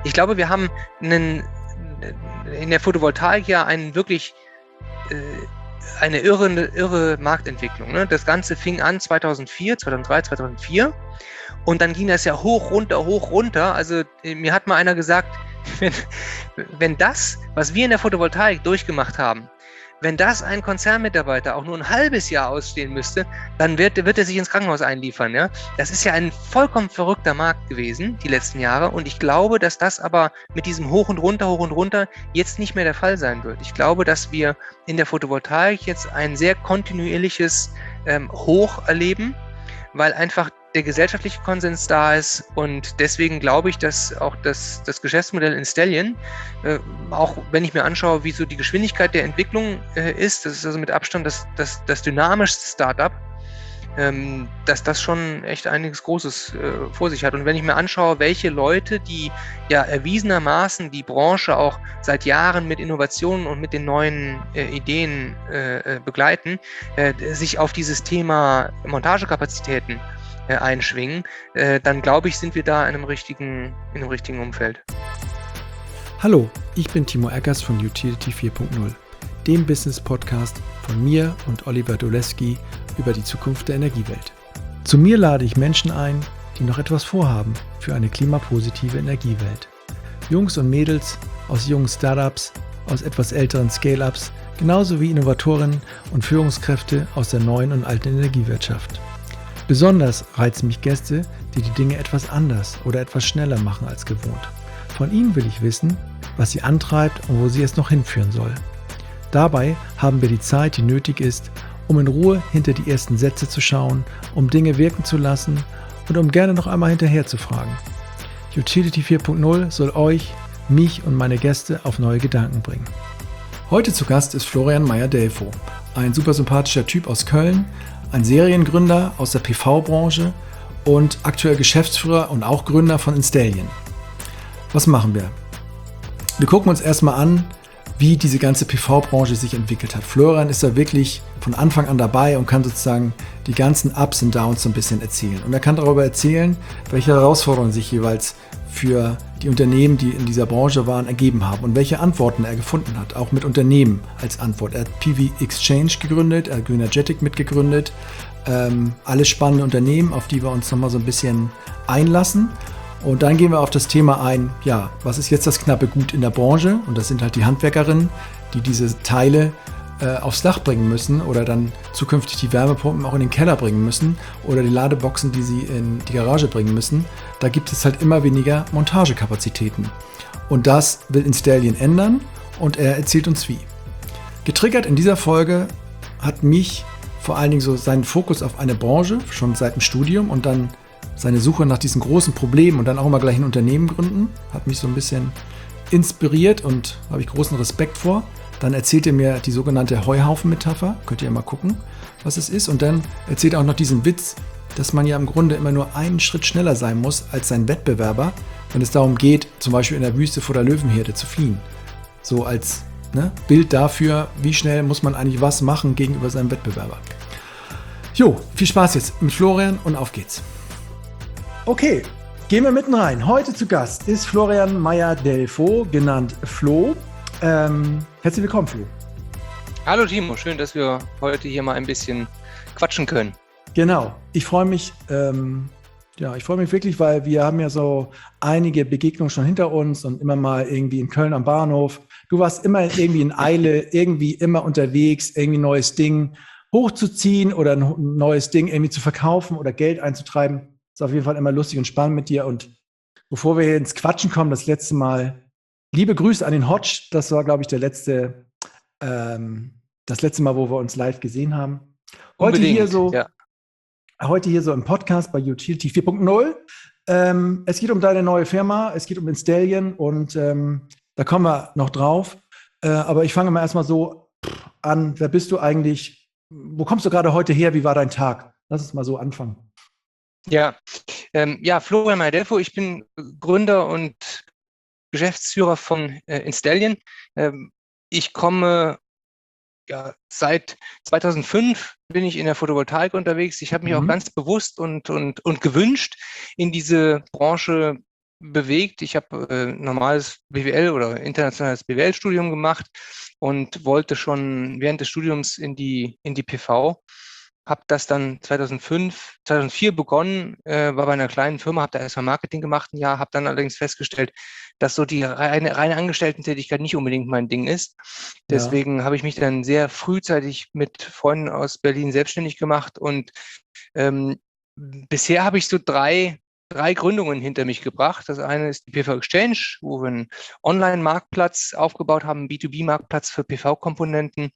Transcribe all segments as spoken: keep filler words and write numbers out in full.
Ich glaube, wir haben einen, in der Photovoltaik ja einen wirklich äh, eine irre, irre Marktentwicklung. Ne? Das Ganze fing an zweitausendvier, zweitausenddrei, zweitausendvier und dann ging das ja hoch, runter, hoch, runter. Also mir hat mal einer gesagt, wenn, wenn das, was wir in der Photovoltaik durchgemacht haben, wenn das ein Konzernmitarbeiter auch nur ein halbes Jahr ausstehen müsste, dann wird, wird er sich ins Krankenhaus einliefern. Ja? Das ist ja ein vollkommen verrückter Markt gewesen, die letzten Jahre. Und ich glaube, dass das aber mit diesem Hoch und Runter, Hoch und Runter jetzt nicht mehr der Fall sein wird. Ich glaube, dass wir in der Photovoltaik jetzt ein sehr kontinuierliches ähm, Hoch erleben, weil einfach der gesellschaftliche Konsens da ist, und deswegen glaube ich, dass auch das, das Geschäftsmodell Instellion, äh, auch wenn ich mir anschaue, wie so die Geschwindigkeit der Entwicklung äh, ist, das ist also mit Abstand das, das, das dynamischste Startup, ähm, dass das schon echt einiges Großes äh, vor sich hat. Und wenn ich mir anschaue, welche Leute, die ja erwiesenermaßen die Branche auch seit Jahren mit Innovationen und mit den neuen äh, Ideen äh, begleiten, äh, sich auf dieses Thema Montagekapazitäten äh, einschwingen, äh, dann glaube ich, sind wir da in einem richtigen, in einem richtigen Umfeld. Hallo, ich bin Timo Eckers von Utility vier Punkt null, dem Business-Podcast von mir und Oliver Doleski über die Zukunft der Energiewelt. Zu mir lade ich Menschen ein, die noch etwas vorhaben für eine klimapositive Energiewelt. Jungs und Mädels aus jungen Startups, aus etwas älteren Scale-Ups, genauso wie Innovatorinnen und Führungskräfte aus der neuen und alten Energiewirtschaft. Besonders reizen mich Gäste, die die Dinge etwas anders oder etwas schneller machen als gewohnt. Von ihnen will ich wissen, was sie antreibt und wo sie es noch hinführen soll. Dabei haben wir die Zeit, die nötig ist, um in Ruhe hinter die ersten Sätze zu schauen, um Dinge wirken zu lassen und um gerne noch einmal hinterher zu fragen. Utility vier Punkt null soll euch, mich und meine Gäste auf neue Gedanken bringen. Heute zu Gast ist Florian Meyer-Delfo, ein super sympathischer Typ aus Köln, ein Seriengründer aus der P V-Branche und aktuell Geschäftsführer und auch Gründer von Instellion. Was machen wir? Wir gucken uns erstmal an, wie diese ganze P V-Branche sich entwickelt hat. Florian ist da wirklich von Anfang an dabei und kann sozusagen die ganzen Ups und Downs so ein bisschen erzählen. Und er kann darüber erzählen, welche Herausforderungen sich jeweils für die Unternehmen, die in dieser Branche waren, ergeben haben und welche Antworten er gefunden hat, auch mit Unternehmen als Antwort. Er hat P V Exchange gegründet, er hat Greenergetic mitgegründet, ähm, alles spannende Unternehmen, auf die wir uns nochmal so ein bisschen einlassen. Und dann gehen wir auf das Thema ein, ja, was ist jetzt das knappe Gut in der Branche? Und das sind halt die Handwerkerinnen, die diese Teile äh, aufs Dach bringen müssen oder dann zukünftig die Wärmepumpen auch in den Keller bringen müssen oder die Ladeboxen, die sie in die Garage bringen müssen. Da gibt es halt immer weniger Montagekapazitäten. Und das will Instellion ändern und er erzählt uns wie. Getriggert in dieser Folge hat mich vor allen Dingen so seinen Fokus auf eine Branche, schon seit dem Studium, und dann seine Suche nach diesen großen Problemen und dann auch immer gleich ein Unternehmen gründen, hat mich so ein bisschen inspiriert und habe ich großen Respekt vor. Dann erzählt er mir die sogenannte Heuhaufen-Metapher, könnt ihr ja mal gucken, was es ist. Und dann erzählt er auch noch diesen Witz, dass man ja im Grunde immer nur einen Schritt schneller sein muss als sein Wettbewerber, wenn es darum geht, zum Beispiel in der Wüste vor der Löwenherde zu fliehen. So als ne, Bild dafür, wie schnell muss man eigentlich was machen gegenüber seinem Wettbewerber. Jo, viel Spaß jetzt mit Florian und auf geht's. Okay, gehen wir mitten rein. Heute zu Gast ist Florian Meyer-Delfo, genannt Flo. Ähm, herzlich willkommen, Flo. Hallo Timo, schön, dass wir heute hier mal ein bisschen quatschen können. Genau, ich freue mich, ähm, ja, ich freue mich wirklich, weil wir haben ja so einige Begegnungen schon hinter uns und immer mal irgendwie in Köln am Bahnhof. Du warst immer irgendwie in Eile, irgendwie immer unterwegs, irgendwie ein neues Ding hochzuziehen oder ein neues Ding irgendwie zu verkaufen oder Geld einzutreiben. Ist auf jeden Fall immer lustig und spannend mit dir. Und bevor wir hier ins Quatschen kommen, das letzte Mal, liebe Grüße an den Hotch. Das war, glaube ich, der letzte, ähm, das letzte Mal, wo wir uns live gesehen haben. Heute Unbedingt, hier so, ja. heute hier so im Podcast bei Utility vier Punkt null. Ähm, es geht um deine neue Firma, es geht um Instellion und ähm, da kommen wir noch drauf. Äh, aber ich fange mal erstmal so an. Wer bist du eigentlich? Wo kommst du gerade heute her? Wie war dein Tag? Lass uns mal so anfangen. Ja, ähm, ja, Florian Meyer-Delfo, ich bin Gründer und Geschäftsführer von äh, Instellion. Ähm, ich komme ja seit zweitausendfünf bin ich in der Photovoltaik unterwegs. Ich habe mich Mhm. auch ganz bewusst und, und, und gewünscht, in diese Branche bewegt. Ich habe äh, normales B W L oder internationales B W L-Studium gemacht und wollte schon während des Studiums in die, in die P V. Habe das dann zweitausendfünf, zweitausendvier begonnen, äh, war bei einer kleinen Firma, habe da erstmal Marketing gemacht ein Jahr, habe dann allerdings festgestellt, dass so die reine, reine Angestellten-Tätigkeit nicht unbedingt mein Ding ist. Ja. Deswegen habe ich mich dann sehr frühzeitig mit Freunden aus Berlin selbstständig gemacht und ähm, bisher habe ich so drei, drei Gründungen hinter mich gebracht. Das eine ist die P V Exchange, wo wir einen Online-Marktplatz aufgebaut haben, einen B zwei B-Marktplatz für P V-Komponenten.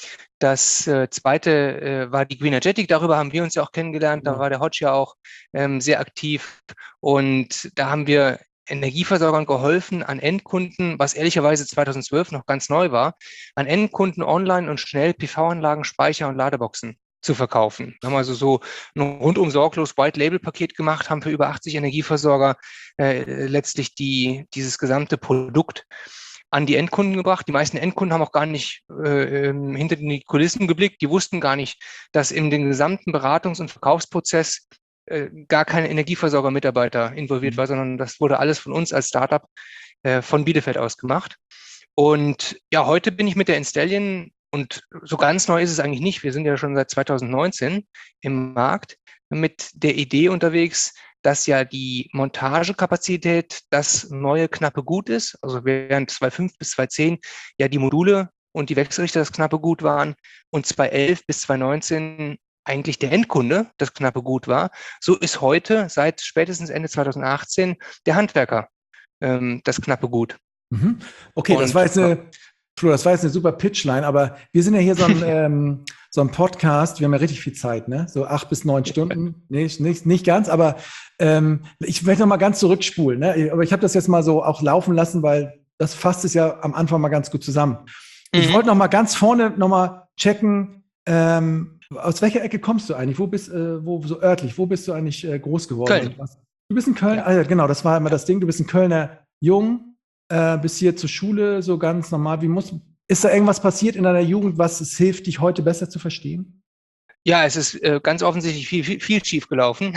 Das äh, zweite äh, war die Greenergetic, darüber haben wir uns ja auch kennengelernt, da Ja. war der Hodge ja auch ähm, sehr aktiv und da haben wir Energieversorgern geholfen, an Endkunden, was ehrlicherweise zweitausendzwölf noch ganz neu war, an Endkunden online und schnell P V-Anlagen, Speicher und Ladeboxen zu verkaufen. Wir haben also so ein rundum sorglos White-Label-Paket gemacht, haben für über achtzig Energieversorger äh, letztlich die, dieses gesamte Produkt an die Endkunden gebracht. Die meisten Endkunden haben auch gar nicht äh, hinter die Kulissen geblickt. Die wussten gar nicht, dass in den gesamten Beratungs- und Verkaufsprozess äh, gar kein Energieversorger-Mitarbeiter involviert Mhm. war, sondern das wurde alles von uns als Startup äh, von Bielefeld aus gemacht. Und ja, heute bin ich mit der Installion, und so ganz neu ist es eigentlich nicht. Wir sind ja schon seit zweitausendneunzehn im Markt mit der Idee unterwegs, dass ja die Montagekapazität das neue knappe Gut ist. Also während zweitausendfünf bis zweitausendzehn ja die Module und die Wechselrichter das knappe Gut waren und zweitausendelf bis zweitausendneunzehn eigentlich der Endkunde das knappe Gut war, so ist heute seit spätestens Ende zweitausendachtzehn der Handwerker ähm, das knappe Gut. Mhm. Okay, das Und war jetzt eine, Flo, das war jetzt eine super Pitchline, aber wir sind ja hier so ein, ähm, so ein Podcast, wir haben ja richtig viel Zeit, ne? So acht bis neun Stunden, nicht, nicht, nicht ganz, aber ähm, ich möchte noch mal ganz zurückspulen, ne? Aber ich habe das jetzt mal so auch laufen lassen, weil das fasst es ja am Anfang mal ganz gut zusammen. Ich Mhm. wollte noch mal ganz vorne noch mal checken, ähm, aus welcher Ecke kommst du eigentlich? Wo bist, äh, wo so örtlich, wo bist du eigentlich äh, groß geworden? Köln. Und was? Du bist in Köln? Ja. Ah, ja, genau, das war immer das Ding. Du bist ein Kölner Jung, äh, bis hier zur Schule, so ganz normal. Wie muss, ist da irgendwas passiert in deiner Jugend, was es hilft, dich heute besser zu verstehen? Ja, es ist äh, ganz offensichtlich viel, viel, viel schief gelaufen.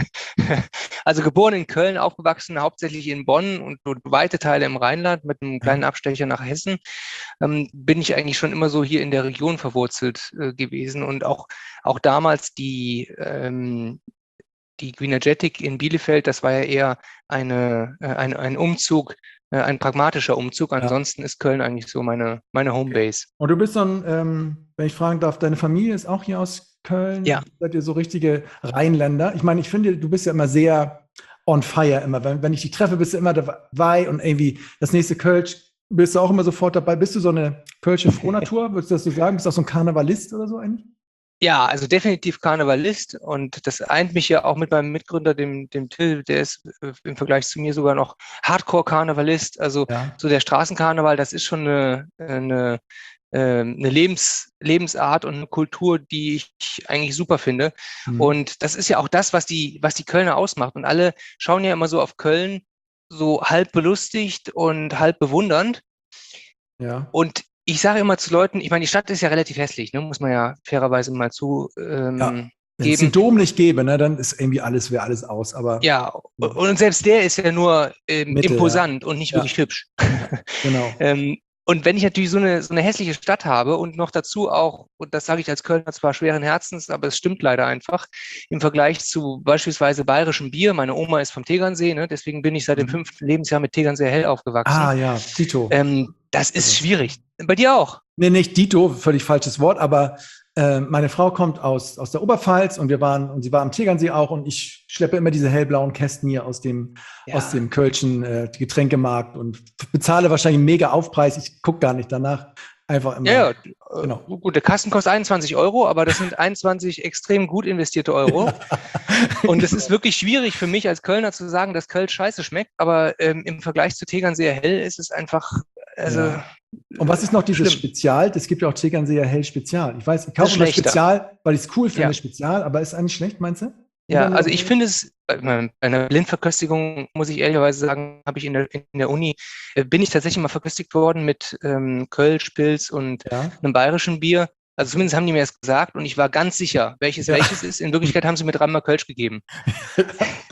Also geboren in Köln, aufgewachsen hauptsächlich in Bonn und weite Teile im Rheinland mit einem kleinen Abstecher nach Hessen, ähm, bin ich eigentlich schon immer so hier in der Region verwurzelt äh, gewesen. Und auch, auch damals die, ähm, die Greenergetic in Bielefeld, das war ja eher eine, äh, ein, ein Umzug, äh, ein pragmatischer Umzug. Ja. Ansonsten ist Köln eigentlich so meine, meine Homebase. Und du bist dann, ähm, wenn ich fragen darf, deine Familie ist auch hier aus Köln? Ja. Seid ihr so richtige Rheinländer? Ich meine, ich finde, du bist ja immer sehr on fire immer. Wenn, wenn ich dich treffe, bist du immer dabei und irgendwie das nächste Kölsch bist du auch immer sofort dabei. Bist du so eine Kölsche Frohnatur, würdest du das so sagen? Bist du auch so ein Karnevalist oder so eigentlich? Ja, also definitiv Karnevalist und das eint mich ja auch mit meinem Mitgründer, dem, dem Till, der ist äh, im Vergleich zu mir sogar noch Hardcore-Karnevalist. Also Ja. so der Straßenkarneval, das ist schon eine, eine, äh, eine Lebens, Lebensart und eine Kultur, die ich eigentlich super finde. Mhm. Und das ist ja auch das, was die, was die Kölner ausmacht. Und alle schauen ja immer so auf Köln so halb belustigt und halb bewundernd. Ja. Und ich sage immer zu Leuten, ich meine, die Stadt ist ja relativ hässlich, ne? Muss man ja fairerweise mal zu ähm, Ja. Wenn es den Dom nicht gäbe, ne, dann ist irgendwie alles, wäre alles aus. Aber ja, und selbst der ist ja nur ähm, Mitte, imposant und nicht Ja. wirklich hübsch. genau. ähm, und wenn ich natürlich so eine, so eine hässliche Stadt habe und noch dazu auch, und das sage ich als Kölner zwar schweren Herzens, aber es stimmt leider einfach, im Vergleich zu beispielsweise bayerischem Bier, meine Oma ist vom Tegernsee, ne, deswegen bin ich seit dem Mhm. fünften Lebensjahr mit Tegernsee Hell aufgewachsen. Ah ja, Dito. Ähm, das ist Also. schwierig. Bei dir auch? Nee, nicht Dito, völlig falsches Wort, aber äh, meine Frau kommt aus, aus der Oberpfalz und wir waren, und sie war am Tegernsee auch und ich schleppe immer diese hellblauen Kästen hier aus dem, Ja. aus dem Kölschen äh, Getränkemarkt und bezahle wahrscheinlich einen mega Aufpreis. Ich gucke gar nicht danach. Einfach immer. Ja, ja. Genau. Äh, gut, der Kasten kostet einundzwanzig Euro, aber das sind einundzwanzig extrem gut investierte Euro. Und es ist wirklich schwierig für mich als Kölner zu sagen, dass Köln scheiße schmeckt, aber ähm, im Vergleich zu Tegernseer Hell ist es einfach, also. Ja. Und was ist noch dieses schlimm. Spezial? Das gibt ja auch Tegernseer Hell Spezial. Ich weiß, ich Das kaufe ist immer schlechter. Spezial, weil ich es cool finde, Ja. Spezial, aber ist eigentlich schlecht, meinst du? Ja, Oder- also ich finde es, bei einer Blindverköstigung, muss ich ehrlicherweise sagen, habe ich in der, in der Uni, äh, bin ich tatsächlich mal verköstigt worden mit ähm, Kölsch, Pilz und Ja. einem bayerischen Bier. Also zumindest haben die mir das gesagt und ich war ganz sicher, welches Ja. welches ist. In Wirklichkeit haben sie mir dreimal Kölsch gegeben.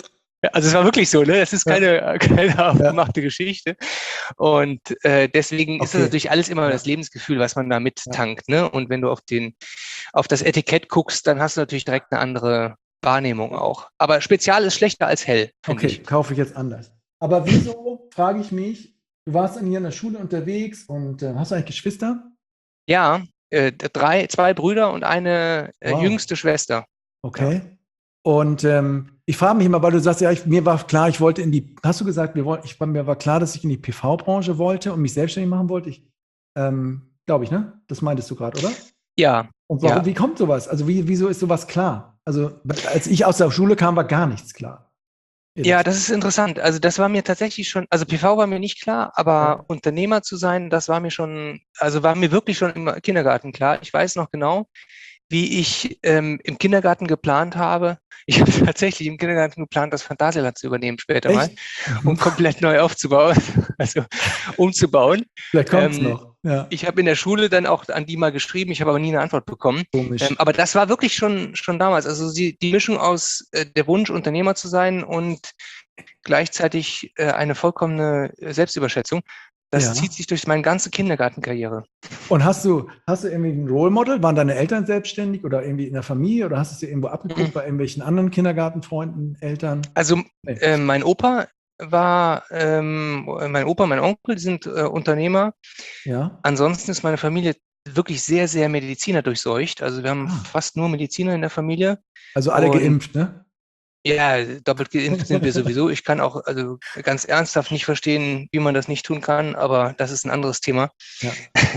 Also es war wirklich so, ne? Das ist keine, ja. keine aufgemachte ja. Geschichte. Und äh, deswegen okay. ist das natürlich alles immer ja. das Lebensgefühl, was man da mittankt, ja. ne? Und wenn du auf den, auf das Etikett guckst, dann hast du natürlich direkt eine andere Wahrnehmung auch. Aber Spezial ist schlechter als hell, finde okay, ich. Okay, kaufe ich jetzt anders. Aber wieso, frage ich mich, du warst dann hier in der Schule unterwegs und äh, hast du eigentlich Geschwister? Ja, äh, drei, zwei Brüder und eine äh, wow. jüngste Schwester. Okay. Ja. Und ähm, ich frage mich immer, weil du sagst, ja, ich, mir war klar, ich wollte in die, hast du gesagt, mir, wollt, ich, mir war klar, dass ich in die P V-Branche wollte und mich selbstständig machen wollte. Ich, ähm, glaube ich, ne? Das meintest du gerade, oder? Ja. Und warum, ja. wie kommt sowas? Also wie, wieso ist sowas klar? Also als ich aus der Schule kam, war gar nichts klar. Ja, das ist interessant. Also das war mir tatsächlich schon, also P V war mir nicht klar, aber ja. Unternehmer zu sein, das war mir schon, also war mir wirklich schon im Kindergarten klar. Ich weiß noch genau, wie ich ähm, im Kindergarten geplant habe. Ich habe tatsächlich im Kindergarten geplant, das Phantasialand zu übernehmen später Echt? mal, um komplett neu aufzubauen, also umzubauen. Vielleicht kommt es ähm, noch. Ja. Ich habe in der Schule dann auch an die mal geschrieben, ich habe aber nie eine Antwort bekommen. Ähm, aber das war wirklich schon, schon damals. Also die, die Mischung aus äh, der Wunsch, Unternehmer zu sein und gleichzeitig äh, eine vollkommene Selbstüberschätzung. Das ja. zieht sich durch meine ganze Kindergartenkarriere. Und hast du, hast du irgendwie ein Role Model? Waren deine Eltern selbstständig oder irgendwie in der Familie oder hast du es dir irgendwo abgeguckt mhm. bei irgendwelchen anderen Kindergartenfreunden, Eltern? Also nee. äh, mein Opa war, ähm, mein Opa, mein Onkel sind äh, Unternehmer. Ja. Ansonsten ist meine Familie wirklich sehr, sehr Mediziner durchseucht. Also wir haben ah. fast nur Mediziner in der Familie. Also alle Und, geimpft, ne? Ja, doppelt geimpft sind wir sowieso. Ich kann auch also ganz ernsthaft nicht verstehen, wie man das nicht tun kann, aber das ist ein anderes Thema. Ja.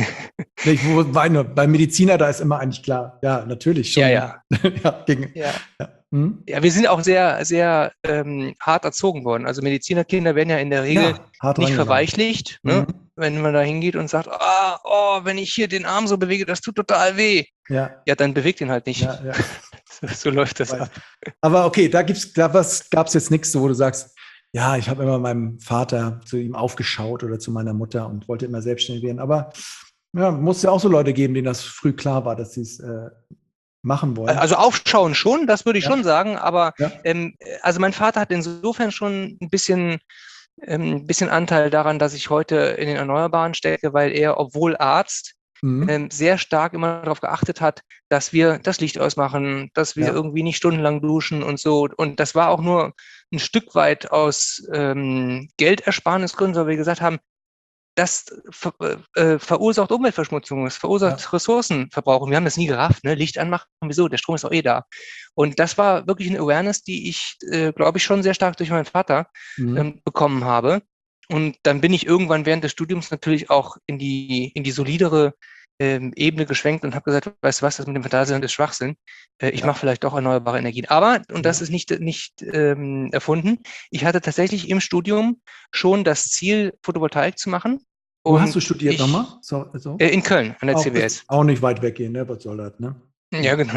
Ich meine, bei Mediziner, da ist immer eigentlich klar, ja, natürlich schon. Ja, ja. ja, gegen, ja. Ja. Hm? ja, wir sind auch sehr, sehr ähm, hart erzogen worden. Also Medizinerkinder werden ja in der Regel ja, nicht verweichlicht, mhm. ne? Wenn man da hingeht und sagt, ah, oh, wenn ich hier den Arm so bewege, das tut total weh. Ja, ja dann bewegt ihn halt nicht. Ja, ja. so, so läuft das ab. Aber okay, da gibt's, da gab es jetzt nichts, wo du sagst, ja, ich habe immer meinem Vater zu ihm aufgeschaut oder zu meiner Mutter und wollte immer selbstständig werden. Aber ja, muss ja auch so Leute geben, denen das früh klar war, dass sie es äh, machen wollen. Also aufschauen schon, das würde ich ja. schon sagen. Aber ja. ähm, also mein Vater hat insofern schon ein bisschen, ähm, ein bisschen Anteil daran, dass ich heute in den Erneuerbaren stecke, weil er, obwohl Arzt, Mhm. Ähm, sehr stark immer darauf geachtet hat, dass wir das Licht ausmachen, dass wir ja. irgendwie nicht stundenlang duschen und so. Und das war auch nur ein Stück weit aus ähm, Geldersparnisgründen, weil wir gesagt haben, das ver äh, verursacht Umweltverschmutzung, es verursacht ja. Ressourcenverbrauch. Und wir haben das nie gerafft, ne? Licht anmachen, wieso? Der Strom ist auch eh da. Und das war wirklich eine Awareness, die ich, äh, glaube ich, schon sehr stark durch meinen Vater mhm. ähm, bekommen habe. Und dann bin ich irgendwann während des Studiums natürlich auch in die, in die solidere ähm, Ebene geschwenkt und habe gesagt, weißt du was, das mit dem Phantasialand ist Schwachsinn. Äh, ich ja. mache vielleicht auch erneuerbare Energien. Aber, und das ja. ist nicht, nicht ähm, erfunden, ich hatte tatsächlich im Studium schon das Ziel, Photovoltaik zu machen. Wo und hast du studiert ich, nochmal? So, so? Äh, in Köln, an der auch, C W S. Auch nicht weit weggehen, ne? Was soll das, ne? Ja, genau.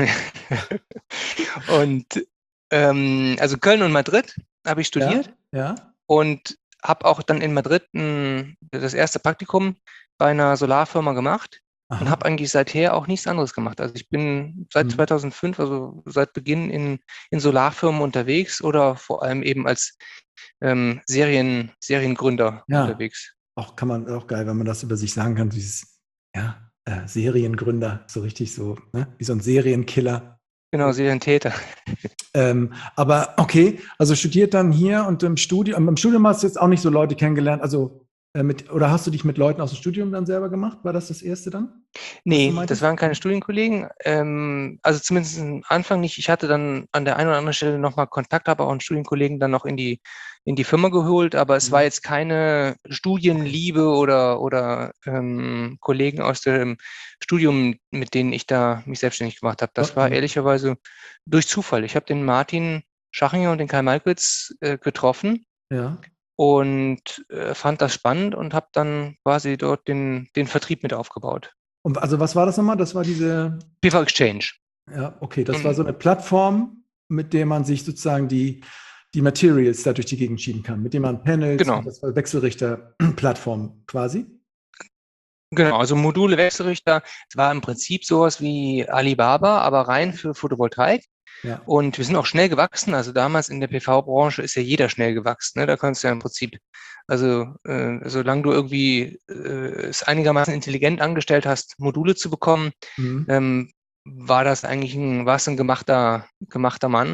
und ähm, also Köln und Madrid habe ich studiert. Ja. ja. Und habe auch dann in Madrid ein, das erste Praktikum bei einer Solarfirma gemacht. Aha. Und habe eigentlich seither auch nichts anderes gemacht. Also ich bin seit mhm. zweitausendfünf, also seit Beginn in, in Solarfirmen unterwegs oder vor allem eben als ähm, Serien, Seriengründer ja. unterwegs. Auch kann man auch geil, wenn man das über sich sagen kann, dieses ja, äh, Seriengründer, so richtig so, ne? Wie so ein Serienkiller. Genau, Serientäter. Ähm, aber okay, also studiert dann hier und im Studium, im Studium hast du jetzt auch nicht so Leute kennengelernt, also äh, mit, oder hast du dich mit Leuten aus dem Studium dann selber gemacht? War das das erste dann? Nee, das waren keine Studienkollegen, ähm, also zumindest am Anfang nicht. Ich hatte dann an der einen oder anderen Stelle nochmal Kontakt, habe auch einen Studienkollegen dann noch in die, in die Firma geholt, aber es mhm. war jetzt keine Studienliebe oder, oder ähm, Kollegen aus dem Studium, mit denen ich da mich selbstständig gemacht habe. Das okay. war ehrlicherweise durch Zufall. Ich habe den Martin Schachinger und den Kai Malkwitz äh, getroffen. Ja. Und äh, fand das spannend und habe dann quasi dort den, den Vertrieb mit aufgebaut. Und also was war das nochmal? Das war diese P V Exchange. Ja, okay. Das und, war so eine Plattform, mit der man sich sozusagen die, die Materials da durch die Gegend schieben kann, mit dem man Panels, genau. das war Wechselrichter-Plattform quasi. Genau, also Module, Wechselrichter. Es war im Prinzip sowas wie Alibaba, aber rein für Photovoltaik. Ja. Und wir sind auch schnell gewachsen. Also damals in der P V-Branche ist ja jeder schnell gewachsen. Ne? Da kannst du ja im Prinzip, also äh, solange du irgendwie äh, es einigermaßen intelligent angestellt hast, Module zu bekommen, Mhm. ähm, war das eigentlich ein, war es ein gemachter, gemachter Mann.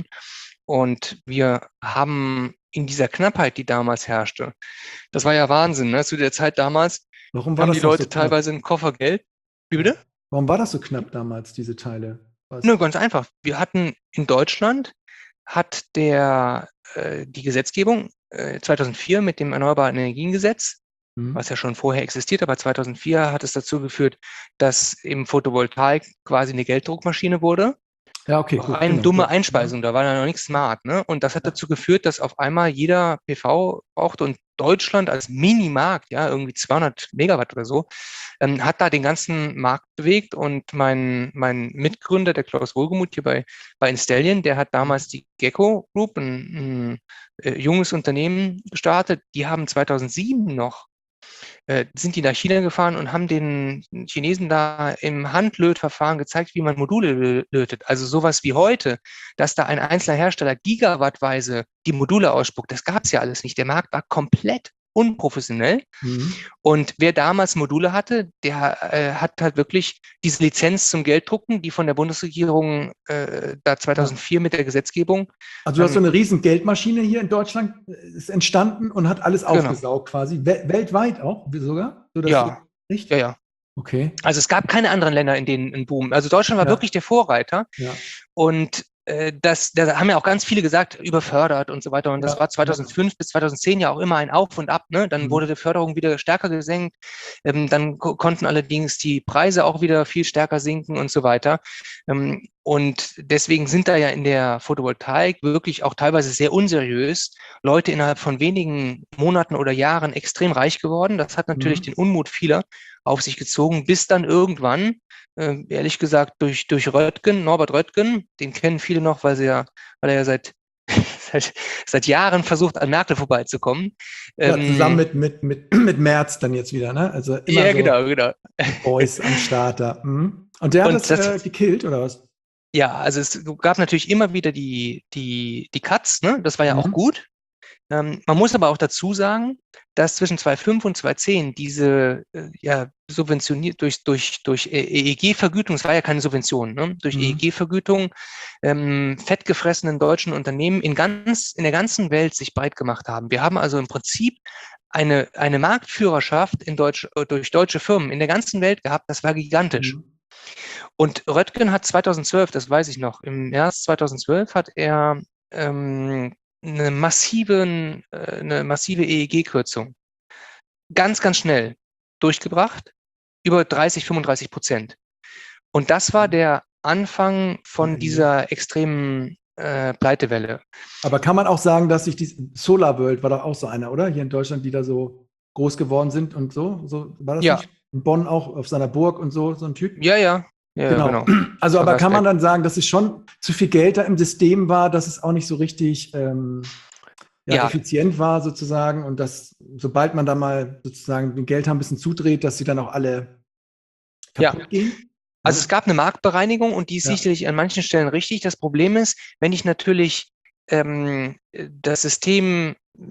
Und wir haben in dieser Knappheit, die damals herrschte, das war ja Wahnsinn, ne? Zu der Zeit damals Warum war haben die das noch so Leute knapp? teilweise einen Koffer Geld. Wie Ja. bitte? Warum war das so knapp damals, diese Teile? Was? Nö, ganz einfach. Wir hatten in Deutschland, hat der, äh, die Gesetzgebung äh, zweitausendvier mit dem Erneuerbaren Energiengesetz, Mhm. was ja schon vorher existiert, aber zweitausendvier hat es dazu geführt, dass eben Photovoltaik quasi eine Gelddruckmaschine wurde. Ja, okay, gut, Rein genau. dumme Ja. Einspeisung, da war ja noch nichts smart, ne? Und das hat Ja. dazu geführt, dass auf einmal jeder P V brauchte und Deutschland als Minimarkt, ja, irgendwie zweihundert Megawatt oder so, ähm, hat da den ganzen Markt bewegt und mein, mein Mitgründer, der Klaus Wohlgemuth hier bei, bei Installion, der hat damals die Gecko Group, ein, ein äh, junges Unternehmen gestartet, die haben zweitausendsieben noch äh, sind die nach China gefahren und haben den Chinesen da im Handlötverfahren gezeigt, wie man Module lötet. Also sowas wie heute, dass da ein einzelner Hersteller gigawattweise die Module ausspuckt, das gab es ja alles nicht. Der Markt war komplett unprofessionell. Mhm. Und wer damals Module hatte, der äh, hat halt wirklich diese Lizenz zum Gelddrucken, die von der Bundesregierung äh, da Ja. zweitausendvier mit der Gesetzgebung. Also du hast so Ähm, eine riesen Geldmaschine hier in Deutschland, äh, ist entstanden und hat alles genau. aufgesaugt quasi. Wel weltweit auch sogar? So, dass Ja, echt? ja, ja. Okay. Also es gab keine anderen Länder, in denen ein Boom. Also Deutschland war Ja, wirklich der Vorreiter. ja, Und äh, das, da haben ja auch ganz viele gesagt, überfördert und so weiter. Und das ja, war ja. zweitausendfünf bis zweitausendzehn ja auch immer ein Auf und Ab. Ne? Dann Mhm. wurde die Förderung wieder stärker gesenkt. Ähm, dann ko konnten allerdings die Preise auch wieder viel stärker sinken und so weiter. Ähm, und deswegen sind da ja in der Photovoltaik wirklich auch teilweise sehr unseriös Leute innerhalb von wenigen Monaten oder Jahren extrem reich geworden. Das hat natürlich Mhm. den Unmut vieler auf sich gezogen, bis dann irgendwann, äh, ehrlich gesagt, durch, durch Röttgen, Norbert Röttgen, den kennen viele noch, weil, sie ja, weil er ja seit, seit, seit Jahren versucht, an Merkel vorbeizukommen. Ja, zusammen Ähm, mit, mit, mit, mit Merz dann jetzt wieder, ne? Also immer ja, so genau, genau. die Boys am Start da. Mhm. Und der hat Und das das, äh, gekillt, oder was? ja, also es gab natürlich immer wieder die, die, die Cuts, ne? Das war ja auch Mhm. gut. Ähm, man muss aber auch dazu sagen, dass zwischen zweitausendfünf und zweitausendzehn diese äh, ja, subventioniert durch, durch, durch E E G-Vergütung, es war ja keine Subvention, ne? Durch Mhm. E E G-Vergütung ähm, fettgefressenen deutschen Unternehmen in, ganz, in der ganzen Welt sich breit gemacht haben. Wir haben also im Prinzip eine, eine Marktführerschaft in Deutsch, äh, durch deutsche Firmen in der ganzen Welt gehabt, das war gigantisch. Mhm. Und Röttgen hat zweitausendzwölf, das weiß ich noch, im März zweitausendzwölf hat er ähm, eine massive, äh, eine massive E E G-Kürzung ganz, ganz schnell durchgebracht, über dreißig, fünfunddreißig Prozent. Und das war der Anfang Am von Ende. dieser extremen äh, Pleitewelle. Aber kann man auch sagen, dass sich die Solar World war doch auch so einer, oder? Hier in Deutschland, die da so groß geworden sind und so. So war das Ja, nicht? In Bonn auch auf seiner Burg und so, so ein Typ. ja, ja, ja, ja, Genau. genau. Also, aber kann man Verkehrsberg. dann sagen, dass es schon zu viel Geld da im System war, dass es auch nicht so richtig ähm, ja, Ja, effizient war sozusagen und dass, sobald man da mal sozusagen den Geld ein bisschen zudreht, dass sie dann auch alle ja. kaputt gehen? Also Ja, es gab eine Marktbereinigung und die ist ja. sicherlich an manchen Stellen richtig. Das Problem ist, wenn ich natürlich ähm, das System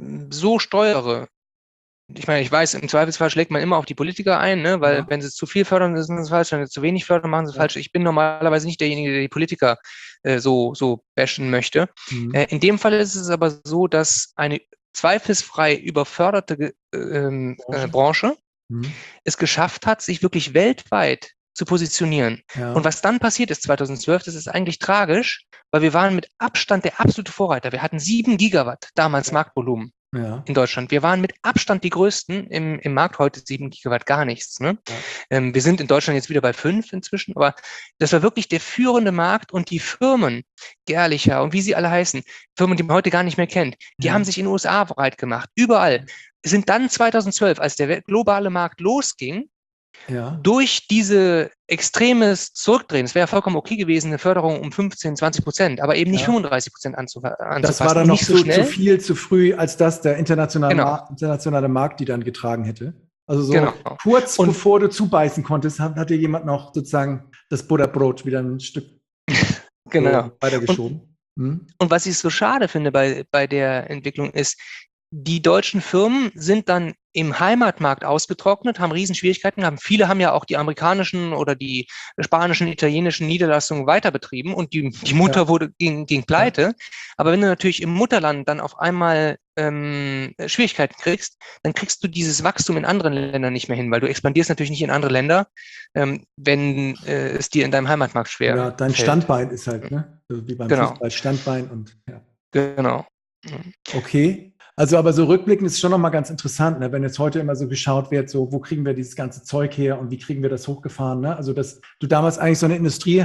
so steuere, ich meine, ich weiß, im Zweifelsfall schlägt man immer auf die Politiker ein, ne? Weil Ja. wenn sie zu viel fördern, ist es falsch, wenn sie zu wenig fördern, machen sie Ja. falsch. Ich bin normalerweise nicht derjenige, der die Politiker äh, so, so bashen möchte. Mhm. Äh, in dem Fall ist es aber so, dass eine zweifelsfrei überförderte äh, äh, Branche. Branche Mhm. es geschafft hat, sich wirklich weltweit zu positionieren. Ja. Und was dann passiert ist zweitausendzwölf, das ist eigentlich tragisch, weil wir waren mit Abstand der absolute Vorreiter. Wir hatten sieben Gigawatt damals Ja. Marktvolumen Ja. in Deutschland. Wir waren mit Abstand die größten im, im Markt, heute sieben Gigawatt gar nichts. Ne? Ja. Ähm, wir sind in Deutschland jetzt wieder bei fünf inzwischen, aber das war wirklich der führende Markt und die Firmen, Gerlicher und wie sie alle heißen, Firmen, die man heute gar nicht mehr kennt, die Ja. haben sich in den U S A breit gemacht, überall. Sind dann zweitausendzwölf, als der globale Markt losging, Ja. durch diese extremes Zurückdrehen, es wäre ja vollkommen okay gewesen, eine Förderung um fünfzehn, zwanzig Prozent, aber eben nicht Ja. fünfunddreißig Prozent anzufassen. Das war dann und noch nicht so so schnell. zu viel, zu früh, als dass der internationale, Genau. Markt, internationale Markt die dann getragen hätte. Also so Genau. kurz Und- bevor du zubeißen konntest, hat, hatte jemand noch sozusagen das Butterbrot wieder ein Stück Genau. so weitergeschoben. Hm? Und was ich so schade finde bei, bei der Entwicklung ist, die deutschen Firmen sind dann im Heimatmarkt ausgetrocknet, haben Riesenschwierigkeiten gehabt. Viele haben ja auch die amerikanischen oder die spanischen, italienischen Niederlassungen weiter betrieben und die, die Mutter Ja. wurde, ging, ging pleite. Ja. Aber wenn du natürlich im Mutterland dann auf einmal ähm, Schwierigkeiten kriegst, dann kriegst du dieses Wachstum in anderen Ländern nicht mehr hin, weil du expandierst natürlich nicht in andere Länder, ähm, wenn äh, es dir in deinem Heimatmarkt schwer Ja, dein fällt. Standbein ist halt, ne? So wie beim Genau, Fußball, Standbein und ja. genau. Okay. Also aber so rückblickend ist schon nochmal ganz interessant, ne? Wenn jetzt heute immer so geschaut wird, so wo kriegen wir dieses ganze Zeug her und wie kriegen wir das hochgefahren, ne? Also dass du damals eigentlich so eine Industrie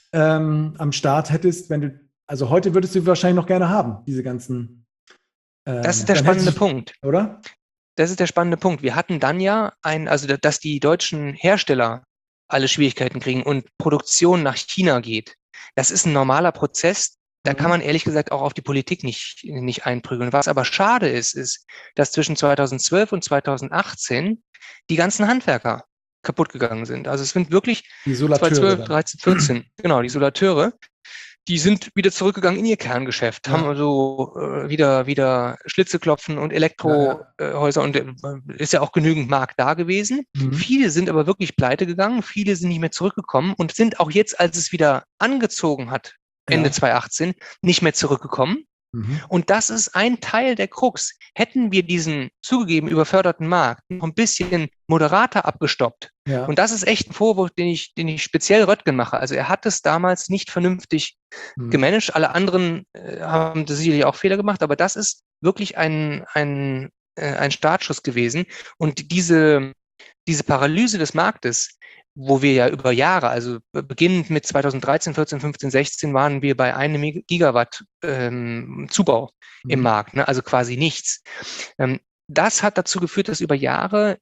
ähm, am Start hättest, wenn du, also heute würdest du wahrscheinlich noch gerne haben, diese ganzen. Ähm, Das ist der dann spannende hättest du, Punkt. oder? Das ist der spannende Punkt. Wir hatten dann ja ein, also da- dass die deutschen Hersteller alle Schwierigkeiten kriegen und Produktion nach China geht. Das ist ein normaler Prozess. Da kann man Mhm. ehrlich gesagt auch auf die Politik nicht, nicht einprügeln. Was aber schade ist, ist, dass zwischen zweitausendzwölf und zweitausendachtzehn die ganzen Handwerker kaputt gegangen sind. Also es sind wirklich Die Solateure zweitausendzwölf, dann. dreizehn, vierzehn, genau, die Solateure, die sind wieder zurückgegangen in ihr Kerngeschäft, haben Ja, also äh, wieder, wieder Schlitze klopfen und ja, ja. Elektrohäuser und äh, ist ja auch genügend Markt da gewesen. Mhm. Viele sind aber wirklich pleite gegangen, viele sind nicht mehr zurückgekommen und sind auch jetzt, als es wieder angezogen hat, Ende Ja. zweitausendachtzehn, nicht mehr zurückgekommen. Mhm. Und das ist ein Teil der Krux. Hätten wir diesen zugegeben überförderten Markt noch ein bisschen moderater abgestoppt, Ja. und das ist echt ein Vorwurf, den ich, den ich speziell Röttgen mache. Also er hat es damals nicht vernünftig Mhm. gemanagt. Alle anderen äh, haben das sicherlich auch Fehler gemacht, aber das ist wirklich ein, ein, äh, ein Startschuss gewesen. Und diese, diese Paralyse des Marktes, wo wir ja über Jahre, also beginnend mit zweitausenddreizehn, vierzehn, fünfzehn, sechzehn, waren wir bei einem Gigawatt ähm, Zubau Mhm. im Markt, ne? Also quasi nichts. Ähm, das hat dazu geführt, dass über Jahre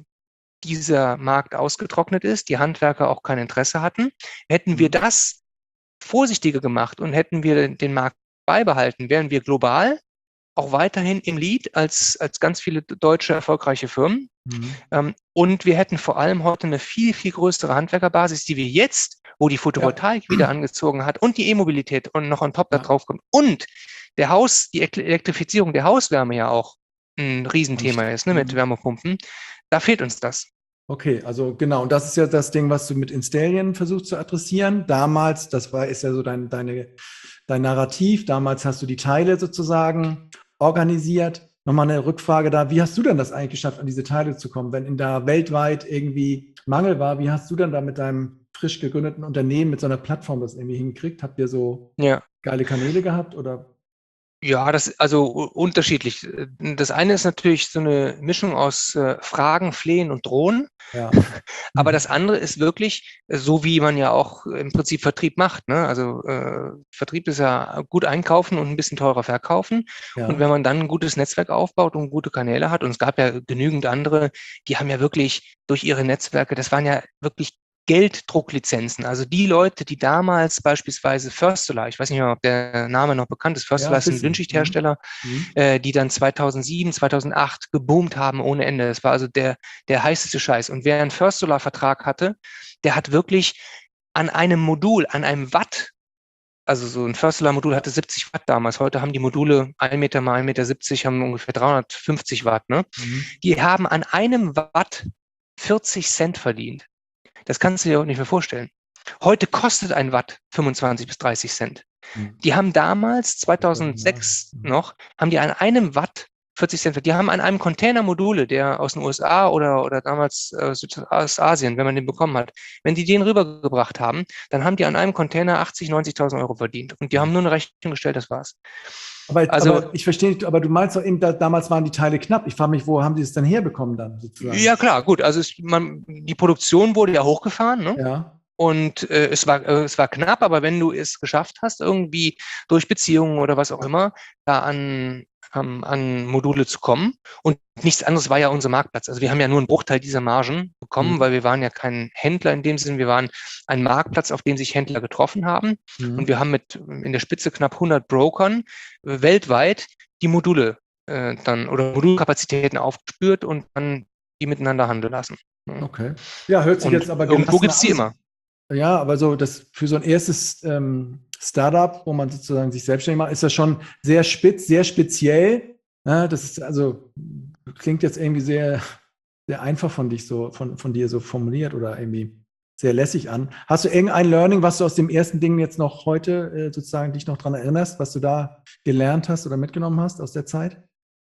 dieser Markt ausgetrocknet ist, die Handwerker auch kein Interesse hatten. Hätten wir Mhm. das vorsichtiger gemacht und hätten wir den Markt beibehalten, wären wir global auch weiterhin im Lead als, als ganz viele deutsche erfolgreiche Firmen. Mhm. Ähm, und wir hätten vor allem heute eine viel, viel größere Handwerkerbasis, die wir jetzt, wo die Ja. Photovoltaik wieder angezogen hat und die E-Mobilität und noch on top da Ja. drauf kommt und der Haus, die Elektrifizierung der Hauswärme ja auch ein Riesenthema Ansteht. ist, ne, mit Mhm. Wärmepumpen, da fehlt uns das. Okay, also genau, und das ist ja das Ding, was du mit Installion versuchst zu adressieren. Damals, das war, ist ja so dein, deine, dein Narrativ, damals hast du die Teile sozusagen organisiert. Nochmal eine Rückfrage da, wie hast du denn das eigentlich geschafft, an diese Teile zu kommen? Wenn in da weltweit irgendwie Mangel war, wie hast du dann da mit deinem frisch gegründeten Unternehmen, mit so einer Plattform das irgendwie hingekriegt? Habt ihr so Ja. geile Kanäle gehabt oder? Ja, das also u- unterschiedlich. Das eine ist natürlich so eine Mischung aus äh, Fragen, Flehen und Drohen. Ja. Aber Mhm. das andere ist wirklich äh, so, wie man ja auch im Prinzip Vertrieb macht. Ne? Also äh, Vertrieb ist ja gut einkaufen und ein bisschen teurer verkaufen. Und wenn Ja. man dann ein gutes Netzwerk aufbaut und gute Kanäle hat, und es gab ja genügend andere, die haben ja wirklich durch ihre Netzwerke, das waren ja wirklich Gelddrucklizenzen. Also die Leute, die damals beispielsweise First Solar, ich weiß nicht mehr, ob der Name noch bekannt ist, First Ja, Solar ein ist ein bisschen. Mhm. Windschichthersteller, Mhm. äh, die dann zweitausendsieben, zweitausendacht geboomt haben ohne Ende. Das war also der, der heißeste Scheiß. Und wer einen First Solar Vertrag hatte, der hat wirklich an einem Modul, an einem Watt, also so ein First Solar Modul Ja. hatte siebzig Watt damals. Heute haben die Module ein Meter mal ein Meter siebzig, haben ungefähr dreihundertfünfzig Watt. Ne? Mhm. Die haben an einem Watt vierzig Cent verdient. Das kannst du dir auch nicht mehr vorstellen. Heute kostet ein Watt fünfundzwanzig bis dreißig Cent. Mhm. Die haben damals, Ja. zweitausendsechs Mhm. noch, haben die an einem Watt vierzig Cent. Die haben an einem Container Module, der aus den U S A oder, oder damals äh, Südostasien, wenn man den bekommen hat, wenn die den rübergebracht haben, dann haben die an einem Container achtzig, neunzigtausend Euro verdient. Und die haben nur eine Rechnung gestellt, das war's. Aber, Also, aber ich verstehe nicht, aber du meinst doch eben, da, damals waren die Teile knapp. Ich frage mich, wo haben die es denn herbekommen dann sozusagen? ja klar, gut. Also es, man, die Produktion wurde ja hochgefahren, ne? Ja. Und äh, es war, äh, es war knapp, aber wenn du es geschafft hast, irgendwie durch Beziehungen oder was auch immer, da an, ähm, an Module zu kommen. Und nichts anderes war ja unser Marktplatz. Also wir haben ja nur einen Bruchteil dieser Margen bekommen, Mhm. weil wir waren ja kein Händler in dem Sinne. Wir waren ein Marktplatz, auf dem sich Händler getroffen haben. Und wir Mhm. haben mit in der Spitze knapp hundert Brokern äh, weltweit die Module äh, dann oder Modulkapazitäten aufgespürt und dann die miteinander handeln lassen. Ja. Okay. Ja, hört sich Und jetzt aber irgendwo gelassen gibt es die an. immer. Ja, aber so das für so ein erstes ähm, Startup, wo man sozusagen sich selbstständig macht, ist das schon sehr spitz, sehr speziell. Ja, das ist also, klingt jetzt irgendwie sehr, sehr einfach von dich so, von, von dir so formuliert oder irgendwie sehr lässig an. Hast du irgendein Learning, was du aus dem ersten Ding jetzt noch heute äh, sozusagen dich noch dran erinnerst, was du da gelernt hast oder mitgenommen hast aus der Zeit?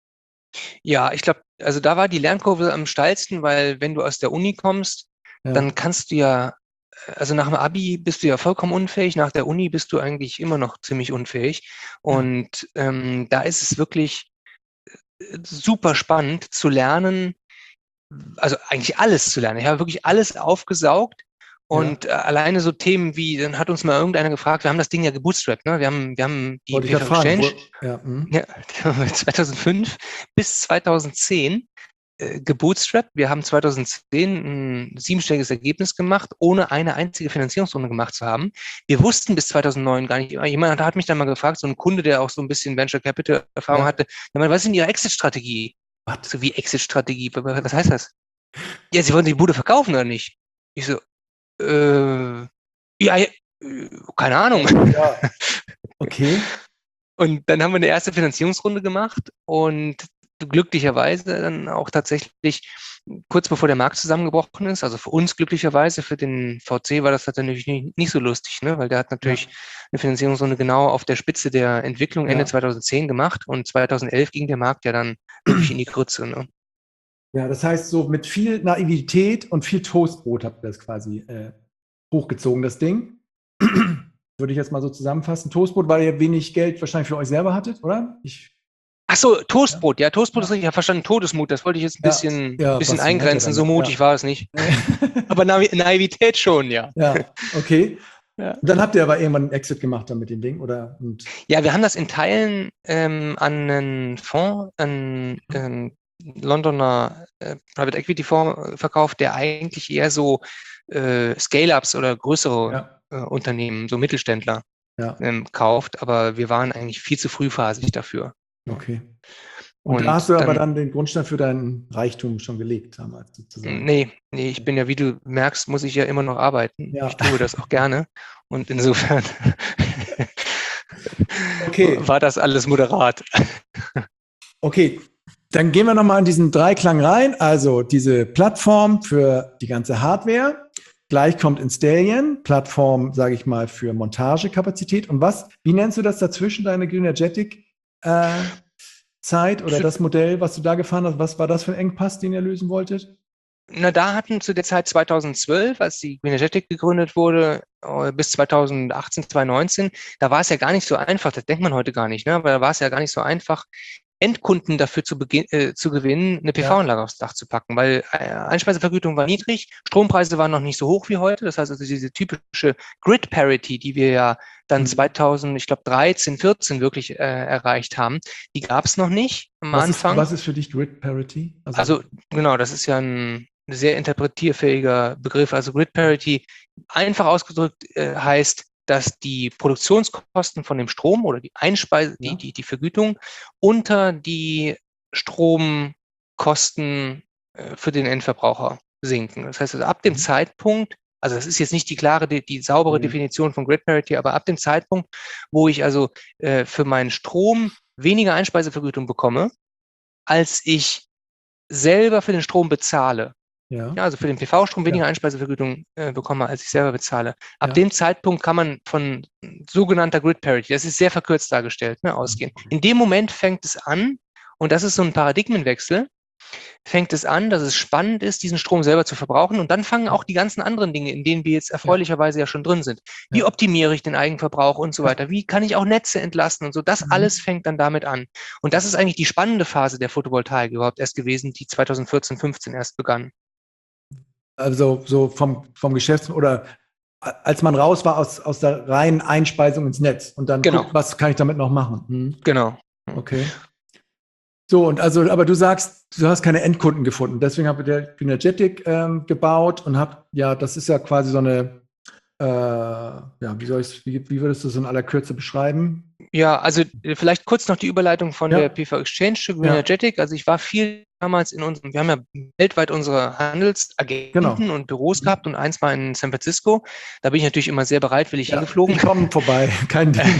Ja, ich glaube, also da war die Lernkurve am steilsten, weil wenn du aus der Uni kommst, Ja. dann kannst du ja, also nach dem Abi bist du ja vollkommen unfähig, nach der Uni bist du eigentlich immer noch ziemlich unfähig. Und ähm, da ist es wirklich äh, super spannend zu lernen, also eigentlich alles zu lernen. Ich habe wirklich alles aufgesaugt. Und Ja. äh, alleine so Themen wie, dann hat uns mal irgendeiner gefragt, wir haben das Ding ja gebootstrapped, ne? Wir haben, wir haben die Wollte ich P gerade V fragen. Exchange, Wo, ja, hm. ja, die haben wir zweitausendfünf bis zweitausendzehn äh, gebootstrapped. Wir haben zweitausendzehn ein siebenstelliges Ergebnis gemacht, ohne eine einzige Finanzierungsrunde gemacht zu haben. Wir wussten bis zweitausendneun gar nicht, jemand hat mich dann mal gefragt, so ein Kunde, der auch so ein bisschen Venture Capital Erfahrung Ja. hatte, der meinte, was ist denn Ihre Exit-Strategie? Was? So wie Exit-Strategie, was heißt das? Ja, Sie wollen die Bude verkaufen oder nicht? Ich so, äh, ja, ja, äh, keine Ahnung. Ja. Okay. Und dann haben wir eine erste Finanzierungsrunde gemacht und glücklicherweise dann auch tatsächlich kurz bevor der Markt zusammengebrochen ist, also für uns glücklicherweise, für den V C war das natürlich nicht, nicht so lustig, ne? Weil der hat natürlich Ja. eine Finanzierungsrunde genau auf der Spitze der Entwicklung Ende Ja. zweitausendzehn gemacht und zweitausendelf ging der Markt ja dann wirklich in die Grütze. Ne? Ja, das heißt, so mit viel Naivität und viel Toastbrot habt ihr das quasi äh, hochgezogen, das Ding. Würde ich jetzt mal so zusammenfassen. Toastbrot, weil ihr wenig Geld wahrscheinlich für euch selber hattet, oder? Ich, Ach so, Toastbrot. Ja, Toastbrot Ja. ist richtig. Ich habe verstanden, Todesmut. Das wollte ich jetzt ein Ja. bisschen, Ja, bisschen was meint er eingrenzen. So damit? mutig Ja. war es nicht. Aber Naiv- Naivität schon, ja. Ja, okay. Ja. Und dann habt ihr aber irgendwann einen Exit gemacht dann mit dem Ding, oder? Und Ja, wir haben das in Teilen ähm, an einen Fonds, an einen Londoner äh, Private Equity Fonds verkauft, der eigentlich eher so äh, Scale-Ups oder größere ja, äh, Unternehmen, so Mittelständler, ja, ähm, kauft. Aber wir waren eigentlich viel zu frühphasig dafür. okay. Und da Und hast du aber dann, dann den Grundstein für deinen Reichtum schon gelegt, damals sozusagen. nee, nee, ich bin ja, wie du merkst, muss ich ja immer noch arbeiten. Ja. Ich tue das auch gerne. Und insofern Okay. war das alles moderat. Okay, dann gehen wir nochmal in diesen Dreiklang rein. Also diese Plattform für die ganze Hardware. Gleich kommt Installion, Plattform, sage ich mal, für Montagekapazität. Und was, wie nennst du das dazwischen, deine Greenergetic äh, Zeit oder das Modell, was du da gefahren hast? Was war das für ein Engpass, den ihr lösen wolltet? Na, da hatten zu der Zeit zweitausendzwölf, als die Greenergetic gegründet wurde, äh, bis zweitausendachtzehn, zweitausendneunzehn, da war es ja gar nicht so einfach, das denkt man heute gar nicht, ne? Aber da war es ja gar nicht so einfach, Endkunden dafür zu, beginn, äh, zu gewinnen, eine P V-Anlage aufs Dach zu packen, weil äh, Einspeisevergütung war niedrig, Strompreise waren noch nicht so hoch wie heute. Das heißt also diese typische Grid Parity, die wir ja dann Mhm. zweitausend, ich glaube dreizehn, vierzehn wirklich äh, erreicht haben, die gab es noch nicht am Was Anfang. Ist, was ist für dich Grid Parity? Also, also genau, das ist ja ein sehr interpretierfähiger Begriff. Also Grid Parity, einfach ausgedrückt, äh, heißt, dass die Produktionskosten von dem Strom oder die Einspeise, Ja. die, die, die Vergütung unter die Stromkosten äh, für den Endverbraucher sinken. Das heißt also ab dem Mhm. Zeitpunkt, also das ist jetzt nicht die klare, die, die saubere Mhm. Definition von Grid Parity, aber ab dem Zeitpunkt, wo ich also äh, für meinen Strom weniger Einspeisevergütung bekomme, als ich selber für den Strom bezahle, Ja. ja, also für den P V-Strom weniger Ja. Einspeisevergütung äh, bekomme, als ich selber bezahle. Ab Ja. dem Zeitpunkt kann man von sogenannter Grid Parity, das ist sehr verkürzt dargestellt, ne, ausgehen. In dem Moment fängt es an, und das ist so ein Paradigmenwechsel, fängt es an, dass es spannend ist, diesen Strom selber zu verbrauchen. Und dann fangen auch die ganzen anderen Dinge, in denen wir jetzt erfreulicherweise ja schon drin sind. Wie Ja. optimiere ich den Eigenverbrauch und so Ja. weiter? Wie kann ich auch Netze entlasten und so? Das Mhm. alles fängt dann damit an. Und das ist eigentlich die spannende Phase der Photovoltaik überhaupt erst gewesen, die zweitausendvierzehn, fünfzehn erst begann. Also so vom, vom Geschäfts- oder als man raus war aus, aus der reinen Einspeisung ins Netz und dann Genau. guckt, was kann ich damit noch machen? Hm. Genau. Okay. So, und also, aber du sagst, du hast keine Endkunden gefunden. Deswegen habt ihr Greenergetic ähm, gebaut und habt, ja, das ist ja quasi so eine, äh, ja, wie soll ich wie, wie würdest du es in aller Kürze beschreiben? Ja, also äh, vielleicht kurz noch die Überleitung von Ja. der P V Exchange zu Ja. Greenergetic. Also ich war viel damals in unserem, wir haben ja weltweit unsere Handelsagenten Genau. und Büros Mhm. gehabt und eins war in San Francisco. Da bin ich natürlich immer sehr bereitwillig Ja, hingeflogen. ich komme vorbei, kein Ding.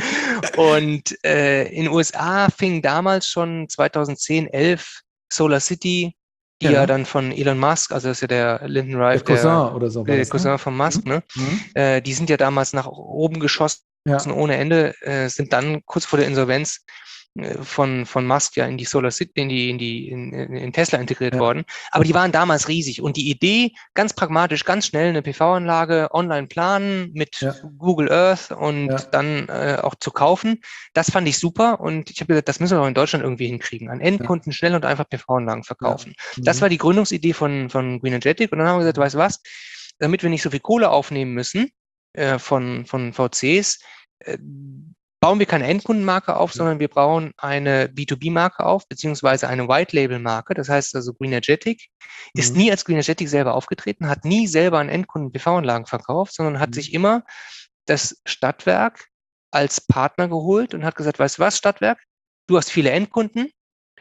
Und äh, in den U S A fing damals schon zweitausendzehn, elf Solar City, die ja, Ja, dann von Elon Musk, also das ist ja der Lyndon der Rife, der Cousin oder so war äh, das, ne? Cousin von Musk, Mhm. ne? Mhm. Äh, die sind ja damals nach oben geschossen Ja, ohne Ende, äh, sind dann kurz vor der Insolvenz äh, von, von Musk ja in die Solar City, in die, in die, in, in Tesla integriert ja, worden. Aber die waren damals riesig. Und die Idee, ganz pragmatisch, ganz schnell eine P V-Anlage online planen mit ja, Google Earth und ja, dann äh, auch zu kaufen, das fand ich super. Und ich habe gesagt, das müssen wir auch in Deutschland irgendwie hinkriegen. An ja, Endkunden schnell und einfach P V-Anlagen ja. verkaufen. Das Mhm. war die Gründungsidee von, von Greenergetic. Und dann haben wir gesagt, weißt du was, damit wir nicht so viel Kohle aufnehmen müssen äh, von, von V Cs, äh, bauen wir keine Endkundenmarke auf, Ja. sondern wir bauen eine B zwei B-Marke auf, beziehungsweise eine White-Label-Marke. Das heißt also Greenergetic ist Mhm. nie als Greenergetic selber aufgetreten, hat nie selber an Endkunden P V-Anlagen verkauft, sondern hat Mhm. sich immer das Stadtwerk als Partner geholt und hat gesagt, weißt du was, Stadtwerk, du hast viele Endkunden,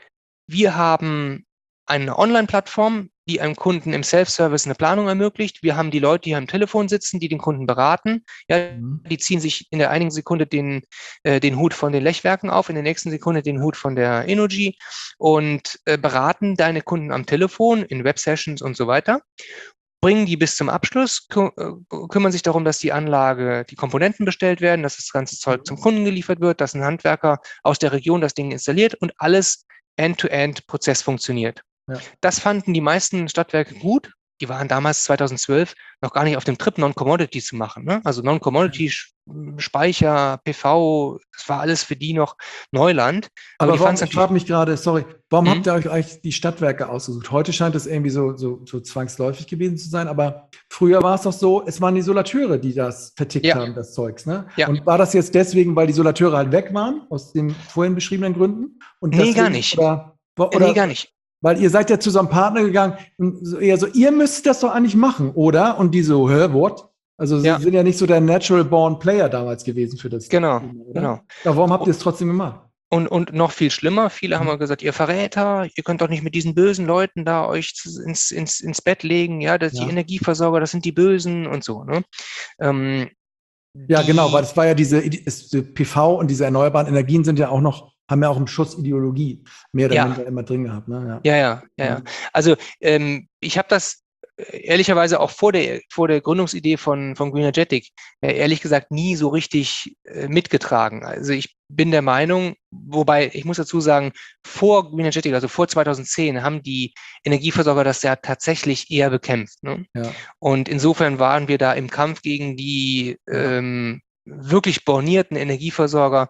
wir haben eine Online-Plattform, die einem Kunden im Self-Service eine Planung ermöglicht. Wir haben die Leute, die am Telefon sitzen, die den Kunden beraten. Ja, Mhm. die ziehen sich in der einigen Sekunde den, äh, den Hut von den Lechwerken auf, in der nächsten Sekunde den Hut von der Energy und äh, beraten deine Kunden am Telefon in Web-Sessions und so weiter. Bringen die bis zum Abschluss, kü äh, kümmern sich darum, dass die Anlage, die Komponenten bestellt werden, dass das ganze Zeug zum Kunden geliefert wird, dass ein Handwerker aus der Region das Ding installiert und alles End-to-End-Prozess funktioniert. Ja. Das fanden die meisten Stadtwerke gut. Die waren damals zweitausendzwölf noch gar nicht auf dem Trip, Non-Commodity zu machen. Ne? Also Non-Commodity, Speicher, P V, das war alles für die noch Neuland. Aber, Aber die warum, fanden es ich frage natürlich. mich gerade, sorry, warum habt Hm? ihr euch eigentlich die Stadtwerke ausgesucht? Heute scheint es irgendwie so, so, so zwangsläufig gewesen zu sein, aber früher war es doch so, es waren die Solateure, die das vertickt Ja, haben, das Zeugs, ne? ja. Und war das jetzt deswegen, weil die Solateure halt weg waren, aus den vorhin beschriebenen Gründen? Und Nee, gar deswegen, nicht. oder, Nee, gar oder, nicht. weil ihr seid ja zu so einem Partner gegangen, und so eher so, ihr müsst das doch eigentlich machen, oder? Und die so, hä, what? Also sie Ja, sind ja nicht so der Natural Born Player damals gewesen für das genau, Thema, oder? genau. Aber warum habt ihr es trotzdem gemacht? Und, und noch viel schlimmer, viele haben Mhm. ja gesagt, ihr Verräter, ihr könnt doch nicht mit diesen bösen Leuten da euch zu- ins, ins, ins Bett legen, ja, dass die Ja. Energieversorger, das sind die Bösen und so, ne? Ähm, Ja, genau, weil die, es war ja diese ist, die P V und diese erneuerbaren Energien sind ja auch noch, haben ja auch einen Schuss Ideologie mehr oder ja, minder immer drin gehabt. Ne? ja, ja, ja, ja. Also ähm, ich habe das äh, ehrlicherweise auch vor der, vor der Gründungsidee von, von Greenergetic äh, ehrlich gesagt nie so richtig äh, mitgetragen. Also ich bin der Meinung, wobei ich muss dazu sagen, vor Greenergetic, also vor zweitausendzehn, haben die Energieversorger das ja tatsächlich eher bekämpft. Ne? Ja, Und insofern waren wir da im Kampf gegen die ja, ähm, wirklich bornierten Energieversorger,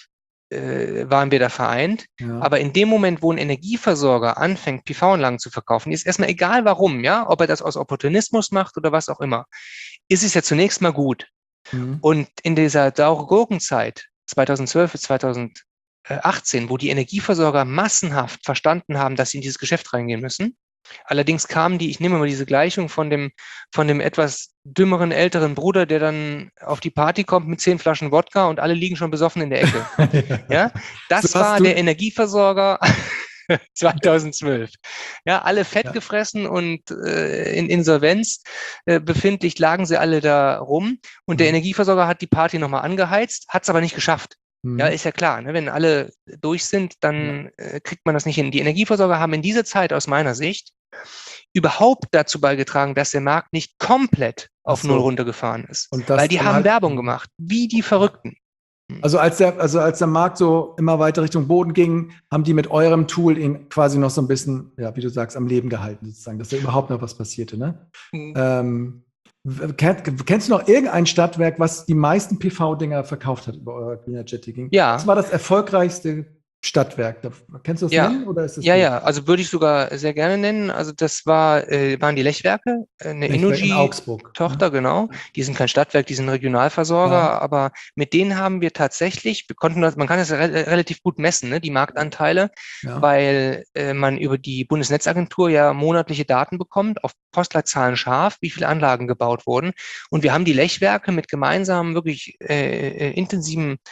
äh, waren wir da vereint. ja, Aber in dem Moment, wo ein Energieversorger anfängt, P V-Anlagen zu verkaufen, ist erstmal egal warum, ja, ob er das aus Opportunismus macht oder was auch immer, ist es ja zunächst mal gut. mhm. Und in dieser saure Gurkenzeit zweitausendzwölf bis zweitausendachtzehn, wo die Energieversorger massenhaft verstanden haben, dass sie in dieses Geschäft reingehen müssen. Allerdings kamen die, ich nehme mal diese Gleichung von dem, von dem etwas dümmeren älteren Bruder, der dann auf die Party kommt mit zehn Flaschen Wodka und alle liegen schon besoffen in der Ecke. Ja, das So hast war du, der Energieversorger zweitausendzwölf. Ja, alle fett ja, gefressen und äh, in Insolvenz äh, befindlich lagen sie alle da rum. Und der mhm. Energieversorger hat die Party nochmal angeheizt, hat es aber nicht geschafft. Ja, Mhm. ist ja klar, ne? Wenn alle durch sind, dann äh, kriegt man das nicht hin. Die Energieversorger haben in dieser Zeit aus meiner Sicht überhaupt dazu beigetragen, dass der Markt nicht komplett Ach auf Null so. runtergefahren ist. Und Weil das die dann haben halt, Werbung mhm. gemacht, wie die Verrückten. Also als der, also als der Markt so immer weiter Richtung Boden ging, haben die mit eurem Tool ihn quasi noch so ein bisschen, ja, wie du sagst, am Leben gehalten, sozusagen, dass da überhaupt noch was passierte, ne? Ähm, kenn, kennst du noch irgendein Stadtwerk, was die meisten P V-Dinger verkauft hat über euer Greenergetic? Ja. Was war das erfolgreichste Stadtwerk? Kannst du das Ja, nennen oder ist das ja, gut? ja, also würde ich sogar sehr gerne nennen. Also das war, äh, waren die Lechwerke, äh, eine Lechwerk in Augsburg. Energy-Tochter, genau. Die sind kein Stadtwerk, die sind Regionalversorger, Ja. aber mit denen haben wir tatsächlich, wir konnten das, man kann das re relativ gut messen, ne, die Marktanteile, Ja. weil äh, man über die Bundesnetzagentur ja monatliche Daten bekommt, auf Postleitzahlen scharf, wie viele Anlagen gebaut wurden. Und wir haben die Lechwerke mit gemeinsamen, wirklich äh, äh, intensiven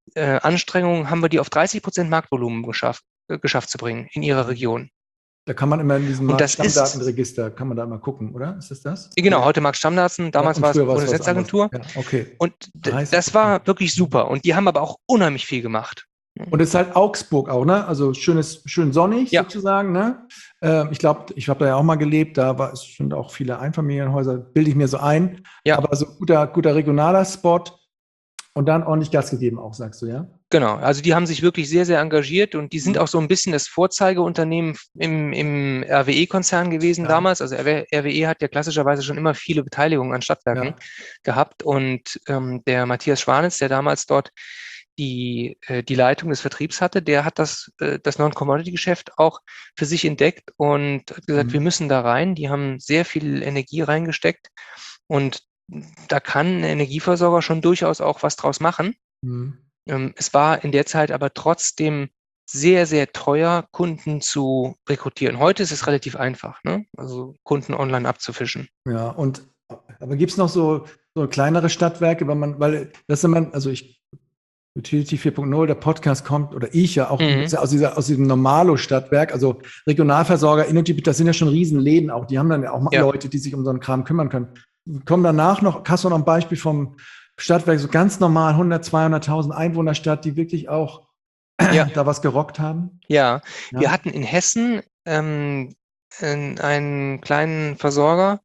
äh, Anstrengungen haben wir die auf dreißig Prozent Marktvolumen geschafft, äh, geschafft zu bringen in ihrer Region. Da kann man immer in diesem Und das ist, Stammdatenregister, kann man da mal gucken, oder? Ist das das? genau, heute Markt Stammdaten, damals ja, war es früher war es was anderes. Bundesnetzagentur. Ja, okay. Und d- das war wirklich super. Und die haben aber auch unheimlich viel gemacht. Und es ist halt Augsburg auch, ne? Also schönes, schön sonnig Ja. sozusagen, ne? Ähm, ich glaube, ich habe da ja auch mal gelebt, da war es schon auch viele Einfamilienhäuser, bilde ich mir so ein. Ja. Aber so guter, guter regionaler Spot und dann ordentlich Gas gegeben auch, sagst du, ja? Genau, also die haben sich wirklich sehr, sehr engagiert und die sind Mhm. auch so ein bisschen das Vorzeigeunternehmen im, im R W E-Konzern gewesen Ja. damals. Also R W E hat ja klassischerweise schon immer viele Beteiligungen an Stadtwerken Ja. gehabt und ähm, der Matthias Schwanitz, der damals dort die, äh, die Leitung des Vertriebs hatte, der hat das, äh, das Non-Commodity-Geschäft auch für sich entdeckt und hat gesagt, Mhm. wir müssen da rein. Die haben sehr viel Energie reingesteckt und da kann ein Energieversorger schon durchaus auch was draus machen. Mhm. Ähm, es war in der Zeit aber trotzdem sehr, sehr teuer, Kunden zu rekrutieren. Heute ist es relativ einfach, ne? Also Kunden online abzufischen. Ja, und aber gibt es noch so, so kleinere Stadtwerke, weil man, weil das ist immer, also ich Utility vier Punkt null, der Podcast kommt, oder ich ja auch Mhm. aus, dieser, aus diesem Normalo-Stadtwerk, also Regionalversorger, Energy, das sind ja schon Riesenläden auch, die haben dann ja auch mal Ja. Leute, die sich um so einen Kram kümmern können. Kommen danach noch, hast du noch ein Beispiel vom Stadtwerk, so ganz normal, hundert, zweihunderttausend Einwohnerstadt, die wirklich auch Ja. da was gerockt haben? Ja, Ja. wir hatten in Hessen ähm, einen kleinen Versorger,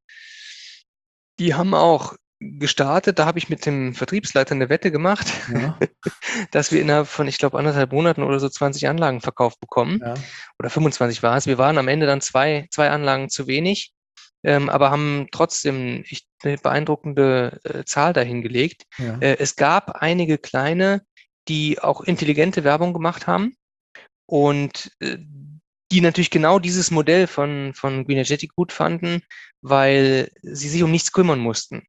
die haben auch gestartet, da habe ich mit dem Vertriebsleiter eine Wette gemacht, Ja. dass wir innerhalb von, ich glaube, anderthalb Monaten oder so zwanzig Anlagen verkauft bekommen. Ja. Oder fünfundzwanzig war es. Wir waren am Ende dann zwei, zwei Anlagen zu wenig, ähm, aber haben trotzdem echt eine beeindruckende äh, Zahl dahingelegt. Ja. Äh, es gab einige kleine, die auch intelligente Werbung gemacht haben und äh, die natürlich genau dieses Modell von, von Greenergetic gut fanden, weil sie sich um nichts kümmern mussten.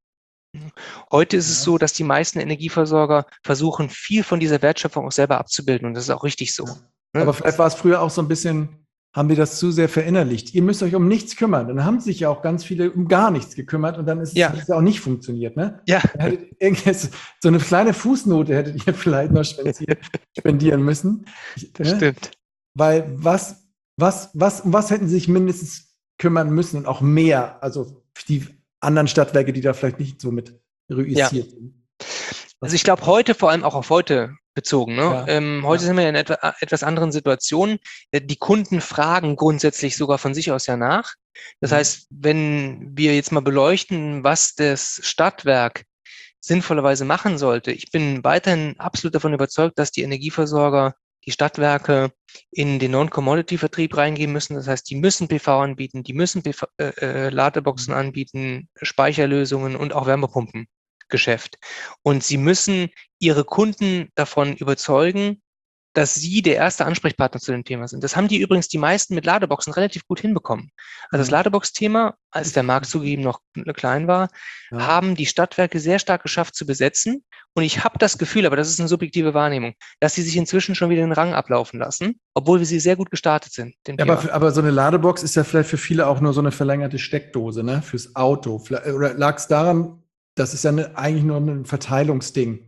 Heute ist es so, dass die meisten Energieversorger versuchen, viel von dieser Wertschöpfung auch selber abzubilden. Und das ist auch richtig so. Ja. Ne? Aber vielleicht war es früher auch so ein bisschen, haben wir das zu sehr verinnerlicht. Ihr müsst euch um nichts kümmern. Dann haben sich ja auch ganz viele um gar nichts gekümmert und dann ist es Ja. hat es ja auch nicht funktioniert. Ne? Ja. Hättet irgendwas- so eine kleine Fußnote hättet ihr vielleicht noch spendieren, spendieren müssen. Das ne? stimmt. Weil was, was, was, um was hätten sie sich mindestens kümmern müssen und auch mehr, also die anderen Stadtwerke, die da vielleicht nicht so mit reüssiert Ja. sind. Also ich glaube heute, vor allem auch auf heute bezogen. Ne? Ja. Ähm, heute Ja. sind wir ja in etwa, etwas anderen Situationen. Äh, Die Kunden fragen grundsätzlich sogar von sich aus ja nach. Das Mhm. heißt, wenn wir jetzt mal beleuchten, was das Stadtwerk sinnvollerweise machen sollte, ich bin weiterhin absolut davon überzeugt, dass die Energieversorger, die Stadtwerke in den Non-Commodity-Vertrieb reingehen müssen. Das heißt, die müssen P V anbieten, die müssen P V, äh, äh, Ladeboxen anbieten, Speicherlösungen und auch Wärmepumpengeschäft. Und sie müssen ihre Kunden davon überzeugen, dass sie der erste Ansprechpartner zu dem Thema sind. Das haben die übrigens die meisten mit Ladeboxen relativ gut hinbekommen. Also das Ja. Ladebox-Thema, als der Markt zugegeben noch klein war, Ja. haben die Stadtwerke sehr stark geschafft zu besetzen. Und ich habe das Gefühl, aber das ist eine subjektive Wahrnehmung, dass sie sich inzwischen schon wieder den Rang ablaufen lassen, obwohl wir sie sehr gut gestartet sind. Dem Ja, Thema. aber, für, aber so eine Ladebox ist ja vielleicht für viele auch nur so eine verlängerte Steckdose, ne? Fürs Auto. Vielleicht- Oder lag es daran, das ist ja eine, eigentlich nur ein Verteilungsding.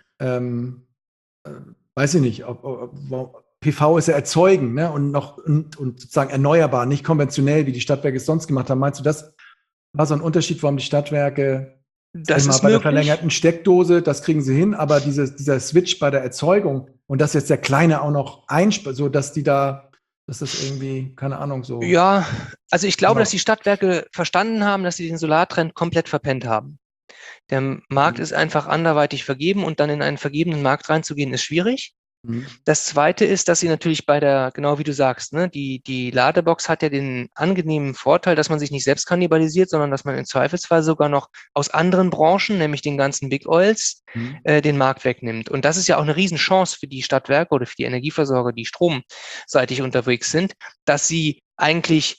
Ähm, äh, weiß ich nicht. Ob, ob, ob, P V ist ja erzeugen, ne? Und noch und, und sozusagen erneuerbar, nicht konventionell, wie die Stadtwerke es sonst gemacht haben. Meinst du, das war so ein Unterschied, warum die Stadtwerke das sag ich mal, ist bei der möglich. verlängerten Steckdose, das kriegen sie hin, aber dieses, dieser Switch bei der Erzeugung und dass jetzt der Kleine auch noch einspeist, so dass die da, dass das irgendwie, keine Ahnung, so. Ja, also ich glaube, Ja. dass die Stadtwerke verstanden haben, dass sie den Solartrend komplett verpennt haben. Der Markt Mhm. ist einfach anderweitig vergeben und dann in einen vergebenen Markt reinzugehen, ist schwierig. Mhm. Das Zweite ist, dass sie natürlich bei der, genau wie du sagst, ne, die, die Ladebox hat ja den angenehmen Vorteil, dass man sich nicht selbst kannibalisiert, sondern dass man im Zweifelsfall sogar noch aus anderen Branchen, nämlich den ganzen Big Oils, Mhm. äh, den Markt wegnimmt. Und das ist ja auch eine Riesenchance für die Stadtwerke oder für die Energieversorger, die stromseitig unterwegs sind, dass sie eigentlich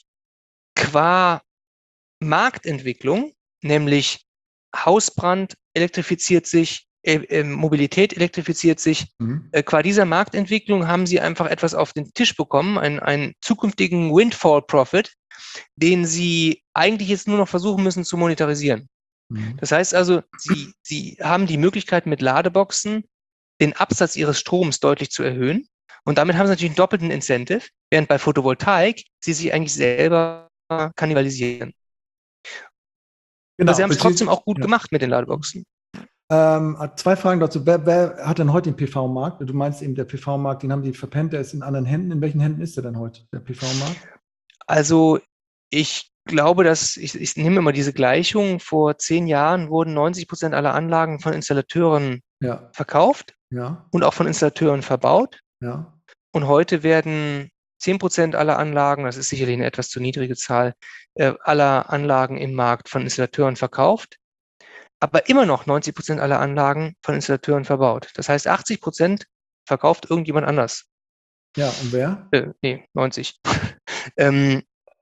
qua Marktentwicklung, nämlich Hausbrand elektrifiziert sich, äh, äh, Mobilität elektrifiziert sich. Mhm. Äh, qua dieser Marktentwicklung haben sie einfach etwas auf den Tisch bekommen, einen, einen zukünftigen Windfall-Profit, den sie eigentlich jetzt nur noch versuchen müssen zu monetarisieren. Mhm. Das heißt also, sie, sie haben die Möglichkeit mit Ladeboxen den Absatz ihres Stroms deutlich zu erhöhen. Und damit haben sie natürlich einen doppelten Incentive, während bei Photovoltaik sie sich eigentlich selber kannibalisieren. Genau, Aber sie haben es trotzdem auch gut ja. gemacht mit den Ladeboxen. Ähm, zwei Fragen dazu. Wer, wer hat denn heute den P V-Markt? Du meinst eben, der P V-Markt, den haben die verpennt, der ist in anderen Händen. In welchen Händen ist der denn heute, der P V-Markt? Also ich glaube, dass, ich, ich nehme immer diese Gleichung, vor zehn Jahren wurden neunzig Prozent aller Anlagen von Installateuren ja. verkauft ja. und auch von Installateuren verbaut. Ja. Und heute werden zehn Prozent aller Anlagen, das ist sicherlich eine etwas zu niedrige Zahl, äh, aller Anlagen im Markt von Installateuren verkauft, aber immer noch neunzig Prozent aller Anlagen von Installateuren verbaut. Das heißt, achtzig Prozent verkauft irgendjemand anders. Ja, und wer? Äh, nee, neunzig. ähm,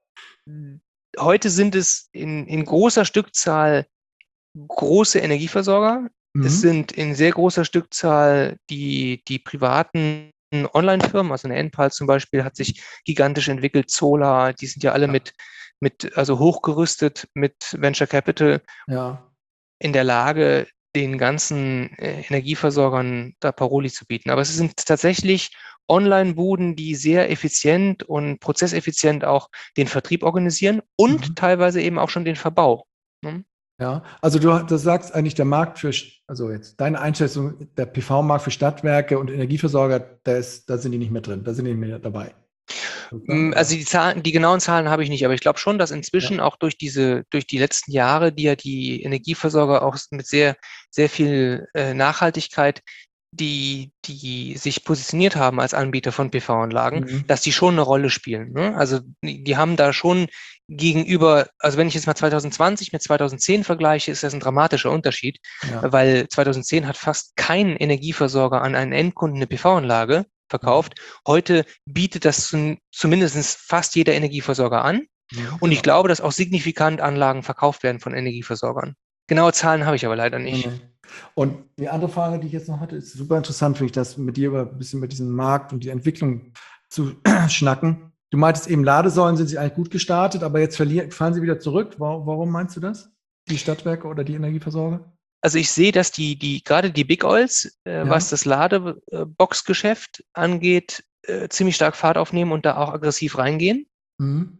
heute sind es in, in großer Stückzahl große Energieversorger. Mhm. Es sind in sehr großer Stückzahl die, die privaten Online-Firmen, also eine Enpal zum Beispiel hat sich gigantisch entwickelt, Zola, die sind ja alle Ja. mit, mit, also hochgerüstet mit Venture Capital Ja. in der Lage, den ganzen äh, Energieversorgern da Paroli zu bieten. Aber es sind tatsächlich Online-Buden, die sehr effizient und prozesseffizient auch den Vertrieb organisieren und Mhm. teilweise eben auch schon den Verbau. Ne? Ja, also du, du sagst eigentlich, der Markt für, also jetzt deine Einschätzung, der P V-Markt für Stadtwerke und Energieversorger, da, ist, da sind die nicht mehr drin, da sind die nicht mehr dabei. Also die Zahlen, die genauen Zahlen habe ich nicht, aber ich glaube schon, dass inzwischen Ja. auch durch diese, durch die letzten Jahre, die ja die Energieversorger auch mit sehr, sehr viel äh, Nachhaltigkeit, die, die sich positioniert haben als Anbieter von P V-Anlagen, Mhm. dass die schon eine Rolle spielen. Ne? Also die, die haben da schon gegenüber, also wenn ich jetzt mal zwanzig zwanzig mit zwanzig zehn vergleiche, ist das ein dramatischer Unterschied, Ja. weil zwanzig zehn hat fast kein Energieversorger an einen Endkunden eine P V-Anlage verkauft. Heute bietet das zum, zumindest fast jeder Energieversorger an. Ja, und ich genau. glaube, dass auch signifikant Anlagen verkauft werden von Energieversorgern. Genaue Zahlen habe ich aber leider nicht. Nee. Und die andere Frage, die ich jetzt noch hatte, ist super interessant, finde ich, das mit dir über ein bisschen über diesen Markt und die Entwicklung zu schnacken. Du meintest eben, Ladesäulen sind sie eigentlich gut gestartet, aber jetzt verlieren, fallen sie wieder zurück. Warum, warum meinst du das? Die Stadtwerke oder die Energieversorger? Also ich sehe, dass die, die gerade die Big Oils, äh, Ja. was das Ladebox-Geschäft angeht, äh, ziemlich stark Fahrt aufnehmen und da auch aggressiv reingehen. Mhm.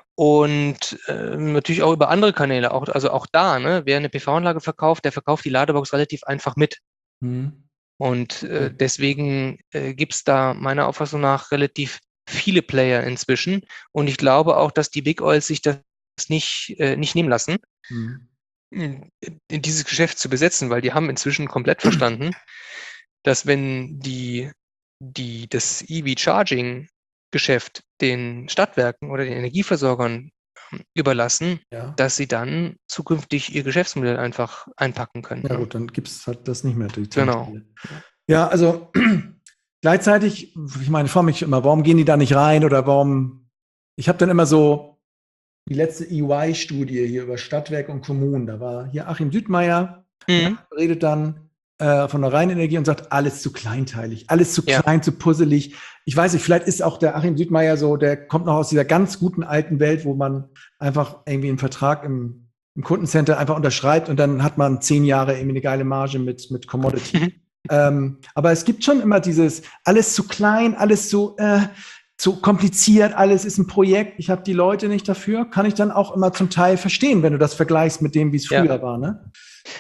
Und äh, natürlich auch über andere Kanäle, auch, also auch da, ne, wer eine P V-Anlage verkauft, der verkauft die Ladebox relativ einfach mit. Mhm. Und äh, deswegen äh, gibt es da meiner Auffassung nach relativ viele Player inzwischen. Und ich glaube auch, dass die Big Oils sich das nicht, äh, nicht nehmen lassen, Mhm. in, in dieses Geschäft zu besetzen, weil die haben inzwischen komplett verstanden, dass wenn die, die das E V-Charging-Geschäft den Stadtwerken oder den Energieversorgern ähm, überlassen, Ja. dass sie dann zukünftig ihr Geschäftsmodell einfach einpacken können. Ja ne? gut, dann gibt es halt das nicht mehr. Die Genau. Tankstelle. Ja, also gleichzeitig, ich meine, ich frage mich immer, warum gehen die da nicht rein oder warum, ich habe dann immer so die letzte E Y-Studie hier über Stadtwerke und Kommunen, da war hier Achim Südmeier, Mhm. redet dann äh, von der Rheinenergie und sagt, alles zu kleinteilig, alles zu Ja. klein, zu puzzelig. Ich weiß nicht, vielleicht ist auch der Achim Südmeier so, der kommt noch aus dieser ganz guten alten Welt, wo man einfach irgendwie einen Vertrag im, im Kundencenter einfach unterschreibt und dann hat man zehn Jahre irgendwie eine geile Marge mit, mit Commodity. Mhm. Ähm, aber es gibt schon immer dieses, alles zu klein, alles zu, äh, zu kompliziert, alles ist ein Projekt, ich habe die Leute nicht dafür, kann ich dann auch immer zum Teil verstehen, wenn du das vergleichst mit dem, wie es früher Ja. war. Ne?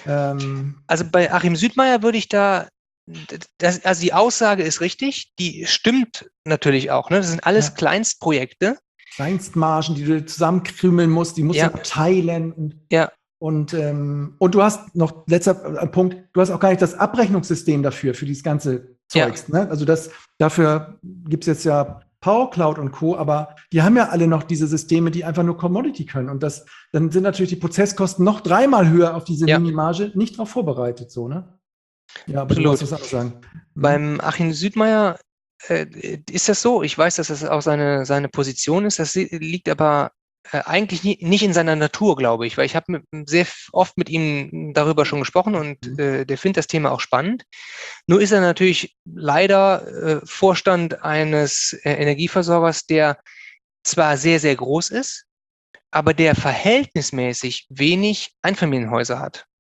Ähm, Also bei Achim Südmeier würde ich da, das, also die Aussage ist richtig, die stimmt natürlich auch. Ne? Das sind alles Ja. Kleinstprojekte. Kleinstmargen, die du zusammenkrümeln musst, die musst Ja. du teilen. Und, Ja. und, ähm, und du hast noch, letzter Punkt, du hast auch gar nicht das Abrechnungssystem dafür, für dieses ganze Zeugs. Ja. Ne? Also das, dafür gibt es jetzt ja Power Cloud und Co., aber die haben ja alle noch diese Systeme, die einfach nur Commodity können. Und das, dann sind natürlich die Prozesskosten noch dreimal höher auf diese Ja. Minimarge, nicht darauf vorbereitet, so, ne? Ja, aber Absolut. du wolltest was anderes sagen. Mhm. Beim Achim Südmeier äh, ist das so. Ich weiß, dass das auch seine, seine Position ist. Das liegt aber äh, eigentlich nie, nicht in seiner Natur, glaube ich, weil ich habe sehr oft mit ihm darüber schon gesprochen und Mhm. äh, der findet das Thema auch spannend. Nur ist er natürlich leider äh, Vorstand eines äh, Energieversorgers, der zwar sehr, sehr groß ist, aber der verhältnismäßig wenig Einfamilienhäuser hat.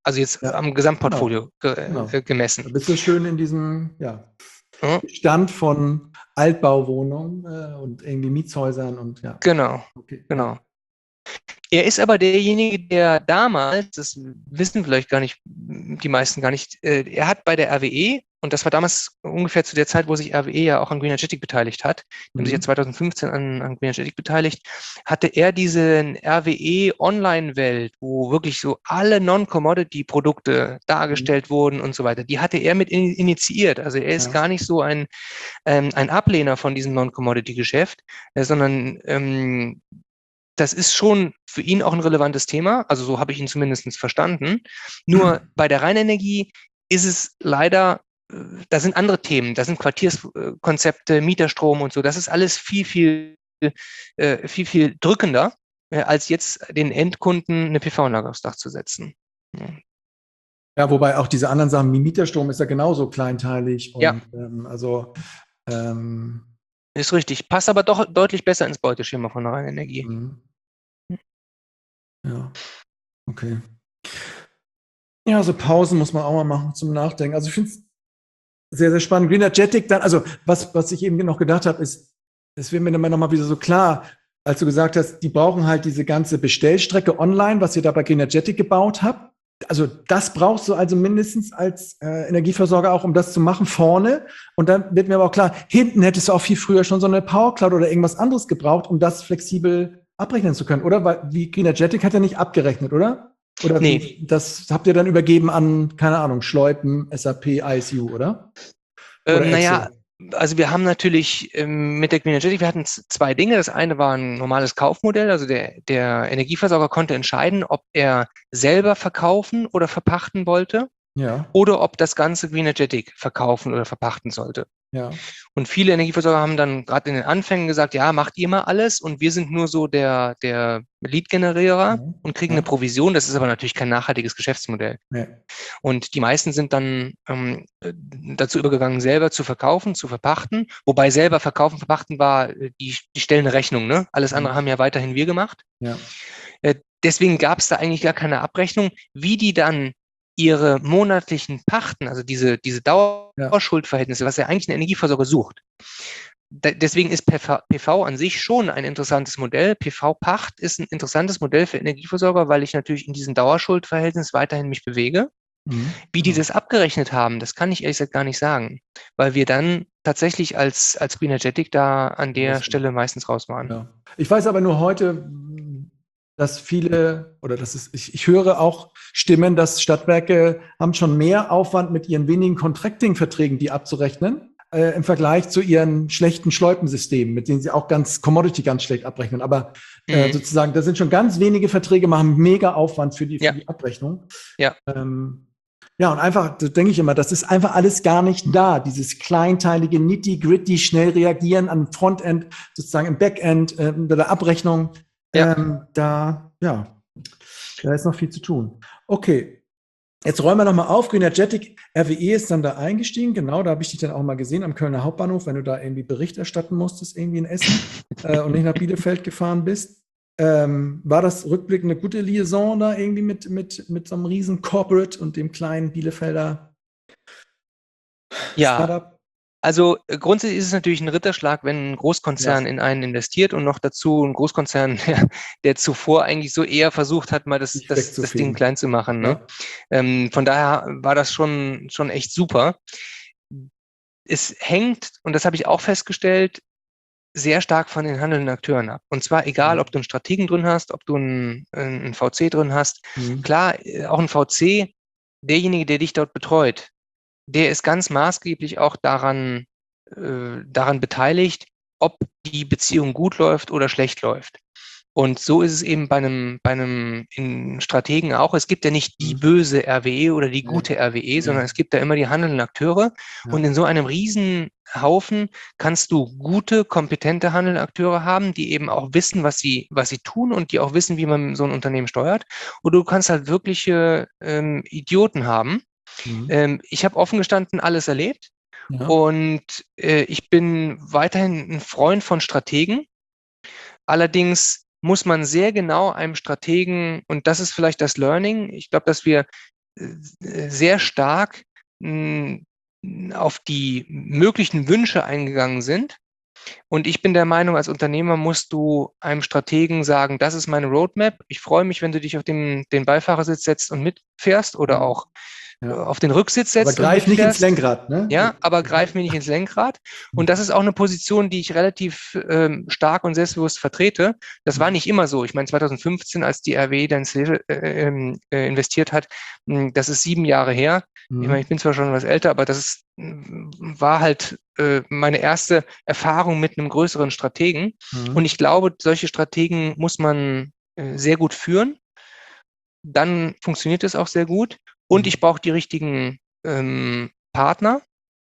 Also jetzt Ja. am Gesamtportfolio Genau. ge Genau. äh, gemessen. Da bist du schön in diesem ja, Ja. Bestand von Altbauwohnungen äh, und irgendwie Mietshäusern und ja. Genau, Okay. genau. Ja. Er ist aber derjenige, der damals, das wissen vielleicht gar nicht, die meisten gar nicht, äh, er hat bei der R W E, und das war damals ungefähr zu der Zeit, wo sich R W E ja auch an Green Energetic beteiligt hat, die haben sich ja Mhm. zweitausendfünfzehn an, an Green Energetic beteiligt, hatte er diese R W E Online-Welt, wo wirklich so alle Non-Commodity-Produkte dargestellt Mhm. wurden und so weiter, die hatte er mit in, initiiert. Also er ist Ja. gar nicht so ein, ähm, ein Ablehner von diesem Non-Commodity-Geschäft, äh, sondern ähm, das ist schon für ihn auch ein relevantes Thema, also so habe ich ihn zumindest verstanden. Nur bei der Rheinenergie ist es leider, äh, da sind andere Themen, da sind Quartierskonzepte, Mieterstrom und so, das ist alles viel, viel, äh, viel, viel drückender, äh, als jetzt den Endkunden eine P V-Anlage aufs Dach zu setzen. Ja. Ja, wobei auch diese anderen Sachen wie Mieterstrom ist ja genauso kleinteilig Ja. und ähm, also ähm, Ist richtig, passt aber doch deutlich besser ins Beuteschema von der Rheinenergie. mhm. Ja, okay. Ja, so Pausen muss man auch mal machen zum Nachdenken. Also ich finde es sehr, sehr spannend. Green Energetic dann, also was, was ich eben noch gedacht habe, ist, es wird mir dann noch mal wieder so klar, als du gesagt hast, die brauchen halt diese ganze Bestellstrecke online, was ihr da bei Green Energetic gebaut habt. Also das brauchst du also mindestens als äh, Energieversorger auch, um das zu machen, vorne. Und dann wird mir aber auch klar, hinten hättest du auch viel früher schon so eine Power Cloud oder irgendwas anderes gebraucht, um das flexibel abrechnen zu können, oder? Weil wie Green Energetic hat ja nicht abgerechnet, oder? Oder Nee. wie, das habt ihr dann übergeben an, keine Ahnung, Schleupen, S A P, I S U, oder? Oder Ähm, naja, Exo? also wir haben natürlich ähm, mit der Green Energetic, wir hatten z- zwei Dinge. Das eine war ein normales Kaufmodell, also der, der Energieversorger konnte entscheiden, ob er selber verkaufen oder verpachten wollte Ja, oder ob das ganze Green Energetic verkaufen oder verpachten sollte. ja. Und viele Energieversorger haben dann gerade in den Anfängen gesagt, ja, macht ihr mal alles und wir sind nur so der, der Lead-Generierer Ja, und kriegen eine ja, Provision. Das ist aber natürlich kein nachhaltiges Geschäftsmodell. ja. Und die meisten sind dann ähm, dazu übergegangen, selber zu verkaufen, zu verpachten. Wobei selber verkaufen, verpachten war, äh, die, die stellen eine Rechnung. Ne? Alles andere haben ja weiterhin wir gemacht. Ja. Äh, deswegen gab es da eigentlich gar keine Abrechnung, wie die dann ihre monatlichen Pachten, also diese, diese Ja. Dauerschuldverhältnisse, was ja eigentlich ein Energieversorger sucht. Da, deswegen ist P V, P V an sich schon ein interessantes Modell. P V-Pacht ist ein interessantes Modell für Energieversorger, weil ich natürlich in diesem Dauerschuldverhältnis weiterhin mich bewege. Mhm, Wie die genau. das abgerechnet haben, das kann ich ehrlich gesagt gar nicht sagen, weil wir dann tatsächlich als, als Green Energetic da an der Raus. Stelle meistens raus waren. Ja. Ich weiß aber nur heute, dass viele, oder das ist, ich, ich höre auch Stimmen, dass Stadtwerke haben schon mehr Aufwand mit ihren wenigen Contracting-Verträgen, die abzurechnen, äh, im Vergleich zu ihren schlechten Schleupensystemen, mit denen sie auch ganz Commodity ganz schlecht abrechnen. Aber äh, Mhm. sozusagen, da sind schon ganz wenige Verträge, machen mega Aufwand für die, für Ja. die Abrechnung. Ja. Ähm, ja, und einfach, da denke ich immer, das ist einfach alles gar nicht da. Dieses kleinteilige, nitty-gritty, schnell reagieren am Frontend, sozusagen im Backend, äh, bei der Abrechnung. Ja. Ähm, da, ja, da ist noch viel zu tun. Okay, jetzt räumen wir nochmal auf. Green Energetic, R W E ist dann da eingestiegen. Genau, da habe ich dich dann auch mal gesehen am Kölner Hauptbahnhof, wenn du da irgendwie Bericht erstatten musstest, irgendwie in Essen äh, und nicht nach Bielefeld gefahren bist. Ähm, war das rückblickend eine gute Liaison da irgendwie mit, mit, mit so einem riesen Corporate und dem kleinen Bielefelder Ja, Startup? also äh, grundsätzlich ist es natürlich ein Ritterschlag, wenn ein Großkonzern Ja. in einen investiert und noch dazu ein Großkonzern, der, der zuvor eigentlich so eher versucht hat, mal das, Nicht das, das Ding wegzufegen. klein zu machen. Ne? Ja. Ähm, von daher war das schon, schon echt super. Es hängt, und das habe ich auch festgestellt, sehr stark von den handelnden Akteuren ab. Und zwar egal, ob du einen Strategen drin hast, ob du einen, einen V C drin hast. Mhm. Klar, äh, auch ein V C, derjenige, der dich dort betreut, der ist ganz maßgeblich auch daran, äh, daran beteiligt, ob die Beziehung gut läuft oder schlecht läuft. Und so ist es eben bei einem, bei einem in Strategen auch. Es gibt ja nicht die Mhm. böse R W E oder die Nee. gute R W E, Nee. sondern es gibt da immer die handelnden Akteure. Ja. Und in so einem Riesenhaufen kannst du gute, kompetente handelnde Akteure haben, die eben auch wissen, was sie, was sie tun und die auch wissen, wie man so ein Unternehmen steuert. Oder du kannst halt wirkliche ähm, Idioten haben. Mhm. Ähm, ich habe offen gestanden alles erlebt. Ja. Und äh, ich bin weiterhin ein Freund von Strategen. Allerdings muss man sehr genau einem Strategen, und das ist vielleicht das Learning, ich glaube, dass wir äh, sehr stark mh, auf die möglichen Wünsche eingegangen sind. Und ich bin der Meinung, als Unternehmer musst du einem Strategen sagen, das ist meine Roadmap. Ich freue mich, wenn du dich auf den, den Beifahrersitz setzt und mitfährst oder auch ja. auf den Rücksitz Aber setzt und greif nicht ins mitfährst. Lenkrad, ne? Ja, aber greif mir nicht ins Lenkrad. Und das ist auch eine Position, die ich relativ ähm, stark und selbstbewusst vertrete. Das war nicht immer so. Ich meine, zwanzig fünfzehn, als die R W E dann äh, äh, investiert hat, mh, das ist sieben Jahre her. Mhm. Ich meine, ich bin zwar schon was älter, aber das ist, war halt äh, meine erste Erfahrung mit einem größeren Strategen. Mhm. Und ich glaube, solche Strategen muss man äh, sehr gut führen. Dann funktioniert es auch sehr gut. Und Mhm. ich brauche die richtigen ähm, Partner.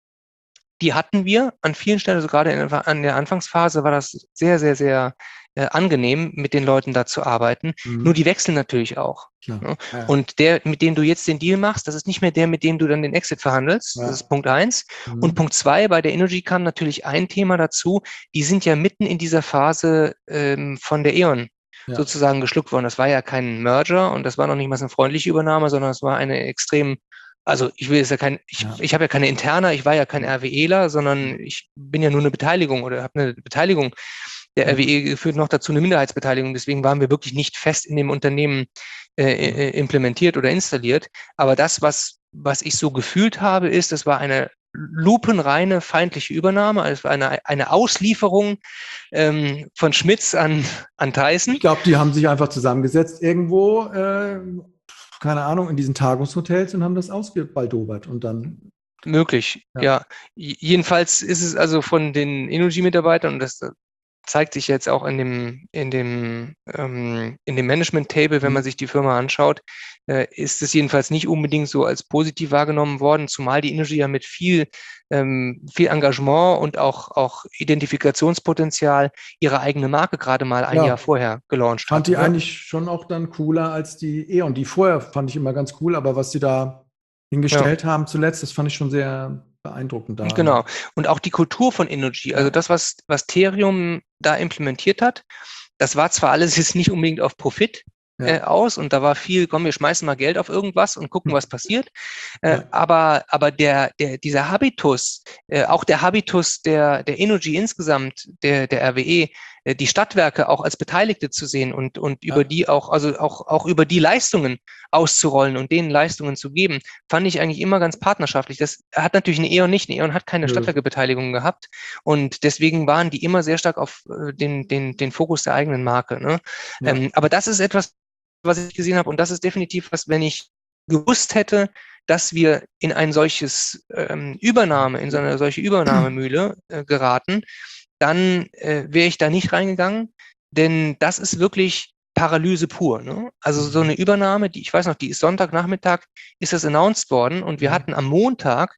Die hatten wir an vielen Stellen, also gerade in, an der Anfangsphase war das sehr, sehr, sehr äh, angenehm, mit den Leuten da zu arbeiten. Mhm. Nur die wechseln natürlich auch. Klar. Ne? Ja. Und der, mit dem du jetzt den Deal machst, das ist nicht mehr der, mit dem du dann den Exit verhandelst. Ja. Das ist Punkt eins. Mhm. Und Punkt zwei, bei der Innogy kam natürlich ein Thema dazu. Die sind ja mitten in dieser Phase ähm, von der E.ON Ja. sozusagen geschluckt worden. Das war ja kein Merger und das war noch nicht mal so eine freundliche Übernahme, sondern es war eine extrem, also ich will jetzt ja kein, ich, Ja. ich habe ja keine Interna, ich war ja kein RWEler, sondern ich bin ja nur eine Beteiligung oder habe eine Beteiligung der Mhm. R W E geführt, noch dazu eine Minderheitsbeteiligung. Deswegen waren wir wirklich nicht fest in dem Unternehmen äh, äh, implementiert oder installiert. Aber das, was, was ich so gefühlt habe, ist, das war eine lupenreine feindliche Übernahme, also es war eine, eine Auslieferung ähm, von Schmitz an, an Tyson. Ich glaube, die haben sich einfach zusammengesetzt irgendwo, äh, keine Ahnung, in diesen Tagungshotels und haben das ausgebaldobert und dann. Möglich, ja. ja. Jedenfalls ist es also von den Innogy-Mitarbeitern, und das zeigt sich jetzt auch in dem, in dem, ähm, in dem Management-Table, wenn man sich die Firma anschaut, äh, ist es jedenfalls nicht unbedingt so als positiv wahrgenommen worden, zumal die Innogy ja mit viel, ähm, viel Engagement und auch, auch Identifikationspotenzial ihre eigene Marke gerade mal ein Ja. Jahr vorher gelauncht hat. Fand die eigentlich schon auch dann cooler als die E.ON. Die vorher fand ich immer ganz cool, aber was sie da hingestellt ja. haben zuletzt, das fand ich schon sehr beeindruckend da. Genau. Und auch die Kultur von Innogy, also ja. das, was, was Therium da implementiert hat, das war zwar alles jetzt nicht unbedingt auf Profit ja. äh, aus und da war viel, komm, wir schmeißen mal Geld auf irgendwas und gucken, was passiert. Äh, ja. Aber, aber der, der, dieser Habitus, äh, auch der Habitus der, der Innogy insgesamt, der, der R W E, äh, die Stadtwerke auch als Beteiligte zu sehen und, und ja. über die auch, also auch, auch über die Leistungen auszurollen und denen Leistungen zu geben, fand ich eigentlich immer ganz partnerschaftlich. Das hat natürlich eine E.ON nicht. Eine E.ON hat keine ja. Stadtwerkebeteiligung gehabt und deswegen waren die immer sehr stark auf äh, den, den, den Fokus der eigenen Marke. Ne? Ja. Ähm, aber das ist etwas, was ich gesehen habe und das ist definitiv was, wenn ich gewusst hätte, dass wir in ein solches ähm, Übernahme, in so eine solche Übernahmemühle äh, geraten, dann äh, wäre ich da nicht reingegangen, denn das ist wirklich Paralyse pur. Ne? Also so eine Übernahme, die ich weiß noch, die ist Sonntagnachmittag, ist das announced worden und wir hatten am Montag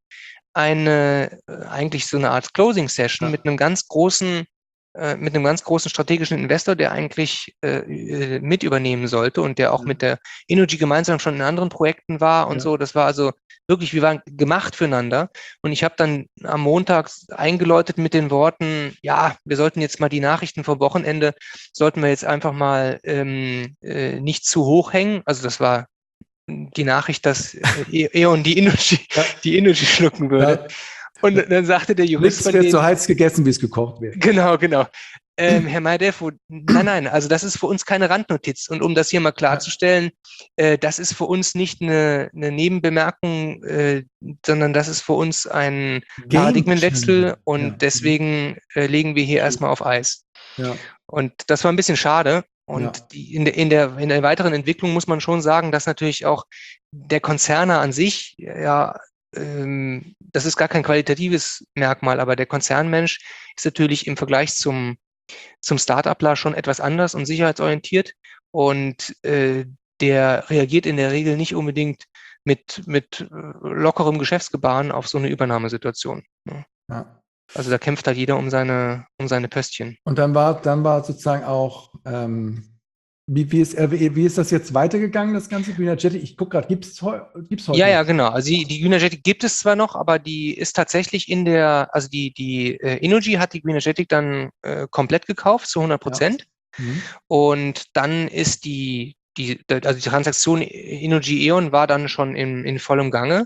eine, äh, eigentlich so eine Art Closing-Session ja. mit einem ganz großen äh, mit einem ganz großen strategischen Investor, der eigentlich äh, mit übernehmen sollte und der auch ja. mit der Innogy gemeinsam schon in anderen Projekten war und ja. so. Das war also wirklich, wir waren gemacht füreinander. Und ich habe dann am Montag eingeläutet mit den Worten, ja, wir sollten jetzt mal die Nachrichten vom Wochenende, sollten wir jetzt einfach mal ähm, äh, nicht zu hoch hängen. Also das war die Nachricht, dass äh, E.ON die Innogy, ja. die Innogy schlucken würde. Ja. Und dann sagte der Jurist Nichts wird so heiß gegessen, wie es gekocht wird. Genau, genau. Ähm, Herr Maydev, nein, nein, also das ist für uns keine Randnotiz. Und um das hier mal klarzustellen, äh, das ist für uns nicht eine, eine Nebenbemerkung, äh, sondern das ist für uns ein Paradigmenwechsel und ja. deswegen äh, legen wir hier erstmal auf Eis. Ja. Und das war ein bisschen schade. Und ja. die, in, der, in, der, in der weiteren Entwicklung muss man schon sagen, dass natürlich auch der Konzerner an sich, ja, ähm, das ist gar kein qualitatives Merkmal, aber der Konzernmensch ist natürlich im Vergleich zum, zum Start-upler schon etwas anders und sicherheitsorientiert und äh, der reagiert in der Regel nicht unbedingt mit, mit lockerem Geschäftsgebaren auf so eine Übernahmesituation. Ne? Ja. Also da kämpft halt jeder um seine, um seine Pöstchen. Und dann war, dann war sozusagen auch, ähm, wie, wie, ist, wie ist das jetzt weitergegangen, das ganze Greenergetic? Ich gucke gerade, gibt es heu, heute? Ja, ja, genau. Also die, die Greenergetic gibt es zwar noch, aber die ist tatsächlich in der, also die, die äh, Innogy hat die Greenergetic dann äh, komplett gekauft, zu hundert Prozent. Ja. Mhm. Und dann ist die die, also die Transaktion Innogy E.ON war dann schon in, in vollem Gange.